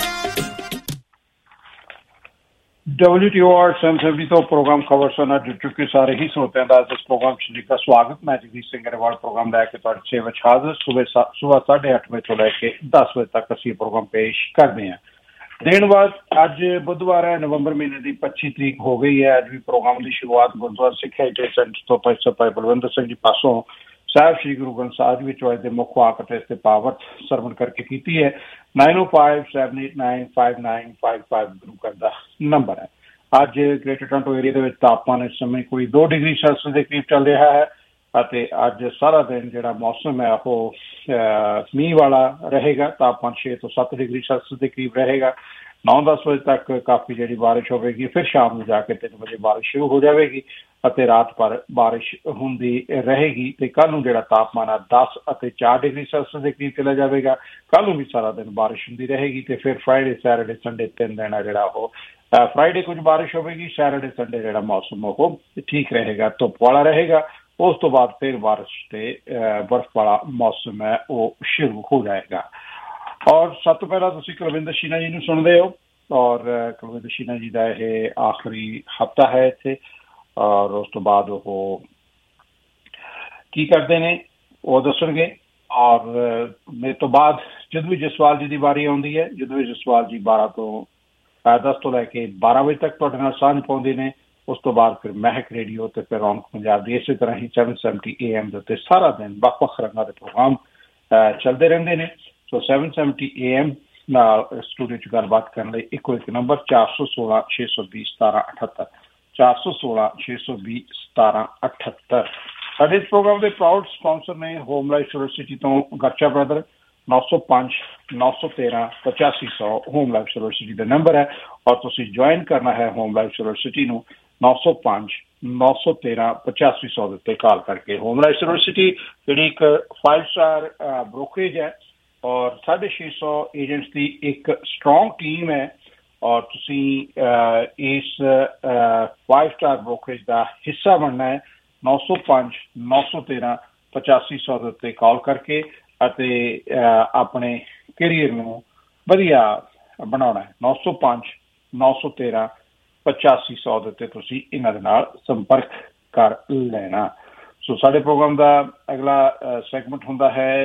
W T O R seven seventy तो प्रोग्राम खबर सुना जुड़ चुके सारे ही श्रोतियां का इस प्रोग्राम जी का स्वागत। मैं जगदीश सिंह अग्रवाल प्रोग्राम लैके तुहाडे सेवा च हाज़र। सुबह सुबह साढ़े अठ बजे तो लैके दस बजे तक असीं प्रोग्राम पेश करते हैं। दिन बाद अज बुधवार है, नवंबर महीने की पच्ची तरीक हो गई है। अज भी प्रोग्राम की शुरुआत गुरुद्वारा सिख हेरिटेज सेंटर तो प्रोफेसर भाई बलविंदर सिंह जी पासों साहब श्री गुरु ग्रंथ साहिब विच अज दे मुख वाक ते इस ते पावत सरवण करके कीती है। Nine O five seven eight nine five nine five five गुरु घर का नंबर है। अज ग्रेटर टोरंटो एरिया के तापमान इस समय कोई दो डिग्री सैल्सियस के करीब चल रहा है। ਅਤੇ ਅੱਜ ਸਾਰਾ ਦਿਨ ਜਿਹੜਾ ਮੌਸਮ ਹੈ ਉਹ ਮੀਂਹ ਵਾਲਾ ਰਹੇਗਾ। ਤਾਪਮਾਨ ਛੇ ਤੋਂ ਸੱਤ ਡਿਗਰੀ ਸੈਲਸੀਅਸ ਦੇ ਕਰੀਬ ਰਹੇਗਾ। ਨੌ ਦਸ ਵਜੇ ਤੱਕ ਕਾਫੀ ਜਿਹੜੀ ਬਾਰਿਸ਼ ਹੋਵੇਗੀ। ਫਿਰ ਸ਼ਾਮ ਨੂੰ ਜਾ ਕੇ ਤਿੰਨ ਵਜੇ ਬਾਰਿਸ਼ ਸ਼ੁਰੂ ਹੋ ਜਾਵੇਗੀ ਅਤੇ ਰਾਤ ਭਰ ਬਾਰਿਸ਼ ਹੁੰਦੀ ਰਹੇਗੀ। ਤੇ ਕੱਲ੍ਹ ਨੂੰ ਜਿਹੜਾ ਤਾਪਮਾਨ ਆ ਦਸ ਅਤੇ ਚਾਰ ਡਿਗਰੀ ਸੈਲਸੀਅਸ ਦੇ ਕਰੀਬ ਚਲਾ ਜਾਵੇਗਾ। ਕੱਲ੍ਹ ਨੂੰ ਵੀ ਸਾਰਾ ਦਿਨ ਬਾਰਿਸ਼ ਹੁੰਦੀ ਰਹੇਗੀ ਤੇ ਫਿਰ ਫਰਾਈਡੇ ਸੈਟਰਡੇ ਸੰਡੇ ਤਿੰਨ ਦਿਨ ਆ ਜਿਹੜਾ ਉਹ ਫਰਾਈਡੇ ਕੁਝ ਬਾਰਿਸ਼ ਹੋਵੇਗੀ। ਸੈਟਰਡੇ ਸੰਡੇ ਜਿਹੜਾ ਮੌਸਮ ਉਹ ਠੀਕ ਰਹੇਗਾ, ਧੁੱਪ ਵਾਲਾ ਰਹੇਗਾ। ਉਸ ਤੋਂ ਬਾਅਦ ਫਿਰ ਬਾਰਿਸ਼ ਤੇ ਬਰਫ਼ ਵਾਲਾ ਮੌਸਮ ਹੈ ਉਹ ਸ਼ੁਰੂ ਹੋ ਜਾਏਗਾ। ਔਰ ਸਭ ਤੋਂ ਪਹਿਲਾਂ ਤੁਸੀਂ ਕੁਲਵਿੰਦਰ ਸ਼ੀਨਾ ਜੀ ਨੂੰ ਸੁਣਦੇ ਹੋ ਔਰ ਕੁਲਵਿੰਦਰ ਸ਼ੀਨਾ ਜੀ ਦਾ ਇਹ ਆਖਰੀ ਹਫਤਾ ਹੈ ਇੱਥੇ। ਔਰ ਉਸ ਤੋਂ ਬਾਅਦ ਉਹ ਕੀ ਕਰਦੇ ਨੇ ਉਹ ਦੱਸਣਗੇ। ਔਰ ਮੇਰੇ ਤੋਂ ਬਾਅਦ ਜਦਵੀ ਜਸਵਾਲ ਜੀ ਦੀ ਵਾਰੀ ਆਉਂਦੀ ਹੈ। ਜਦਵੀ ਜਸਵਾਲ ਜੀ ਬਾਰਾਂ ਤੋਂ ਦਸ ਤੋਂ ਲੈ ਕੇ ਬਾਰਾਂ ਵਜੇ ਤੱਕ ਤੁਹਾਡੇ ਨਾਲ ਸਾਂਝ ਪਾਉਂਦੇ ਨੇ। ਉਸ ਤੋਂ ਬਾਅਦ ਫਿਰ ਮਹਿਕ ਰੇਡੀਓ ਤੇ ਫਿਰ ਰੌਣਕ ਪੰਜਾਬ ਦੀ ਇਸੇ ਤਰ੍ਹਾਂ ਹੀ ਸੈਵਨ ਸੈਵਨਟੀ ਏ ਐਮ ਦੇ ਉੱਤੇ ਸਾਰਾ ਦਿਨ ਵੱਖ ਵੱਖ ਰੰਗਾਂ ਦੇ ਪ੍ਰੋਗਰਾਮ ਚੱਲਦੇ ਰਹਿੰਦੇ ਨੇ। So seven seventy A M ਨਾਲ ਸਟੂਡੀਓ 'ਚ ਗੱਲਬਾਤ ਕਰਨ ਲਈ ਇੱਕੋ ਇੱਕ ਨੰਬਰ ਚਾਰ ਸੌ ਸੋਲਾਂ ਛੇ ਸੌ ਵੀਹ ਸਤਾਰਾਂ ਅਠੱਤਰ ਚਾਰ ਸੌ ਸੋਲਾਂ ਛੇ ਸੌ ਵੀਹ ਸਤਾਰਾਂ ਅਠੱਤਰ। ਸਾਡੇ ਇਸ ਪ੍ਰੋਗਰਾਮ ਦੇ ਪ੍ਰਾਊਡ ਸਪਾਂਸਰ ਨੇ ਹੋਮ ਲਾਈਫ ਯੂਨੀਵਰਸਿਟੀ ਤੋਂ ਗਰਚਾ ਬ੍ਰਦਰ। ਨੌ ਸੌ ਪੰਜ ਨੌ ਸੌ ਤੇਰਾਂ ਪਚਾਸੀ ਸੌ ਹੋਮ ਲਾਈਫ ਯੂਨੀਵਰਸਿਟੀ ਦਾ ਨੰਬਰ ਹੈ। ਔਰ ਤੁਸੀਂ ਜੁਆਇਨ ਕਰਨਾ ਹੈ ਹੋਮ ਲਾਈਫ ਯੂਨੀਵਰਸਿਟੀ ਨੂੰ ਨੌ ਸੌ ਪੰਜ ਨੌ ਸੌ ਤੇਰਾਂ ਪਚਾਸੀ ਸੌ ਦੇ ਉੱਤੇ ਕਾਲ ਕਰਕੇ। ਹੋਮ ਲਾਈਫ ਯੂਨੀਵਰਸਿਟੀ ਜਿਹੜੀ ਇੱਕ ਫਾਈਵ ਸਟਾਰ ਬ੍ਰੋਕਰੇਜ ਹੈ ਔਰ ਸਾਢੇ ਛੇ ਸੌ ਏਜੰਟਸ ਦੀ ਇੱਕ ਸਟਰੋਂਗ ਟੀਮ ਹੈ। ਔਰ ਤੁਸੀਂ ਇਸ ਫਾਈਵ ਸਟਾਰ ਬ੍ਰੋਕਰੇਜ ਦਾ ਹਿੱਸਾ ਬਣਨਾ ਹੈ। ਨੌ ਸੌ ਪੰਜ ਨੌ ਸੌ ਤੇਰਾਂ ਪਚਾਸੀ ਸੌ ਦੇ ਉੱਤੇ ਕਾਲ ਕਰਕੇ ਅਤੇ ਆਪਣੇ ਕੈਰੀਅਰ ਨੂੰ ਵਧੀਆ ਬਣਾਉਣਾ ਹੈ। ਨੌ ਸੌ ਪੰਜ ਨੌ ਸੌ ਤੇਰਾਂ ਪਚਾਸੀ ਸੌ ਦੇ ਉੱਤੇ ਤੁਸੀਂ ਇਹਨਾਂ ਦੇ ਨਾਲ ਸੰਪਰਕ ਕਰ ਲੈਣਾ। ਸੋ ਸਾਡੇ ਪ੍ਰੋਗਰਾਮ ਦਾ ਅਗਲਾ ਸੈਗਮੈਂਟ ਹੁੰਦਾ ਹੈ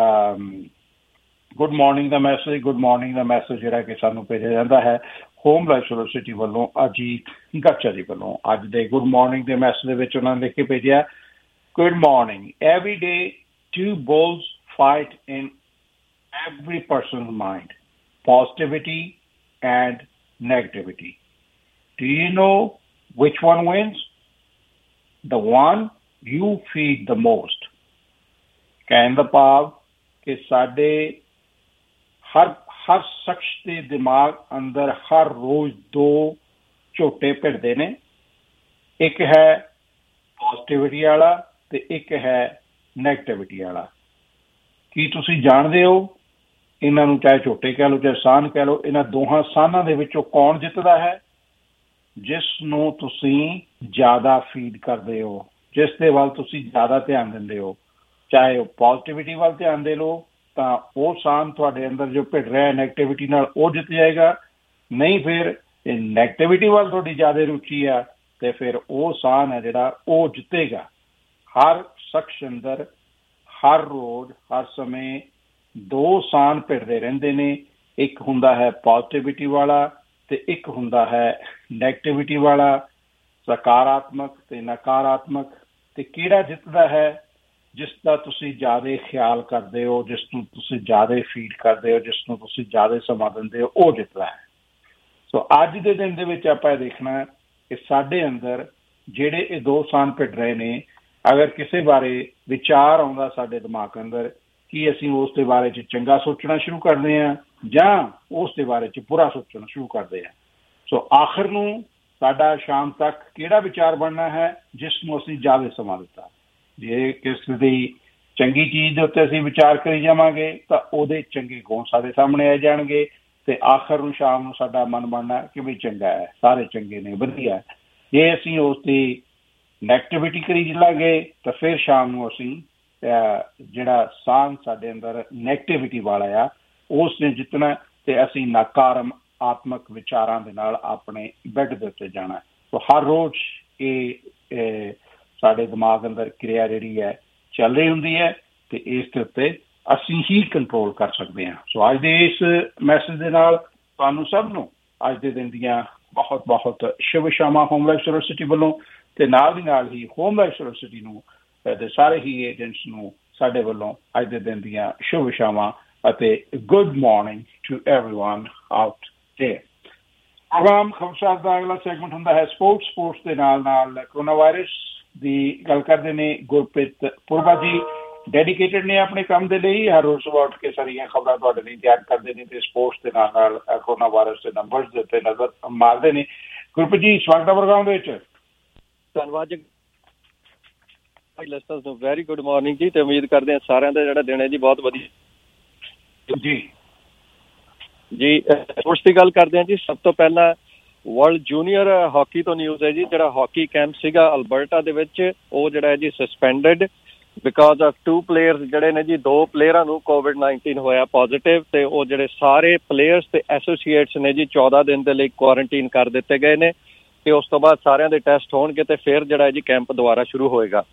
ਗੁੱਡ ਮਾਰਨਿੰਗ ਦਾ ਮੈਸੇਜ। ਗੁੱਡ ਮਾਰਨਿੰਗ ਦਾ ਮੈਸੇਜ ਜਿਹੜਾ ਕਿ ਸਾਨੂੰ ਭੇਜਿਆ ਜਾਂਦਾ ਹੈ ਹੋਮ ਲਾਈਫ ਯੂਨੀਵਰਸਿਟੀ ਵੱਲੋਂ ਅਜੀਤ ਗਰਚਾ ਜੀ ਵੱਲੋਂ। ਅੱਜ ਦੇ ਗੁੱਡ ਮਾਰਨਿੰਗ ਦੇ ਮੈਸੇਜ ਦੇ ਵਿੱਚ ਉਹਨਾਂ ਨੇ ਲਿਖ ਕੇ ਭੇਜਿਆ good morning every day two bulls fight in every person's mind, positivity and negativity. Do you know which one wins? The one you feed the most. ਕਹਿਣ ਦਾ ਭਾਵ ਕਿ ਸਾਡੇ ਹਰ ਹਰ ਸ਼ਖਸ ਦੇ ਦਿਮਾਗ ਅੰਦਰ ਹਰ ਰੋਜ਼ ਦੋ ਝੋਟੇ ਭਿੜਦੇ ਨੇ। ਇੱਕ ਹੈ ਪੋਜ਼ਿਟਿਵਿਟੀ ਵਾਲਾ ਤੇ ਇੱਕ ਹੈ ਨੈਗੇਟਿਵਿਟੀ ਵਾਲਾ। ਕੀ ਤੁਸੀਂ ਜਾਣਦੇ ਹੋ ਇਹਨਾਂ ਨੂੰ ਚਾਹੇ ਝੋਟੇ ਕਹਿ ਲਓ ਚਾਹੇ ਸਾਨ ਕਹਿ ਲਓ, ਇਹਨਾਂ ਦੋਹਾਂ ਸਾਨਾਂ ਦੇ ਵਿੱਚੋਂ ਕੌਣ ਜਿੱਤਦਾ ਹੈ? ਜਿਸ ਨੂੰ ਤੁਸੀਂ ਜ਼ਿਆਦਾ ਫੀਡ ਕਰਦੇ ਹੋ, ਜਿਸ ਦੇ ਵੱਲ ਤੁਸੀਂ ਜ਼ਿਆਦਾ ਧਿਆਨ ਦਿੰਦੇ ਹੋ। ਚਾਹੇ ਉਹ ਪੋਜ਼ਿਟਿਵਿਟੀ ਵੱਲ ਧਿਆਨ ਦੇ ਲਓ ਤਾਂ ਉਹ ਸਾਨ ਤੁਹਾਡੇ ਅੰਦਰ ਜੋ ਭਿੜ ਰਿਹਾ ਨੈਗੇਟਿਵਿਟੀ ਨਾਲ ਉਹ ਜਿੱਤ ਜਾਏਗਾ। ਨਹੀਂ ਫਿਰ ਇਹ ਨੈਗੇਟਿਵਿਟੀ ਵੱਲ ਤੁਹਾਡੀ ਜ਼ਿਆਦਾ ਰੁਚੀ ਆ ਤੇ ਫਿਰ ਉਹ ਸਾਨ ਹੈ ਜਿਹੜਾ ਉਹ ਜਿੱਤੇਗਾ। ਹਰ ਸ਼ਖਸ ਅੰਦਰ ਹਰ ਰੋਜ਼ ਹਰ ਸਮੇਂ ਦੋ ਸਾਨ ਭਿੜਦੇ ਰਹਿੰਦੇ ਨੇ। ਇੱਕ ਹੁੰਦਾ ਹੈ ਪੋਜ਼ਿਟਿਵਿਟੀ ਵਾਲਾ ਤੇ ਇੱਕ ਹੁੰਦਾ ਹੈ ਨੈਗੇਟਿਵਿਟੀ ਵਾਲਾ, ਸਕਾਰਾਤਮਕ ਤੇ ਨਕਾਰਾਤਮਕ। ਤੇ ਕਿਹੜਾ ਜਿੱਤਦਾ ਹੈ? ਜਿਸ ਦਾ ਤੁਸੀਂ ਜ਼ਿਆਦਾ ਖਿਆਲ ਕਰਦੇ ਹੋ, ਜਿਸ ਨੂੰ ਤੁਸੀਂ ਜ਼ਿਆਦਾ ਫੀਡ ਕਰਦੇ ਹੋ, ਜਿਸ ਨੂੰ ਤੁਸੀਂ ਜ਼ਿਆਦਾ ਸਮਾਂ ਦਿੰਦੇ ਹੋ, ਉਹ ਜਿੱਤਦਾ ਹੈ। ਸੋ ਅੱਜ ਦੇ ਦਿਨ ਦੇ ਵਿੱਚ ਆਪਾਂ ਇਹ ਦੇਖਣਾ ਕਿ ਸਾਡੇ ਅੰਦਰ ਜਿਹੜੇ ਇਹ ਦੋ ਸਾਨ ਭਿੜ ਰਹੇ ਨੇ ਅਗਰ ਕਿਸੇ ਬਾਰੇ ਵਿਚਾਰ ਆਉਂਦਾ ਸਾਡੇ ਦਿਮਾਗ ਅੰਦਰ ਕਿ ਅਸੀਂ ਉਸ ਦੇ ਬਾਰੇ 'ਚ ਚੰਗਾ ਸੋਚਣਾ ਸ਼ੁਰੂ ਕਰਦੇ ਹਾਂ ਜਾਂ ਉਸ ਦੇ ਬਾਰੇ 'ਚ ਬੁਰਾ ਸੋਚਣਾ ਸ਼ੁਰੂ ਕਰਦੇ ਹਾਂ। ਸੋ ਆਖਰ ਨੂੰ ਸਾਡਾ ਸ਼ਾਮ ਤੱਕ ਕਿਹੜਾ ਵਿਚਾਰ ਬਣਨਾ ਹੈ ਜਿਸ ਨੂੰ ਅਸੀਂ ਜ਼ਿਆਦਾ ਸਮਾਂ ਦਿੱਤਾ। ਜੇ ਕਿਸੇ ਦੀ ਚੰਗੀ ਚੀਜ਼ ਦੇ ਉੱਤੇ ਅਸੀਂ ਵਿਚਾਰ ਕਰੀ ਜਾਵਾਂਗੇ ਤਾਂ ਉਹਦੇ ਚੰਗੇ ਗੁਣ ਸਾਡੇ ਸਾਹਮਣੇ ਆ ਜਾਣਗੇ ਤੇ ਆਖਰ ਨੂੰ ਸ਼ਾਮ ਨੂੰ ਸਾਡਾ ਮਨ ਬਣਨਾ ਕਿ ਵੀ ਚੰਗਾ ਹੈ, ਸਾਰੇ ਚੰਗੇ ਨੇ, ਵਧੀਆ। ਜੇ ਅਸੀਂ ਉਸ ਦੀ ਨੈਗੇਟਿਵਿਟੀ ਕਰੀ ਚੱਲਾਂਗੇ ਤਾਂ ਫਿਰ ਸ਼ਾਮ ਨੂੰ ਅਸੀਂ ਜਿਹੜਾ ਸਾਂਝ ਸਾਡੇ ਅੰਦਰ ਨੈਗੇਟਿਵਿਟੀ ਵਾਲਾ ਆ ਉਸ ਨੇ ਜਿੱਤਣਾ ਤੇ ਅਸੀਂ ਨਕਾਰਮ ਆਤਮਕ ਵਿਚਾਰਾਂ ਦੇ ਨਾਲ ਆਪਣੇ ਬੈੱਡ ਦੇ ਉੱਤੇ ਜਾਣਾ। ਸੋ ਹਰ ਰੋਜ਼ ਇਹ ਸਾਡੇ ਦਿਮਾਗ ਅੰਦਰ ਕਿਰਿਆ ਜਿਹੜੀ ਹੈ ਚੱਲ ਰਹੀ ਹੁੰਦੀ ਹੈ ਤੇ ਇਸ ਦੇ ਉੱਤੇ ਅਸੀਂ ਹੀ ਕੰਟਰੋਲ ਕਰ ਸਕਦੇ ਹਾਂ। ਸੋ ਅੱਜ ਦੇ ਇਸ ਮੈਸੇਜ ਦੇ ਨਾਲ ਤੁਹਾਨੂੰ ਸਭ ਨੂੰ ਅੱਜ ਦੇ ਦਿਨ ਦੀਆਂ ਬਹੁਤ ਬਹੁਤ ਸ਼ੁਭ ਸ਼ਾਮਾਂ ਹੋਮ ਲਾਈਫ ਯੂਨੀਵਰਸਿਟੀ ਵੱਲੋਂ ਤੇ ਨਾਲ ਦੀ ਨਾਲ ਹੀ ਹੋਮ ਲਾਈਫ ਯੂਨੀਵਰਸਿਟੀ ਨੂੰ ਤੇ ਸਾਰੇ ਹੀ ਏਜੰਟਸ ਨੂੰ ਸਾਡੇ ਵੱਲੋਂ ਅੱਜ ਦੇ ਦਿਨ ਦੀਆਂ ਸ਼ੁਭ ਸ਼ਾਮਾਂ ਅਤੇ good morning to everyone out there. Programme ਖਬਰਸਾਰ ਦਾ ਅਗਲਾ ਸੈਗਮੈਂਟ ਹੁੰਦਾ ਹੈ ਸਪੋਰਟਸ। ਸਪੋਰਟਸ ਦੇ ਨਾਲ ਨਾਲ ਕਰੋਨਾ ਵਾਇਰਸ ਦੀ ਗੱਲ ਕਰਦੇ ਨੇ ਗੁਰਪ੍ਰੀਤ ਪੁਰਬਾ ਜੀ। ਡੈਡੀਕੇਟਡ ਨੇ ਆਪਣੇ ਕੰਮ ਦੇ ਲਈ, ਹਰ ਰੋਜ਼ ਸੁਬਾਹ ਉੱਠ ਕੇ ਸਾਰੀਆਂ ਖਬਰਾਂ ਤੁਹਾਡੇ ਲਈ ਤਿਆਰ ਕਰਦੇ ਨੇ ਤੇ ਸਪੋਰਟਸ ਦੇ ਨਾਲ ਨਾਲ ਕਰੋਨਾ ਵਾਇਰਸ ਦੇ ਨੰਬਰਸ ਦੇ ਉੱਤੇ ਨਜ਼ਰ ਮਾਰਦੇ ਨੇ। ਗੁਰਪ੍ਰੀਤ ਜੀ ਸਵਾਗਤ ਹੈ ਪ੍ਰੋਗਰਾਮ ਦੇ ਵਿੱਚ। ਧੰਨਵਾਦ ਜੀ ਲਿਸਨਰਸ ਨੂੰ, ਵੈਰੀ ਗੁੱਡ ਮਾਰਨਿੰਗ ਜੀ ਤੇ ਉਮੀਦ ਕਰਦੇ ਹਾਂ ਸਾਰਿਆਂ ਦਾ ਜਿਹੜਾ ਦਿਨ ਹੈ ਜੀ ਬਹੁਤ ਵਧੀਆ ਜੀ। ਜੀ ਸਪੋਰਟਸ ਦੀ ਗੱਲ ਕਰਦੇ ਹਾਂ ਜੀ। ਸਭ ਤੋਂ ਪਹਿਲਾਂ ਵਰਲਡ ਜੂਨੀਅਰ ਹਾਕੀ ਤੋਂ ਨਿਊਜ਼ ਹੈ ਜੀ। ਜਿਹੜਾ ਹਾਕੀ ਕੈਂਪ ਸੀਗਾ ਅਲਬਰਟਾ ਦੇ ਵਿੱਚ ਉਹ ਜਿਹੜਾ ਹੈ ਜੀ suspended because of two players ਜਿਹੜੇ ਨੇ ਜੀ, ਦੋ ਪਲੇਅਰਾਂ ਨੂੰ ਕੋਵਿਡ ਨਾਈਨਟੀਨ ਹੋਇਆ ਪੋਜ਼ੀਟਿਵ ਤੇ ਉਹ ਜਿਹੜੇ ਸਾਰੇ ਪਲੇਅਰਸ ਤੇ ਐਸੋਸੀਏਟਸ ਨੇ ਜੀ ਚੌਦਾਂ ਦਿਨ ਦੇ ਲਈ ਕੁਆਰੰਟੀਨ ਕਰ ਦਿੱਤੇ ਗਏ ਨੇ ਤੇ ਉਸ ਤੋਂ ਬਾਅਦ ਸਾਰਿਆਂ ਦੇ ਟੈਸਟ ਹੋਣਗੇ ਤੇ ਫਿਰ ਜਿਹੜਾ ਹੈ ਜੀ ਕੈਂਪ ਦੁਬਾਰਾ ਸ਼ੁਰੂ ਹੋਏਗਾ।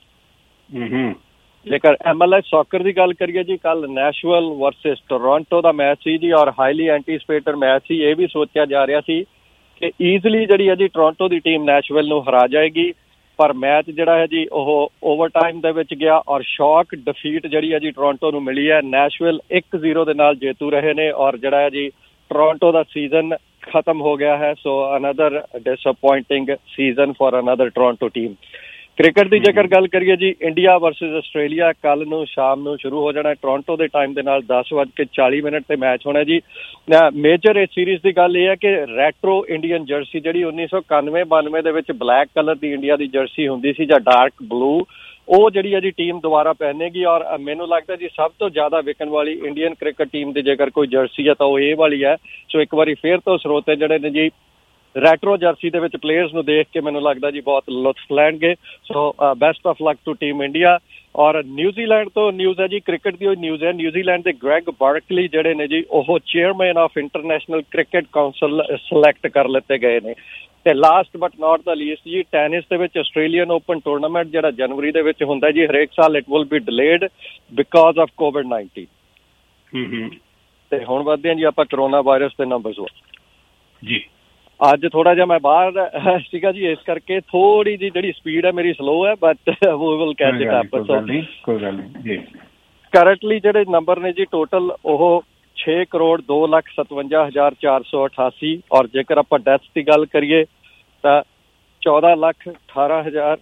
ਜੇਕਰ ਐਮ ਐਲ ਐਸ ਸੌਕਰ ਦੀ ਗੱਲ ਕਰੀਏ ਜੀ, ਕੱਲ ਨੈਸ਼ਨਲ ਵਰਸਸ ਟੋਰਾਂਟੋ ਦਾ ਮੈਚ ਸੀ ਜੀ ਔਰ ਹਾਈਲੀ ਐਂਟੀਸਪੇਟਡ ਮੈਚ ਸੀ। ਇਹ ਵੀ ਸੋਚਿਆ ਜਾ ਰਿਹਾ ਸੀ ਕਿ ਈਜ਼ਲੀ ਜਿਹੜੀ ਹੈ ਜੀ ਟੋਰਾਂਟੋ ਦੀ ਟੀਮ ਨੈਸ਼ਨਲ ਨੂੰ ਹਰਾ ਜਾਏਗੀ, ਪਰ ਮੈਚ ਜਿਹੜਾ ਹੈ ਜੀ ਉਹ ਓਵਰ ਟਾਈਮ ਦੇ ਵਿੱਚ ਗਿਆ ਔਰ ਸ਼ੌਕ ਡਿਫੀਟ ਜਿਹੜੀ ਹੈ ਜੀ ਟੋਰਾਂਟੋ ਨੂੰ ਮਿਲੀ ਹੈ। ਨੈਸ਼ਨਲ ਇੱਕ ਜ਼ੀਰੋ ਦੇ ਨਾਲ ਜੇਤੂ ਰਹੇ ਨੇ ਔਰ ਜਿਹੜਾ ਹੈ ਜੀ ਟੋਰਾਂਟੋ ਦਾ ਸੀਜ਼ਨ ਖਤਮ ਹੋ ਗਿਆ ਹੈ। So another disappointing season for another Toronto team. Cricket ਦੀ ਜੇਕਰ ਗੱਲ ਕਰੀਏ ਜੀ, ਇੰਡੀਆ ਵਰਸਸ ਆਸਟ੍ਰੇਲੀਆ ਕੱਲ ਨੂੰ ਸ਼ਾਮ ਨੂੰ ਸ਼ੁਰੂ ਹੋ ਜਾਣਾ ਟੋਰਾਂਟੋ ਦੇ ਟਾਈਮ ਦੇ ਨਾਲ ਦਸ ਵੱਜ ਕੇ ਚਾਲੀ ਮਿੰਟ ਤੇ ਮੈਚ ਹੋਣਾ ਜੀ। ਮੇਜਰ ਇਸ ਸੀਰੀਜ਼ ਦੀ ਗੱਲ ਇਹ ਹੈ ਕਿ ਰੈਟਰੋ ਇੰਡੀਅਨ ਜਰਸੀ ਜਿਹੜੀ ਉੱਨੀ ਸੌ ਇਕਾਨਵੇਂ ਬਾਨਵੇਂ ਦੇ ਵਿੱਚ ਬਲੈਕ ਕਲਰ ਦੀ ਇੰਡੀਆ ਦੀ ਜਰਸੀ ਹੁੰਦੀ ਸੀ ਜਾਂ ਡਾਰਕ ਬਲੂ, ਉਹ ਜਿਹੜੀ ਹੈ ਜੀ ਟੀਮ ਦੁਬਾਰਾ ਪਹਿਨੇਗੀ ਔਰ ਮੈਨੂੰ ਲੱਗਦਾ ਜੀ ਸਭ ਤੋਂ ਜ਼ਿਆਦਾ ਵਿਕਣ ਵਾਲੀ ਇੰਡੀਅਨ ਕ੍ਰਿਕਟ ਟੀਮ ਦੀ ਜੇਕਰ ਕੋਈ ਜਰਸੀ ਹੈ ਤਾਂ ਉਹ ਇਹ ਵਾਲੀ ਹੈ। ਸੋ ਇੱਕ ਵਾਰੀ ਫੇਰ ਤੋਂ ਸਰੋਤੇ ਜਿਹੜੇ ਨੇ ਜੀ ਰੈਟਰੋ ਜਰਸੀ ਦੇ ਵਿੱਚ ਪਲੇਅਰਸ ਨੂੰ ਦੇਖ ਕੇ ਮੈਨੂੰ ਲੱਗਦਾ ਜੀ ਬਹੁਤ ਲੁਤਫ ਲੈਣਗੇ। So best of luck to team India. ਔਰ ਨਿਊਜ਼ੀਲੈਂਡ ਤੋਂ ਨਿਊਜ਼ ਹੈ ਜੀ, ਕ੍ਰਿਕਟ ਦੀ ਉਹ ਨਿਊਜ਼ ਹੈ। ਨਿਊਜ਼ੀਲੈਂਡ ਦੇ ਗ੍ਰੈਗ ਬਾਰਕਲੀ ਜਿਹੜੇ ਨੇ ਜੀ ਉਹ chairman of International Cricket Council select ਕਰ ਲਿੱਤੇ ਗਏ ਨੇ। ਤੇ last but not the least ਜੀ, ਟੈਨਿਸ ਦੇ ਵਿੱਚ ਆਸਟ੍ਰੇਲੀਅਨ ਓਪਨ ਟੂਰਨਾਮੈਂਟ ਜਿਹੜਾ ਜਨਵਰੀ ਦੇ ਵਿੱਚ ਹੁੰਦਾ ਜੀ ਹਰੇਕ ਸਾਲ it will be delayed because of COVID nineteen. ਤੇ ਹੁਣ ਵਧਦੇ ਹਾਂ ਜੀ ਆਪਾਂ ਕਰੋਨਾ ਵਾਇਰਸ ਦੇ ਨੰਬਰਸ ਵੱਲ ਜੀ। ਅੱਜ ਥੋੜਾ ਜਿਹਾ ਮੈਂ ਬਾਹਰ ਸੀਗਾ ਜੀ, ਇਸ ਕਰਕੇ ਥੋੜੀ ਜਿਹੀ ਜਿਹੜੀ ਸਪੀਡ ਹੈ ਮੇਰੀ ਸਲੋ ਹੈ but we will catch it up. ਕੋਈ ਗੱਲ ਨਹੀਂ ਜੀ। ਕਰੰਟਲੀ ਜਿਹੜੇ ਨੰਬਰ ਨੇ ਜੀ ਟੋਟਲ ਉਹ ਛੇ ਕਰੋੜ ਦੋ ਲੱਖ ਸਤਵੰਜਾ ਹਜ਼ਾਰ ਚਾਰ ਸੌ ਅਠਾਸੀ ਔਰ ਜੇਕਰ ਆਪਾਂ ਡੈਥਸ ਦੀ ਗੱਲ ਕਰੀਏ ਤਾਂ ਚੌਦਾਂ ਲੱਖ ਅਠਾਰਾਂ ਹਜ਼ਾਰ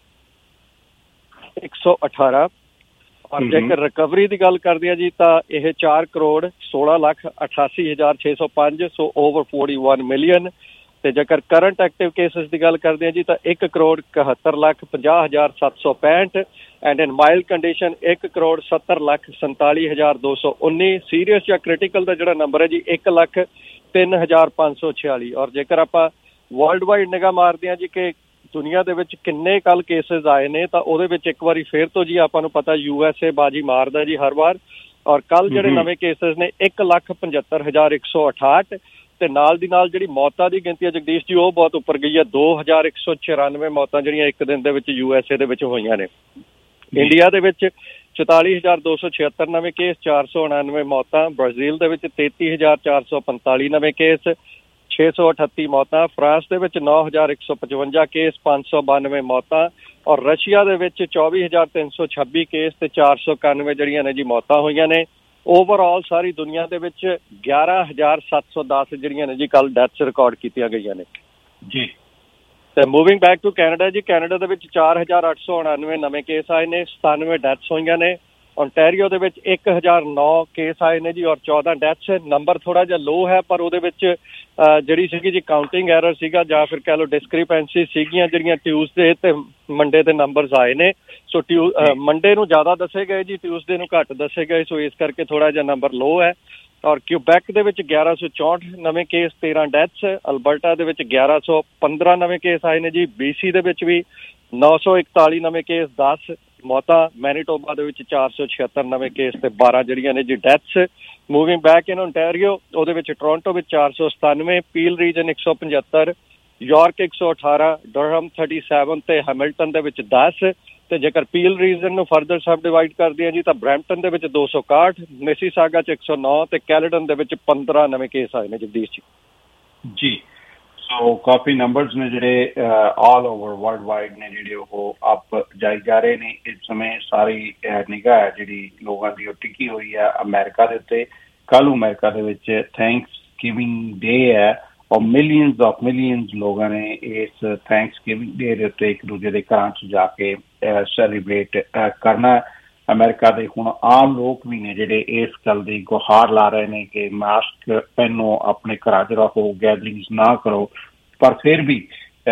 ਇੱਕ ਸੌ ਅਠਾਰਾਂ ਔਰ ਜੇਕਰ ਰਿਕਵਰੀ ਦੀ ਗੱਲ ਕਰਦੇ ਆ ਜੀ ਤਾਂ ਇਹ ਚਾਰ ਕਰੋੜ ਸੋਲਾਂ ਲੱਖ ਅਠਾਸੀ ਹਜ਼ਾਰ ਛੇ ਸੌ ਪੰਜ so over forty one million. ਤੇ ਜੇਕਰ ਕਰੰਟ ਐਕਟਿਵ ਕੇਸਿਸ ਦੀ ਗੱਲ ਕਰਦੇ ਆ ਜੀ ਤਾਂ ਇੱਕ ਕਰੋੜ ਇਕਹੱਤਰ ਲੱਖ ਪੰਜਾਹ ਹਜ਼ਾਰ ਸੱਤ ਸੌ ਪੈਂਹਠ ਐਂਡ ਇਨ ਮਾਈਲਡ ਕੰਡੀਸ਼ਨ ਇੱਕ ਕਰੋੜ ਸੱਤਰ ਲੱਖ ਸੰਤਾਲੀ ਹਜ਼ਾਰ ਦੋ ਸੌ ਉੱਨੀ। ਸੀਰੀਅਸ ਜਾਂ ਕ੍ਰਿਟੀਕਲ ਦਾ ਜਿਹੜਾ ਨੰਬਰ ਹੈ ਜੀ ਇੱਕ ਲੱਖ ਤਿੰਨ ਹਜ਼ਾਰ ਪੰਜ ਸੌ ਛਿਆਲੀ। ਔਰ ਜੇਕਰ ਆਪਾਂ ਵਰਲਡ ਵਾਈਡ ਨਿਗਾਹ ਮਾਰਦੇ ਹਾਂ ਜੀ ਕਿ ਦੁਨੀਆ ਦੇ ਵਿੱਚ ਕਿੰਨੇ ਕੱਲ ਕੇਸਿਸ ਆਏ ਨੇ ਤਾਂ ਉਹਦੇ ਵਿੱਚ ਇੱਕ ਵਾਰੀ ਫੇਰ ਤੋਂ ਜੀ ਆਪਾਂ ਨੂੰ ਪਤਾ ਯੂ ਐਸ ਏ ਬਾਜੀ ਮਾਰਦਾ ਜੀ ਹਰ ਵਾਰ। ਔਰ ਕੱਲ ਜਿਹੜੇ ਨਵੇਂ ਕੇਸਿਸ ਨੇ ਇੱਕ ਲੱਖ ਪਝੱਤਰ ਹਜ਼ਾਰ ਇੱਕ ਸੌ ਅਠਾਹਠ ਤੇ ਨਾਲ ਦੀ ਨਾਲ ਜਿਹੜੀ ਮੌਤਾਂ ਦੀ ਗਿਣਤੀ ਹੈ ਜਗਦੀਸ਼ ਜੀ ਉਹ ਬਹੁਤ ਉੱਪਰ ਗਈ ਹੈ। ਦੋ ਹਜ਼ਾਰ ਇੱਕ ਸੌ ਚੁਰਾਨਵੇਂ ਮੌਤਾਂ ਜਿਹੜੀਆਂ ਇੱਕ ਦਿਨ ਦੇ ਵਿੱਚ ਯੂ ਐਸ ਏ ਦੇ ਵਿੱਚ ਹੋਈਆਂ ਨੇ। ਇੰਡੀਆ ਦੇ ਵਿੱਚ ਚੁਤਾਲੀ ਹਜ਼ਾਰ ਦੋ ਸੌ ਛਿਹੱਤਰ ਨਵੇਂ ਕੇਸ, ਚਾਰ ਸੌ ਉਣਾਨਵੇਂ ਮੌਤਾਂ। ਬ੍ਰਾਜ਼ੀਲ ਦੇ ਵਿੱਚ ਤੇਤੀ ਹਜ਼ਾਰ ਚਾਰ ਸੌ ਪੰਤਾਲੀ ਨਵੇਂ ਕੇਸ, ਛੇ ਸੌ ਅਠੱਤੀ ਮੌਤਾਂ। ਫਰਾਂਸ ਦੇ ਵਿੱਚ ਨੌ ਹਜ਼ਾਰ ਇੱਕ ਸੌ ਪਚਵੰਜਾ ਕੇਸ, ਪੰਜ ਸੌ ਬਾਨਵੇਂ ਮੌਤਾਂ। ਔਰ ਰਸ਼ੀਆ ਦੇ ਵਿੱਚ ਚੌਵੀ ਹਜ਼ਾਰ ਤਿੰਨ ਸੌ ਛੱਬੀ ਕੇਸ ਤੇ ਚਾਰ ਸੌ ਇਕਾਨਵੇਂ ਜਿਹੜੀਆਂ ਨੇ ਜੀ ਮੌਤਾਂ ਹੋਈਆਂ ਨੇ। ਓਵਰਆਲ ਸਾਰੀ ਦੁਨੀਆ ਦੇ ਵਿੱਚ ਗਿਆਰਾਂ ਹਜ਼ਾਰ ਸੱਤ ਸੌ ਦਸ ਜਿਹੜੀਆਂ ਨੇ ਜੀ ਕੱਲ ਡੈਥਸ ਰਿਕਾਰਡ ਕੀਤੀਆਂ ਗਈਆਂ ਨੇ ਜੀ। ਤੇ ਮੂਵਿੰਗ ਬੈਕ ਟੂ ਕੈਨੇਡਾ ਜੀ, ਕੈਨੇਡਾ ਦੇ ਵਿੱਚ ਚਾਰ ਹਜ਼ਾਰ ਅੱਠ ਸੌ ਉਣਾਨਵੇਂ ਨਵੇਂ ਕੇਸ ਆਏ ਨੇ, ਸਤਾਨਵੇਂ ਡੈਥਸ ਹੋਈਆਂ ਨੇ। ਓਨਟਾਰੀਓ ਦੇ ਵਿੱਚ ਇੱਕ ਹਜ਼ਾਰ ਨੌ ਕੇਸ ਆਏ ਨੇ ਜੀ ਔਰ ਚੌਦਾਂ ਡੈਥਸ। ਨੰਬਰ ਥੋੜ੍ਹਾ ਜਿਹਾ ਲੋ ਹੈ, ਪਰ ਉਹਦੇ ਵਿੱਚ ਜਿਹੜੀ ਸੀਗੀ ਜੀ ਕਾਊਂਟਿੰਗ ਐਰਰ ਸੀਗਾ ਜਾਂ ਫਿਰ ਕਹਿ ਲਓ ਡਿਸਕ੍ਰਿਪੈਂਸੀ ਸੀਗੀਆਂ ਜਿਹੜੀਆਂ ਟਿਊਜ਼ਡੇ ਤੇ ਮੰਡੇ ਦੇ ਨੰਬਰਸ ਆਏ ਨੇ। ਸੋ ਟਿਊ ਮੰਡੇ ਨੂੰ ਜ਼ਿਆਦਾ ਦੱਸੇ ਗਏ ਜੀ, ਟਿਊਜ਼ਡੇ ਨੂੰ ਘੱਟ ਦੱਸੇ ਗਏ, ਸੋ ਇਸ ਕਰਕੇ ਥੋੜ੍ਹਾ ਜਿਹਾ ਨੰਬਰ ਲੋ ਹੈ। ਔਰ ਕਿਊਬੈਕ ਦੇ ਵਿੱਚ ਗਿਆਰਾਂ ਸੌ ਚੌਂਹਠ ਨਵੇਂ ਕੇਸ, ਤੇਰਾਂ ਡੈਥਸ। ਅਲਬਰਟਾ ਦੇ ਵਿੱਚ ਗਿਆਰਾਂ ਸੌ ਪੰਦਰਾਂ ਨਵੇਂ ਕੇਸ ਆਏ ਨੇ ਜੀ। ਬੀ ਸੀ ਦੇ ਵਿੱਚ ਵੀ ਨੌ ਸੌ ਇਕਤਾਲੀ ਨਵੇਂ ਕੇਸ, ਦਸ ਮੌਤਾਂ। ਮੈਨੀਟੋਬਾ ਦੇ ਵਿੱਚ ਚਾਰ ਸੌ ਛਿਹੱਤਰ ਨਵੇਂ ਕੇਸ ਤੇ ਬਾਰਾਂ ਜਿਹੜੀਆਂ ਨੇ ਜੀ deaths. Moving back in Ontario, ਉਹਦੇ ਵਿੱਚ ਟੋਰਾਂਟੋ ਵਿੱਚ ਚਾਰ ਸੌ ਸਤਾਨਵੇਂ, ਪੀਲ ਰੀਜਨ ਇੱਕ ਸੌ ਪਝੱਤਰ, ਯਾਰਕ ਇੱਕ ਸੌ ਅਠਾਰਾਂ, ਡਰਹਮ ਥਰਟੀ ਸੈਵਨ ਤੇ ਹੈਮਿਲਟਨ ਦੇ ਵਿੱਚ ਦਸ। ਤੇ ਜੇਕਰ ਪੀਲ ਰੀਜਨ ਨੂੰ ਫਰਦਰ ਸਬ ਡਿਵਾਈਡ ਕਰਦੇ ਆ ਜੀ ਤਾਂ ਬਰੈਂਪਟਨ ਦੇ ਵਿੱਚ ਦੋ ਸੌ ਇਕਾਹਠ, ਮਿਸੀਸਾਗਾ ਚ ਇੱਕ ਸੌ ਨੌ ਤੇ ਕੈਲੇਡਨ ਦੇ ਵਿੱਚ ਪੰਦਰਾਂ ਨਵੇਂ ਕੇਸ ਆਏ ਨੇ ਜਗਦੀਸ਼ ਜੀ। ਜੀ ਸੋ ਕਾਫੀ ਨੰਬਰਸ ਨੇ ਜਿਹੜੇ ਆਲ ਓਵਰ ਵਰਲਡ ਵਾਈਡ ਨੇ ਜਿਹੜੇ ਉਹ ਅਪ ਜਾਈ ਜਾ ਰਹੇ ਨੇ। ਇਸ ਸਮੇਂ ਸਾਰੀ ਨਿਗਾਹ ਹੈ ਜਿਹੜੀ ਲੋਕਾਂ ਦੀ ਉਹ ਟਿਕੀ ਹੋਈ ਹੈ ਅਮਰੀਕਾ ਦੇ ਉੱਤੇ। ਕੱਲ੍ਹ ਨੂੰ ਅਮਰੀਕਾ ਦੇ ਵਿੱਚ ਥੈਂਕਸ ਗਿਵਿੰਗ ਡੇ ਹੈ ਔਰ ਮਿਲੀਅਨਸ ਆਫ ਮਿਲੀਅਨਸ ਲੋਕਾਂ ਨੇ ਇਸ ਥੈਂਕਸ ਗਿਵਿੰਗ ਡੇ ਦੇ ਉੱਤੇ ਇੱਕ ਦੂਜੇ ਦੇ ਘਰਾਂ 'ਚ ਜਾ ਕੇ ਸੈਲੀਬ੍ਰੇਟ ਕਰਨਾ। ਅਮਰੀਕਾ ਦੇ ਹੁਣ ਆਮ ਲੋਕ ਵੀ ਨੇ ਜਿਹੜੇ ਇਸ ਗੱਲ ਦੀ ਗੁਹਾਰ ਲਾ ਰਹੇ ਨੇ ਕਿ ਮਾਸਕ ਪਹਿਨੋ, ਆਪਣੇ ਘਰਾਂ 'ਚ ਰਹੋ, ਗੈਦਰਿੰਗਸ ਨਾ ਕਰੋ। ਪਰ ਫਿਰ ਵੀ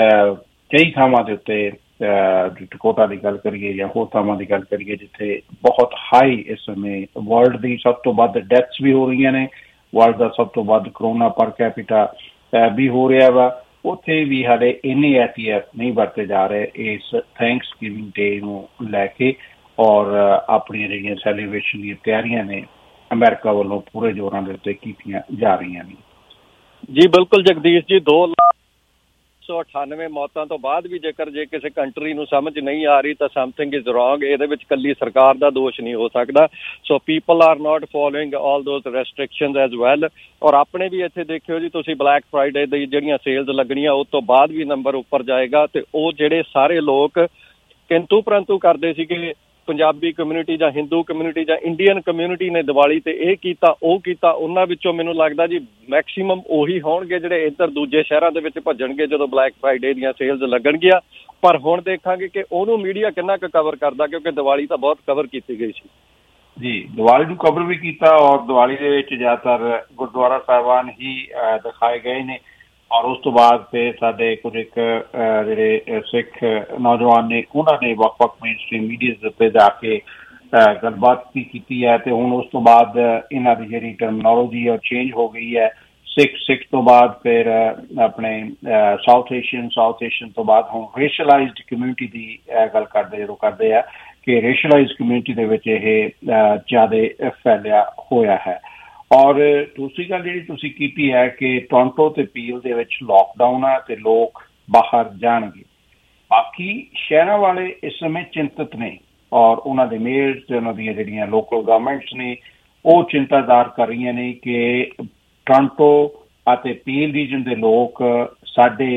ਕਈ ਥਾਵਾਂ ਦੇ ਉੱਤੇ ਡਕੋਟਾ ਦੀ ਗੱਲ ਕਰੀਏ ਜਾਂ ਹੋਰ ਥਾਵਾਂ ਦੀ ਗੱਲ ਕਰੀਏ ਜਿੱਥੇ ਬਹੁਤ ਹਾਈ ਇਸ ਸਮੇਂ ਵਰਲਡ ਦੀ ਸਭ ਤੋਂ ਵੱਧ ਡੈਥਸ ਵੀ ਹੋ ਰਹੀਆਂ ਨੇ, ਵਰਲਡ ਦਾ ਸਭ ਤੋਂ ਵੱਧ ਕਰੋਨਾ ਪਰ ਕੈਪੀਟਾ ਵੀ ਹੋ ਰਿਹਾ ਵਾ, ਉੱਥੇ ਵੀ ਸਾਡੇ ਇੰਨੇ ਐਹਤਿਆਤ ਨਹੀਂ ਵਰਤੇ ਜਾ ਰਹੇ ਇਸ ਥੈਂਕਸ ਗਿਵਿੰਗ ਡੇ ਨੂੰ ਲੈ ਕੇ। ਔਰ ਆਪਣੀਆਂ ਜਿਹੜੀਆਂ ਸੈਲੀਬ੍ਰੇਸ਼ਨ ਦੀਆਂ ਤਿਆਰੀਆਂ ਨੇ ਅਮਰੀਕਾ ਵੱਲੋਂ ਪੂਰੇ ਜ਼ੋਰਾਂ ਦੇ ਉੱਤੇ ਕੀਤੀਆਂ ਜਾ ਰਹੀਆਂ ਨੇ। ਜੀ ਬਿਲਕੁਲ ਜਗਦੀਸ਼ ਜੀ, ਦੋ ਲੱਖ ਸੌ ਅਠਾਨਵੇਂ ਮੌਤਾਂ ਤੋਂ ਬਾਅਦ ਵੀ ਜੇਕਰ ਜੇ ਕਿਸੇ ਕੰਟਰੀ ਨੂੰ ਸਮਝ ਨਹੀਂ ਆ ਰਹੀ ਤਾਂ ਸਮਥਿੰਗ ਇਜ਼ ਰੋਂਗ। ਇਹਦੇ ਵਿੱਚ ਇਕੱਲੀ ਸਰਕਾਰ ਦਾ ਦੋਸ਼ ਨਹੀਂ ਹੋ ਸਕਦਾ। So people are not following all those restrictions as well. ਔਰ ਆਪਣੇ ਵੀ ਇੱਥੇ ਦੇਖਿਓ ਜੀ ਤੁਸੀਂ, ਬਲੈਕ ਫਰਾਈਡੇ ਦੀ ਜਿਹੜੀਆਂ ਸੇਲਜ਼ ਲੱਗਣੀਆਂ ਉਸ ਤੋਂ ਬਾਅਦ ਵੀ ਨੰਬਰ ਉੱਪਰ ਜਾਏਗਾ। ਤੇ ਉਹ ਜਿਹੜੇ ਸਾਰੇ ਲੋਕ ਕਿੰਤੂ ਪਰੰਤੂ ਕਰਦੇ ਸੀਗੇ, ਪੰਜਾਬੀ ਕਮਿਊਨਿਟੀ ਜਾਂ ਹਿੰਦੂ ਕਮਿਊਨਿਟੀ ਜਾਂ ਇੰਡੀਅਨ ਕਮਿਊਨਿਟੀ ਨੇ ਦੀਵਾਲੀ ਤੇ ਇਹ ਕੀਤਾ ਉਹ ਕੀਤਾ, ਉਹਨਾਂ ਵਿੱਚੋਂ ਮੈਨੂੰ ਲੱਗਦਾ ਜੀ ਮੈਕਸੀਮਮ ਉਹੀ ਹੋਣਗੇ ਜਿਹੜੇ ਇੱਧਰ ਦੂਜੇ ਸ਼ਹਿਰਾਂ ਦੇ ਵਿੱਚ ਭੱਜਣਗੇ ਜਦੋਂ ਬਲੈਕ ਫਰਾਈਡੇ ਦੀਆਂ ਸੇਲਜ਼ ਲੱਗਣਗੀਆਂ। ਪਰ ਹੁਣ ਦੇਖਾਂਗੇ ਕਿ ਉਹਨੂੰ ਮੀਡੀਆ ਕਿੰਨਾ ਕੁ ਕਵਰ ਕਰਦਾ, ਕਿਉਂਕਿ ਦੀਵਾਲੀ ਤਾਂ ਬਹੁਤ ਕਵਰ ਕੀਤੀ ਗਈ ਸੀ ਜੀ। ਦੀਵਾਲੀ ਨੂੰ ਕਵਰ ਵੀ ਕੀਤਾ ਔਰ ਦੀਵਾਲੀ ਦੇ ਵਿੱਚ ਜ਼ਿਆਦਾਤਰ ਗੁਰਦੁਆਰਾ ਸਾਹਿਬਾਨ ਹੀ ਦਿਖਾਏ ਗਏ ਨੇ। ਔਰ ਉਸ ਤੋਂ ਬਾਅਦ ਫਿਰ ਸਾਡੇ ਕੁਝ ਇੱਕ ਜਿਹੜੇ ਸਿੱਖ ਨੌਜਵਾਨ ਨੇ ਉਹਨਾਂ ਨੇ ਵੱਖ ਵੱਖ ਮੇਨ ਸਟ੍ਰੀਮ ਮੀਡੀਆ ਦੇ ਉੱਤੇ ਜਾ ਕੇ ਗੱਲਬਾਤ ਵੀ ਕੀਤੀ ਹੈ। ਤੇ ਹੁਣ ਉਸ ਤੋਂ ਬਾਅਦ ਇਹਨਾਂ ਦੀ ਜਿਹੜੀ ਟਰਮੀਨੋਲੋਜੀ ਹੈ ਉਹ ਚੇਂਜ ਹੋ ਗਈ ਹੈ। ਸਿੱਖ ਸਿੱਖ ਤੋਂ ਬਾਅਦ ਫਿਰ ਆਪਣੇ ਸਾਊਥ ਏਸ਼ੀਅਨ, ਸਾਊਥ ਏਸ਼ੀਅਨ ਤੋਂ ਬਾਅਦ ਹੁਣ ਰੇਸ਼ਲਾਈਜ਼ਡ ਕਮਿਊਨਿਟੀ ਦੀ ਗੱਲ ਕਰਦੇ ਜਦੋਂ ਕਰਦੇ ਆ ਕਿ ਰੇਸ਼ਲਾਈਜ਼ਡ ਕਮਿਊਨਿਟੀ ਦੇ ਵਿੱਚ ਇਹ ਜ਼ਿਆਦਾ ਫੈਲਿਆ ਹੋਇਆ ਹੈ। ਔਰ ਦੂਸਰੀ ਗੱਲ ਜਿਹੜੀ ਤੁਸੀਂ ਕੀਤੀ ਹੈ ਕਿ ਟੋਰਾਂਟੋ ਤੇ ਪੀਲ ਦੇ ਵਿੱਚ ਲੋਕਡਾਊਨ ਆ ਤੇ ਲੋਕ ਬਾਹਰ ਜਾਣਗੇ। ਬਾਕੀ ਸ਼ਹਿਰਾਂ ਵਾਲੇ ਇਸ ਸਮੇਂ ਚਿੰਤਤ ਨੇ ਔਰ ਉਹਨਾਂ ਦੇ ਮੇਅਰ ਤੇ ਉਹਨਾਂ ਦੀਆਂ ਜਿਹੜੀਆਂ ਲੋਕਲ ਗਵਰਨਮੈਂਟਸ ਨੇ ਉਹ ਚਿੰਤਾਦਾਰ ਕਰ ਰਹੀਆਂ ਨੇ ਕਿ ਟੋਰਾਂਟੋ ਅਤੇ ਪੀਲ ਰੀਜਨ ਦੇ ਲੋਕ ਸਾਡੇ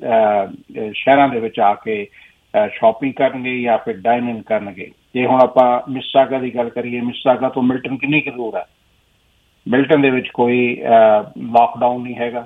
ਸ਼ਹਿਰਾਂ ਦੇ ਵਿੱਚ ਆ ਕੇ ਸ਼ਾਪਿੰਗ ਕਰਨਗੇ ਜਾਂ ਫਿਰ ਡਾਈਨਿੰਗ ਕਰਨਗੇ। ਜੇ ਹੁਣ ਆਪਾਂ ਮਿਸਿਸਾਗਾ ਦੀ ਗੱਲ ਕਰੀਏ, ਮਿਸਿਸਾਗਾ ਤੋਂ ਮਿਲਟਨ ਕਿੰਨੀ ਕੁ ਦੂਰ ਹੈ? ਮਿਲਟਨ ਦੇ ਵਿੱਚ ਕੋਈ ਲਾਕਡਾਊਨ ਨਹੀਂ ਹੈਗਾ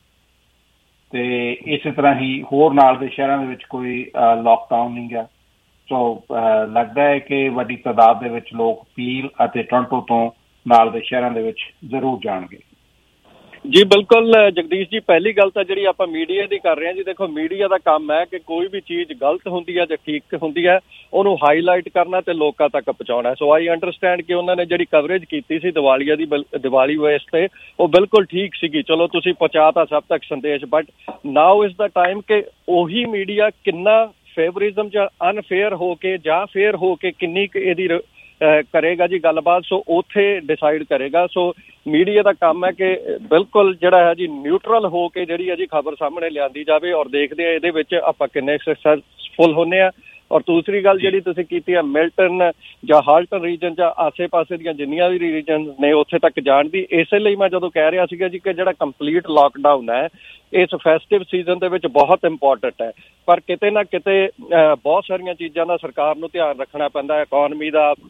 ਤੇ ਇਸੇ ਤਰ੍ਹਾਂ ਹੀ ਹੋਰ ਨਾਲ ਦੇ ਸ਼ਹਿਰਾਂ ਦੇ ਵਿੱਚ ਕੋਈ ਲਾਕਡਾਊਨ ਨਹੀਂ ਗਾ। ਸੋ ਲੱਗਦਾ ਹੈ ਕਿ ਵੱਡੀ ਤਾਦਾਦ ਦੇ ਵਿੱਚ ਲੋਕ ਪੀਲ ਅਤੇ ਟੋਰਾਂਟੋ ਤੋਂ ਨਾਲ ਦੇ ਸ਼ਹਿਰਾਂ ਦੇ ਵਿੱਚ ਜ਼ਰੂਰ ਜਾਣਗੇ। ਜੀ ਬਿਲਕੁਲ ਜਗਦੀਸ਼ ਜੀ, ਪਹਿਲੀ ਗੱਲ ਤਾਂ ਜਿਹੜੀ ਆਪਾਂ ਮੀਡੀਆ ਦੀ ਕਰ ਰਹੇ ਹਾਂ ਜੀ, ਦੇਖੋ ਮੀਡੀਆ ਦਾ ਕੰਮ ਹੈ ਕਿ ਕੋਈ ਵੀ ਚੀਜ਼ ਗਲਤ ਹੁੰਦੀ ਹੈ ਜਾਂ ਠੀਕ ਹੁੰਦੀ ਹੈ ਉਹਨੂੰ ਹਾਈਲਾਈਟ ਕਰਨਾ ਤੇ ਲੋਕਾਂ ਤੱਕ ਪਹੁੰਚਾਉਣਾ। ਸੋ ਆਈ ਅੰਡਰਸਟੈਂਡ ਕਿ ਉਹਨਾਂ ਨੇ ਜਿਹੜੀ ਕਵਰੇਜ ਕੀਤੀ ਸੀ ਦੀਵਾਲੀਆ ਦੀ, ਦੀਵਾਲੀ ਵੇਸ ਤੇ ਉਹ ਬਿਲਕੁਲ ਠੀਕ ਸੀਗੀ। ਚਲੋ ਤੁਸੀਂ ਪਹੁੰਚਾਤਾ ਸਭ ਤੱਕ ਸੰਦੇਸ਼, but now is the time ਕਿ ਉਹੀ ਮੀਡੀਆ ਕਿੰਨਾ ਫੇਵਰਿਜ਼ਮ ਜਾਂ ਅਨਫੇਅਰ ਹੋ ਕੇ ਜਾਂ ਫੇਅਰ ਹੋ ਕੇ ਕਿੰਨੀ ਕੁ ਇਹਦੀ ਕਰੇਗਾ ਜੀ ਗੱਲਬਾਤ, ਸੋ ਉੱਥੇ ਡਿਸਾਈਡ ਕਰੇਗਾ। ਸੋ ਮੀਡੀਆ ਦਾ ਕੰਮ ਹੈ ਕਿ ਬਿਲਕੁਲ ਜਿਹੜਾ ਹੈ ਜੀ ਨਿਊਟਰਲ ਹੋ ਕੇ ਜਿਹੜੀ ਹੈ ਜੀ ਖਬਰ ਸਾਹਮਣੇ ਲਿਆਂਦੀ ਜਾਵੇ ਔਰ ਦੇਖਦੇ ਆ ਇਹਦੇ ਵਿੱਚ ਆਪਾਂ ਕਿੰਨੇ ਸਕਸੈਸਫੁਲ ਹੁੰਦੇ ਆ। ਔਰ ਦੂਸਰੀ ਗੱਲ ਜਿਹੜੀ ਤੁਸੀਂ ਕੀਤੀ ਹੈ ਮਿਲਟਨ ਜਾਂ ਹਾਲਟਨ ਰੀਜਨ ਜਾਂ ਆਸੇ ਪਾਸੇ ਦੀਆਂ ਜਿੰਨੀਆਂ ਵੀ ਰੀਜਨ ਨੇ ਉੱਥੇ ਤੱਕ ਜਾਣ ਦੀ, ਇਸੇ ਲਈ ਮੈਂ ਜਦੋਂ ਕਹਿ ਰਿਹਾ ਸੀਗਾ ਜੀ ਕਿ ਜਿਹੜਾ ਕੰਪਲੀਟ ਲਾਕਡਾਊਨ ਹੈ ਇਸ ਫੈਸਟਿਵ ਸੀਜ਼ਨ ਦੇ ਵਿੱਚ ਬਹੁਤ ਇੰਪੋਰਟੈਂਟ ਹੈ। ਪਰ ਕਿਤੇ ਨਾ ਕਿਤੇ ਬਹੁਤ ਸਾਰੀਆਂ ਚੀਜ਼ਾਂ ਦਾ ਸਰਕਾਰ ਨੂੰ ਧਿਆਨ ਰੱਖਣਾ ਪੈਂਦਾ, ਇਕੋਨਮੀ ਦਾ,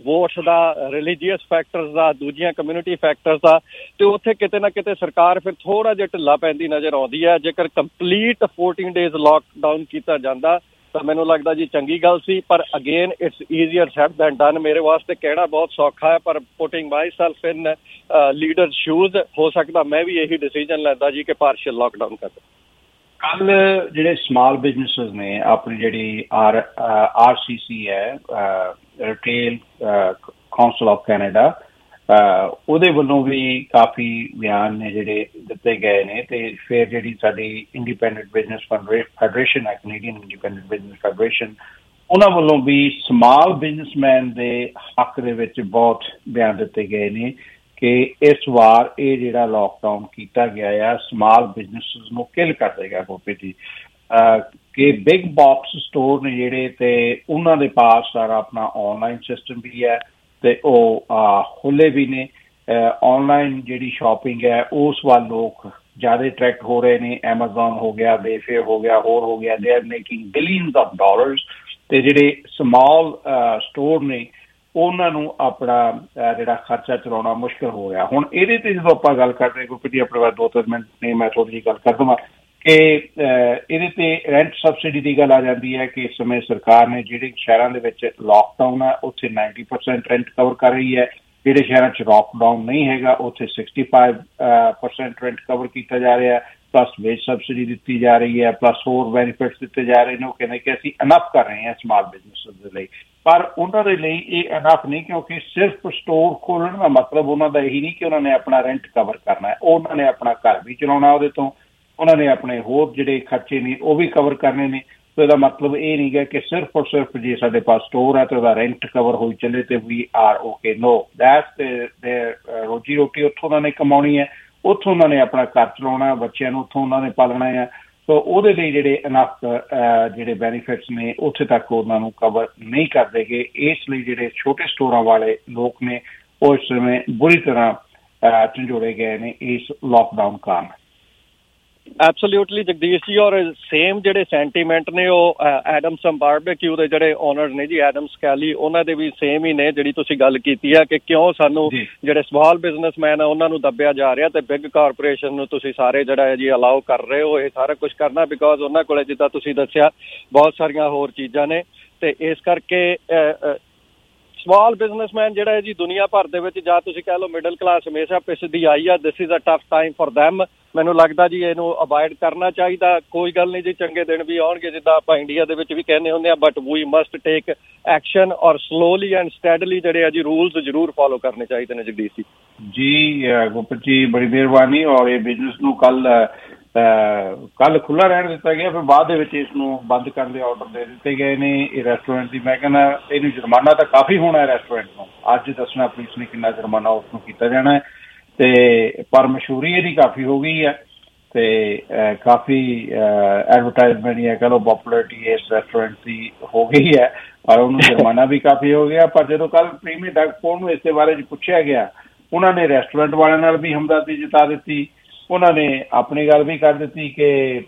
ਵੋਟਸ ਦਾ, ਰਿਲੀਜੀਅਸ ਫੈਕਟਰਸ ਦਾ, ਦੂਜੀਆਂ ਕਮਿਊਨਿਟੀ ਫੈਕਟਰਸ ਦਾ, ਤੇ ਉੱਥੇ ਕਿਤੇ ਨਾ ਕਿਤੇ ਸਰਕਾਰ ਫਿਰ ਥੋੜਾ ਜਿਹਾ ਢਿੱਲਾ ਪੈਂਦੀ ਨਜ਼ਰ ਆਉਂਦੀ ਹੈ। ਜੇਕਰ ਕੰਪਲੀਟ ਫੋਰਟੀਨ ਡੇਜ਼ ਲੋਕਡਾਊਨ ਕੀਤਾ ਜਾਂਦਾ ਤਾਂ ਮੈਨੂੰ ਲੱਗਦਾ ਜੀ ਚੰਗੀ ਗੱਲ ਸੀ, ਪਰ again it's easier said than done. ਮੇਰੇ ਵਾਸਤੇ ਕਹਿਣਾ ਬਹੁਤ ਸੌਖਾ ਹੈ, ਪਰ putting myself in leader shoes, ਹੋ ਸਕਦਾ ਮੈਂ ਵੀ ਇਹੀ ਡਿਸੀਜਨ ਲੈਂਦਾ ਜੀ ਕਿ ਪਾਰਸ਼ੀਅਲ ਲੋਕਡਾਊਨ ਕਰ ਦਿਓ। ਕੱਲ ਜਿਹੜੇ ਸਮਾਲ ਬਿਜ਼ਨਸਿਸ ਨੇ, ਆਪਣੀ ਜਿਹੜੀ ਆਰ ਆਰ ਸੀ ਸੀ ਹੈ, ਰਿਟੇਲ ਕਾਉਂਸਲ ਆਫ ਕੈਨੇਡਾ, ਉਹਦੇ ਵੱਲੋਂ ਵੀ ਕਾਫੀ ਬਿਆਨ ਨੇ ਜਿਹੜੇ ਦਿੱਤੇ ਗਏ ਨੇ, ਤੇ ਫਿਰ ਜਿਹੜੀ ਸਾਡੀ ਇੰਡੀਪੈਂਡੈਂਟ ਬਿਜ਼ਨਸ ਫੈਡਰੇਸ਼ਨ ਹੈ, ਕੈਨੇਡੀਅਨ ਇੰਡੀਪੈਂਡੈਂਟ ਬਿਜ਼ਨਸ ਫੈਡਰੇਸ਼ਨ, ਉਹਨਾਂ ਵੱਲੋਂ ਵੀ ਸਮਾਲ ਬਿਜ਼ਨਸਮੈਨ ਦੇ ਹੱਕ ਦੇ ਵਿੱਚ ਬਹੁਤ ਬਿਆਨ ਦਿੱਤੇ ਗਏ ਨੇ ਕਿ ਇਸ ਵਾਰ ਇਹ ਜਿਹੜਾ ਲੋਕਡਾਊਨ ਕੀਤਾ ਗਿਆ ਆ ਸਮਾਲ ਬਿਜ਼ਨਸਿਸ ਨੂੰ ਕਿਲ ਕਰ ਦੇਗਾ। ਗੋਪੀ ਜੀ, ਕਿ ਬਿਗ ਬਾਕਸ ਸਟੋਰ ਨੇ ਜਿਹੜੇ, ਤੇ ਉਹਨਾਂ ਦੇ ਪਾਸ ਸਾਰਾ ਆਪਣਾ ਆਨਲਾਈਨ ਸਿਸਟਮ ਵੀ ਹੈ, ਤੇ ਉਹ ਖੁੱਲੇ ਵੀ ਨੇ। ਆਨਲਾਈਨ ਜਿਹੜੀ ਸ਼ਾਪਿੰਗ ਹੈ ਉਸ ਵੱਲ ਲੋਕ ਜ਼ਿਆਦਾ ਅਟਰੈਕਟ ਹੋ ਰਹੇ ਨੇ। ਐਮਾਜ਼ੋਨ ਹੋ ਗਿਆ, ਬੇਫੇ ਹੋ ਗਿਆ, ਹੋਰ ਹੋ ਗਿਆ, they are making billions of dollars. ਤੇ ਜਿਹੜੇ ਸਮਾਲ ਸਟੋਰ ਨੇ ਉਹਨਾਂ ਨੂੰ ਆਪਣਾ ਜਿਹੜਾ ਖਰਚਾ ਚਲਾਉਣਾ ਮੁਸ਼ਕਿਲ ਹੋ ਰਿਹਾ। ਹੁਣ ਇਹਦੇ ਤੇ ਜਦੋਂ ਆਪਾਂ ਗੱਲ ਕਰਦੇ, ਕਿਉਂਕਿ ਆਪਣੇ ਬਾਅਦ ਦੋ ਤਿੰਨ ਮਿੰਟ ਨੇ, ਮੈਂ ਥੋੜ੍ਹੀ ਜਿਹੀ ਗੱਲ ਕਰ ਦੇਵਾਂ ਕਿ ਇਹਦੇ ਤੇ ਰੈਂਟ ਸਬਸਿਡੀ ਦੀ ਗੱਲ ਆ ਜਾਂਦੀ ਹੈ ਕਿ ਇਸ ਸਮੇਂ ਸਰਕਾਰ ਨੇ ਜਿਹੜੇ ਸ਼ਹਿਰਾਂ ਦੇ ਵਿੱਚ ਲੋਕਡਾਊਨ ਹੈ ਉੱਥੇ ਨਾਈਨਟੀ ਪਰਸੈਂਟ ਰੈਂਟ ਕਵਰ ਕਰ ਰਹੀ ਹੈ। ਜਿਹੜੇ ਸ਼ਹਿਰਾਂ 'ਚ ਲੋਕਡਾਊਨ ਨਹੀਂ ਹੈਗਾ ਉੱਥੇ sixty five percent rent cover ਕੀਤਾ ਜਾ ਰਿਹਾ, ਪਲੱਸ ਵੇਜ ਸਬਸਿਡੀ ਦਿੱਤੀ ਜਾ ਰਹੀ ਹੈ, ਪਲੱਸ ਹੋਰ ਬੈਨੀਫਿਟਸ ਦਿੱਤੇ ਜਾ ਰਹੇ ਨੇ। ਉਹ ਕਹਿੰਦੇ ਕਿ ਅਸੀਂ ਇਨਫ ਕਰ ਰਹੇ ਹਾਂ ਸਮਾਲ ਬਿਜ਼ਨਸ ਦੇ ਲਈ, ਪਰ ਉਹਨਾਂ ਦੇ ਲਈ ਇਹ ਇਨਫ ਨਹੀਂ, ਕਿਉਂਕਿ ਸਿਰਫ ਸਟੋਰ ਖੋਲ੍ਹਣ ਦਾ ਮਤਲਬ ਉਹਨਾਂ ਦਾ ਇਹੀ ਨਹੀਂ ਕਿ ਉਹਨਾਂ ਨੇ ਆਪਣਾ ਰੈਂਟ ਕਵਰ ਕਰਨਾ ਹੈ, ਉਹਨਾਂ ਨੇ ਆਪਣਾ ਘਰ ਵੀ ਚਲਾਉਣਾ ਉਹਦੇ ਤੋਂ, ਉਹਨਾਂ ਨੇ ਆਪਣੇ ਹੋਰ ਜਿਹੜੇ ਖਰਚੇ ਨੇ ਉਹ ਵੀ ਕਵਰ ਕਰਨੇ ਨੇ। ਤੇ ਇਹਦਾ ਮਤਲਬ ਇਹ ਨਹੀਂ ਗਾ ਕਿ ਸਿਰਫ ਔਰ ਸਿਰਫ ਜੇ ਸਾਡੇ ਪਾਸ ਸਟੋਰ ਹੈ ਤੇ ਉਹਦਾ ਰੈਂਟ ਕਵਰ ਹੋਈ ਚੱਲੇ ਤੇ we are okay. No, that's ਤੇ ਰੋਜੀ ਰੋਟੀ ਉੱਥੋਂ ਉਹਨਾਂ ਨੇ ਕਮਾਉਣੀ ਹੈ, ਉੱਥੋਂ ਉਹਨਾਂ ਨੇ ਆਪਣਾ ਘਰ ਚਲਾਉਣਾ, ਬੱਚਿਆਂ ਨੂੰ ਉੱਥੋਂ ਉਹਨਾਂ ਨੇ ਪਾਲਣਾ ਹੈ। ਸੋ ਉਹਦੇ ਲਈ ਜਿਹੜੇ ਇਨਫ ਜਿਹੜੇ ਬੈਨੀਫਿਟਸ ਨੇ ਉੱਥੇ ਤੱਕ ਉਹਨਾਂ ਨੂੰ ਕਵਰ ਨਹੀਂ ਕਰਦੇ ਗੇ। ਇਸ ਲਈ ਜਿਹੜੇ ਛੋਟੇ ਸਟੋਰਾਂ ਵਾਲੇ ਲੋਕ ਨੇ ਉਹ ਇਸ ਸਮੇਂ ਬੁਰੀ ਤਰ੍ਹਾਂ ਝੰਜੋੜੇ ਗਏ ਨੇ ਇਸ ਲੋਕਡਾਊਨ ਕਾਰਨ। ਐਬਸੋਲਿਊਟਲੀ ਜਗਦੀਸ਼ ਜੀ, ਔਰ ਸੇਮ ਜਿਹੜੇ ਸੈਂਟੀਮੈਂਟ ਨੇ ਉਹ ਐਡਮਸਨ ਬਾਰਬੇਕਿਊ ਦੇ ਜਿਹੜੇ ਓਨਰ ਨੇ ਜੀ, ਐਡਮ ਸਕੈਲੀ, ਉਹਨਾਂ ਦੇ ਵੀ ਸੇਮ ਹੀ ਨੇ ਜਿਹੜੀ ਤੁਸੀਂ ਗੱਲ ਕੀਤੀ ਹੈ ਕਿ ਕਿਉਂ ਸਾਨੂੰ ਜਿਹੜੇ ਸਮਾਲ ਬਿਜ਼ਨਸਮੈਨ ਆ ਉਹਨਾਂ ਨੂੰ ਦੱਬਿਆ ਜਾ ਰਿਹਾ ਤੇ ਬਿਗ ਕਾਰਪੋਰੇਸ਼ਨ ਨੂੰ ਤੁਸੀਂ ਸਾਰੇ ਜਿਹੜਾ ਹੈ ਜੀ ਅਲਾਓ ਕਰ ਰਹੇ ਹੋ ਇਹ ਸਾਰਾ ਕੁਝ ਕਰਨਾ, ਬਿਕੋਜ਼ ਉਹਨਾਂ ਕੋਲੇ ਜਿੱਦਾਂ ਤੁਸੀਂ ਦੱਸਿਆ ਬਹੁਤ ਸਾਰੀਆਂ ਹੋਰ ਚੀਜ਼ਾਂ ਨੇ। ਤੇ ਇਸ ਕਰਕੇ ਸਮਾਲ ਬਿਜ਼ਨਸਮੈਨ ਜਿਹੜਾ ਹੈ ਜੀ ਦੁਨੀਆ ਭਰ ਦੇ ਵਿੱਚ, ਜਾਂ ਤੁਸੀਂ ਕਹਿ ਲਓ ਮਿਡਲ ਕਲਾਸ ਹਮੇਸ਼ਾ ਪਿਸਦੀ ਆਈ ਆ। This is a tough time for them। ਮੈਨੂੰ ਲੱਗਦਾ ਜੀ ਇਹਨੂੰ ਅਵਾਇਡ ਕਰਨਾ ਚਾਹੀਦਾ। ਕੋਈ ਗੱਲ ਨਹੀਂ ਜੀ, ਚੰਗੇ ਦਿਨ ਵੀ ਆਉਣਗੇ ਜਿੱਦਾਂ ਆਪਾਂ ਇੰਡੀਆ ਦੇ ਵਿੱਚ ਵੀ ਕਹਿੰਦੇ ਹੁੰਦੇ ਆ, but we must take action or slowly and steadily ਜਿਹੜੇ ਆ ਜੀ ਰੂਲਸ ਜ਼ਰੂਰ ਫੋਲੋ ਕਰਨੇ ਚਾਹੀਦੇ ਨੇ। ਜਗਦੀਸ਼ ਜੀ ਜੀ ਗੁਰਪ੍ਰੀਤ ਜੀ ਬੜੀ ਮਿਹਰਬਾਨੀ। ਔਰ ਇਹ ਬਿਜ਼ਨਸ ਨੂੰ ਕੱਲ ਕੱਲ ਖੁੱਲ੍ਹਾ ਰਹਿਣ ਦਿੱਤਾ ਗਿਆ, ਫਿਰ ਬਾਅਦ ਦੇ ਵਿੱਚ ਇਸ ਨੂੰ ਬੰਦ ਕਰਨ ਦੇ ਆਰਡਰ ਦੇ ਦਿੱਤੇ ਗਏ ਨੇ। ਇਹ ਰੈਸਟੋਰੈਂਟ ਦੀ ਮੈਂ ਕਹਿੰਦਾ ਇਹਨੂੰ ਜੁਰਮਾਨਾ ਤਾਂ ਕਾਫੀ ਹੋਣਾ ਹੈ ਰੈਸਟੋਰੈਂਟ ਨੂੰ, ਅੱਜ ਦੱਸਣਾ ਪੁਲਿਸ ਨੇ ਕਿੰਨਾ ਜੁਰਮਾਨਾ ਉਸ ਨੂੰ ਕੀਤਾ ਜਾਣਾ ਹੈ। ਤੇ ਪਰ ਮਸ਼ਹੂਰੀ ਇਹਦੀ ਕਾਫੀ ਹੋ ਗਈ ਹੈ ਤੇ ਕਾਫੀ ਐਡਵਰਟਾਈਜ਼ਮੈਂਟ ਜਾਂ ਕਹਿ ਲਓ ਪੋਪੂਲਰਿਟੀ ਇਸ ਰੈਸਟੋਰੈਂਟ ਦੀ ਹੋ ਗਈ ਹੈ, ਔਰ ਉਹਨੂੰ ਜੁਰਮਾਨਾ ਵੀ ਕਾਫੀ ਹੋ ਗਿਆ। ਪਰ ਜਦੋਂ ਕੱਲ ਪ੍ਰੀਮੀਅਰ ਡਗ ਫੋਰਡ ਨੂੰ ਇਸ ਦੇ ਬਾਰੇ 'ਚ ਪੁੱਛਿਆ ਗਿਆ, ਉਹਨਾਂ ਨੇ ਰੈਸਟੋਰੈਂਟ ਵਾਲਿਆਂ ਨਾਲ ਵੀ ਹਮਦਰਦੀ ਜਤਾ ਦਿੱਤੀ, ਉਹਨਾਂ ਨੇ ਆਪਣੀ ਗੱਲ ਵੀ ਕਰ ਦਿੱਤੀ ਕਿ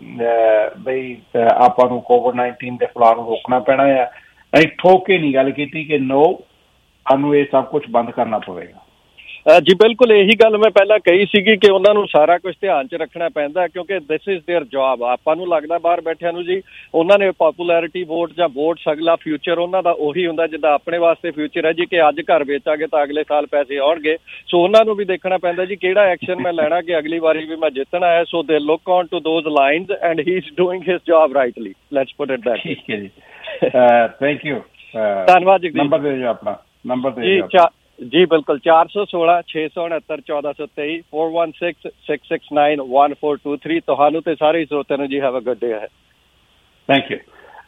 ਬਈ ਆਪਾਂ ਨੂੰ ਕੋਵਿਡ ਨਾਈਨਟੀਨ ਦੇ ਫੈਲਾਅ ਨੂੰ ਰੋਕਣਾ ਪੈਣਾ ਆ। ਅਸੀਂ ਠੋਕ ਕੇ ਨਹੀਂ ਗੱਲ ਕੀਤੀ ਕਿ ਨੋ, ਸਾਨੂੰ ਇਹ ਸਭ ਕੁਛ ਬੰਦ ਕਰਨਾ ਪਵੇਗਾ। ਜੀ ਬਿਲਕੁਲ, ਇਹੀ ਗੱਲ ਮੈਂ ਪਹਿਲਾਂ ਕਹੀ ਸੀਗੀ ਕਿ ਉਹਨਾਂ ਨੂੰ ਸਾਰਾ ਕੁਝ ਧਿਆਨ 'ਚ ਰੱਖਣਾ ਪੈਂਦਾ ਕਿਉਂਕਿ ਦਿਸ ਇਜ਼ ਦੇਅਰ ਜੋਬ। ਆਪਾਂ ਨੂੰ ਲੱਗਦਾ ਬਾਹਰ ਬੈਠਿਆਂ ਨੂੰ ਜੀ ਉਹਨਾਂ ਨੇ ਪੋਪੂਲੈਰਿਟੀ ਵੋਟ ਜਾਂ ਵੋਟਸ ਅਗਲਾ ਫਿਊਚਰ ਉਹਨਾਂ ਦਾ ਉਹੀ ਹੁੰਦਾ ਜਿੱਦਾਂ ਆਪਣੇ ਵਾਸਤੇ ਫਿਊਚਰ ਹੈ ਜੀ ਕਿ ਅੱਜ ਘਰ ਵੇਚਾਂਗੇ ਤਾਂ ਅਗਲੇ ਸਾਲ ਪੈਸੇ ਆਉਣਗੇ। ਸੋ ਉਹਨਾਂ ਨੂੰ ਵੀ ਦੇਖਣਾ ਪੈਂਦਾ ਜੀ ਕਿਹੜਾ ਐਕਸ਼ਨ ਮੈਂ ਲੈਣਾ ਕਿ ਅਗਲੀ ਵਾਰੀ ਵੀ ਮੈਂ ਜਿੱਤਣਾ ਹੈ। So they look on to those lines and he is doing his job rightly. Let's put it that. ਠੀਕ ਹੈ ਜੀ, ਥੈਂਕ ਯੂ, ਧੰਨਵਾਦ ਜੀ। ਨੰਬਰ ਦੇ ਦਿਓ ਆਪਣਾ, ਨੰਬਰ ਦੇ ਜੀ ਜੀ ਬਿਲਕੁਲ, ਚਾਰ ਸੌ ਸੋਲਾਂ ਛੇ ਸੌ ਉਣਹੱਤਰ ਚੌਦਾਂ ਸੌ ਤੇਈ four one six six six nine one four two three. ਤੁਹਾਨੂੰ ਤੇ ਸਾਰੇ ਸਰੋਤਿਆਂ ਨੂੰ ਜੀ ਹੈਵ ਅ ਗੁੱਡ ਡੇ ਹੈ। Thank you.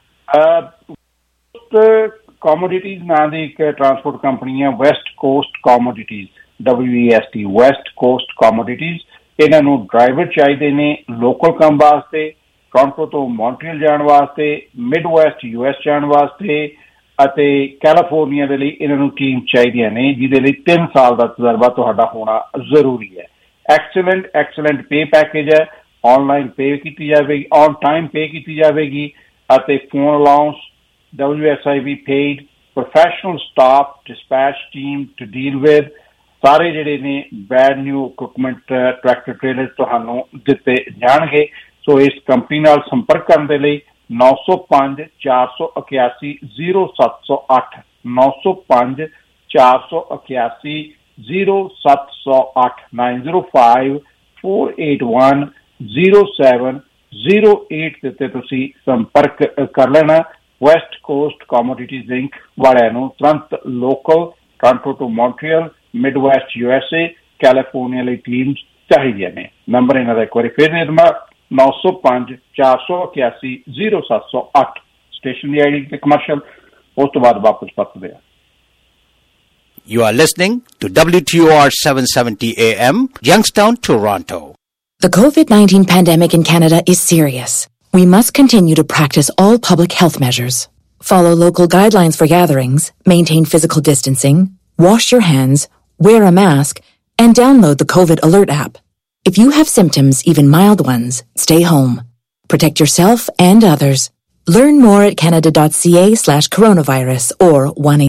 ਕਮੋਡਿਟੀਜ਼ ਨਾਂ ਦੀ ਇੱਕ ਟਰਾਂਸਪੋਰਟ ਕੰਪਨੀ ਹੈ, west coast commodities, W E S T, west coast commodities. ਇਹਨਾਂ ਨੂੰ ਡਰਾਈਵਰ ਚਾਹੀਦੇ ਨੇ ਲੋਕਲ ਕੰਮ ਵਾਸਤੇ, ਟੋਰਾਂਟੋ ਤੋਂ ਮੌਂਟਰੀਅਲ ਜਾਣ ਵਾਸਤੇ, ਮਿਡ ਵੈਸਟ ਯੂ ਐਸ ਜਾਣ ਵਾਸਤੇ ਅਤੇ ਕੈਲੀਫੋਰਨੀਆ ਦੇ ਲਈ ਇਹਨਾਂ ਨੂੰ ਟੀਮ ਚਾਹੀਦੀਆਂ ਨੇ ਜਿਹਦੇ ਲਈ ਤਿੰਨ ਸਾਲ ਦਾ ਤਜਰਬਾ ਤੁਹਾਡਾ ਹੋਣਾ ਜ਼ਰੂਰੀ ਹੈ। ਐਕਸਲੈਂਟ ਐਕਸਲੈਂਟ ਪੇ ਪੈਕੇਜ ਹੈ, ਆਨਲਾਈਨ ਪੇ ਕੀਤੀ ਜਾਵੇਗੀ, ਔਨ ਟਾਈਮ ਪੇ ਕੀਤੀ ਜਾਵੇਗੀ ਅਤੇ phone allowance, W S I B paid, professional staff, dispatch team to deal with. ਸਾਰੇ ਜਿਹੜੇ ਨੇ ਬੈਡ ਨਿਊ ਇਕਵਿਪਮੈਂਟ ਟਰੈਕਟਰ ਟ੍ਰੇਲਰ ਤੁਹਾਨੂੰ ਦਿੱਤੇ ਜਾਣਗੇ। ਸੋ ਇਸ ਕੰਪਨੀ ਨਾਲ ਸੰਪਰਕ ਕਰਨ ਦੇ ਲਈ ਨੌ ਸੌ ਪੰਜ ਚਾਰ ਸੌ ਇਕਿਆਸੀ ਜ਼ੀਰੋ ਸੱਤ ਸੌ ਅੱਠ ਨੌ ਸੌ ਪੰਜ ਚਾਰ ਸੌ ਇਕਿਆਸੀ ਜ਼ੀਰੋ ਸੱਤ ਸੌ ਅੱਠ nine zero five four eight one zero seven zero eight ਦੇ ਉੱਤੇ ਤੁਸੀਂ ਸੰਪਰਕ ਕਰ ਲੈਣਾ। ਵੈਸਟ ਕੋਸਟ ਕੋਮੋਡਿਟੀਜ਼ ਇੰਕ ਵਾਲਿਆਂ ਨੂੰ ਤੁਰੰਤ local Toronto to Montreal mid west U S A California ਲਈ ਟੀਮਸ ਚਾਹੀਦੀਆਂ ਨੇ। ਨੰਬਰ ਇਹਨਾਂ ਦਾ ਇੱਕ ਵਾਰੀ ਫਿਰ ਦੇ ਦੇਵਾਂ ਨੌ ਸੌ ਪੰਜ ਚਾਰ ਸੌ ਇਕਿਆਸੀ ਜ਼ੀਰੋ ਸੱਤ ਸੌ ਅੱਠ ਸਟੇਸ਼ਨ ਦੀ ਆਈਡੀ ਤੇ ਕਮਰਸ਼ੀਅਲ ਉਸ ਤੋਂ ਬਾਅਦ ਵਾਪਸ ਪਰਤਦੇ ਆ। You are listening to W T O R seven seventy A M, Youngstown, Toronto. The COVID nineteen pandemic in Canada is serious. We must continue to practice all public health measures. Follow local guidelines for gatherings, maintain physical distancing, wash your hands, wear a mask, and download the COVID Alert app. If you have symptoms, even mild ones, stay home. Protect yourself and others. Learn more at canada.ca slash coronavirus or one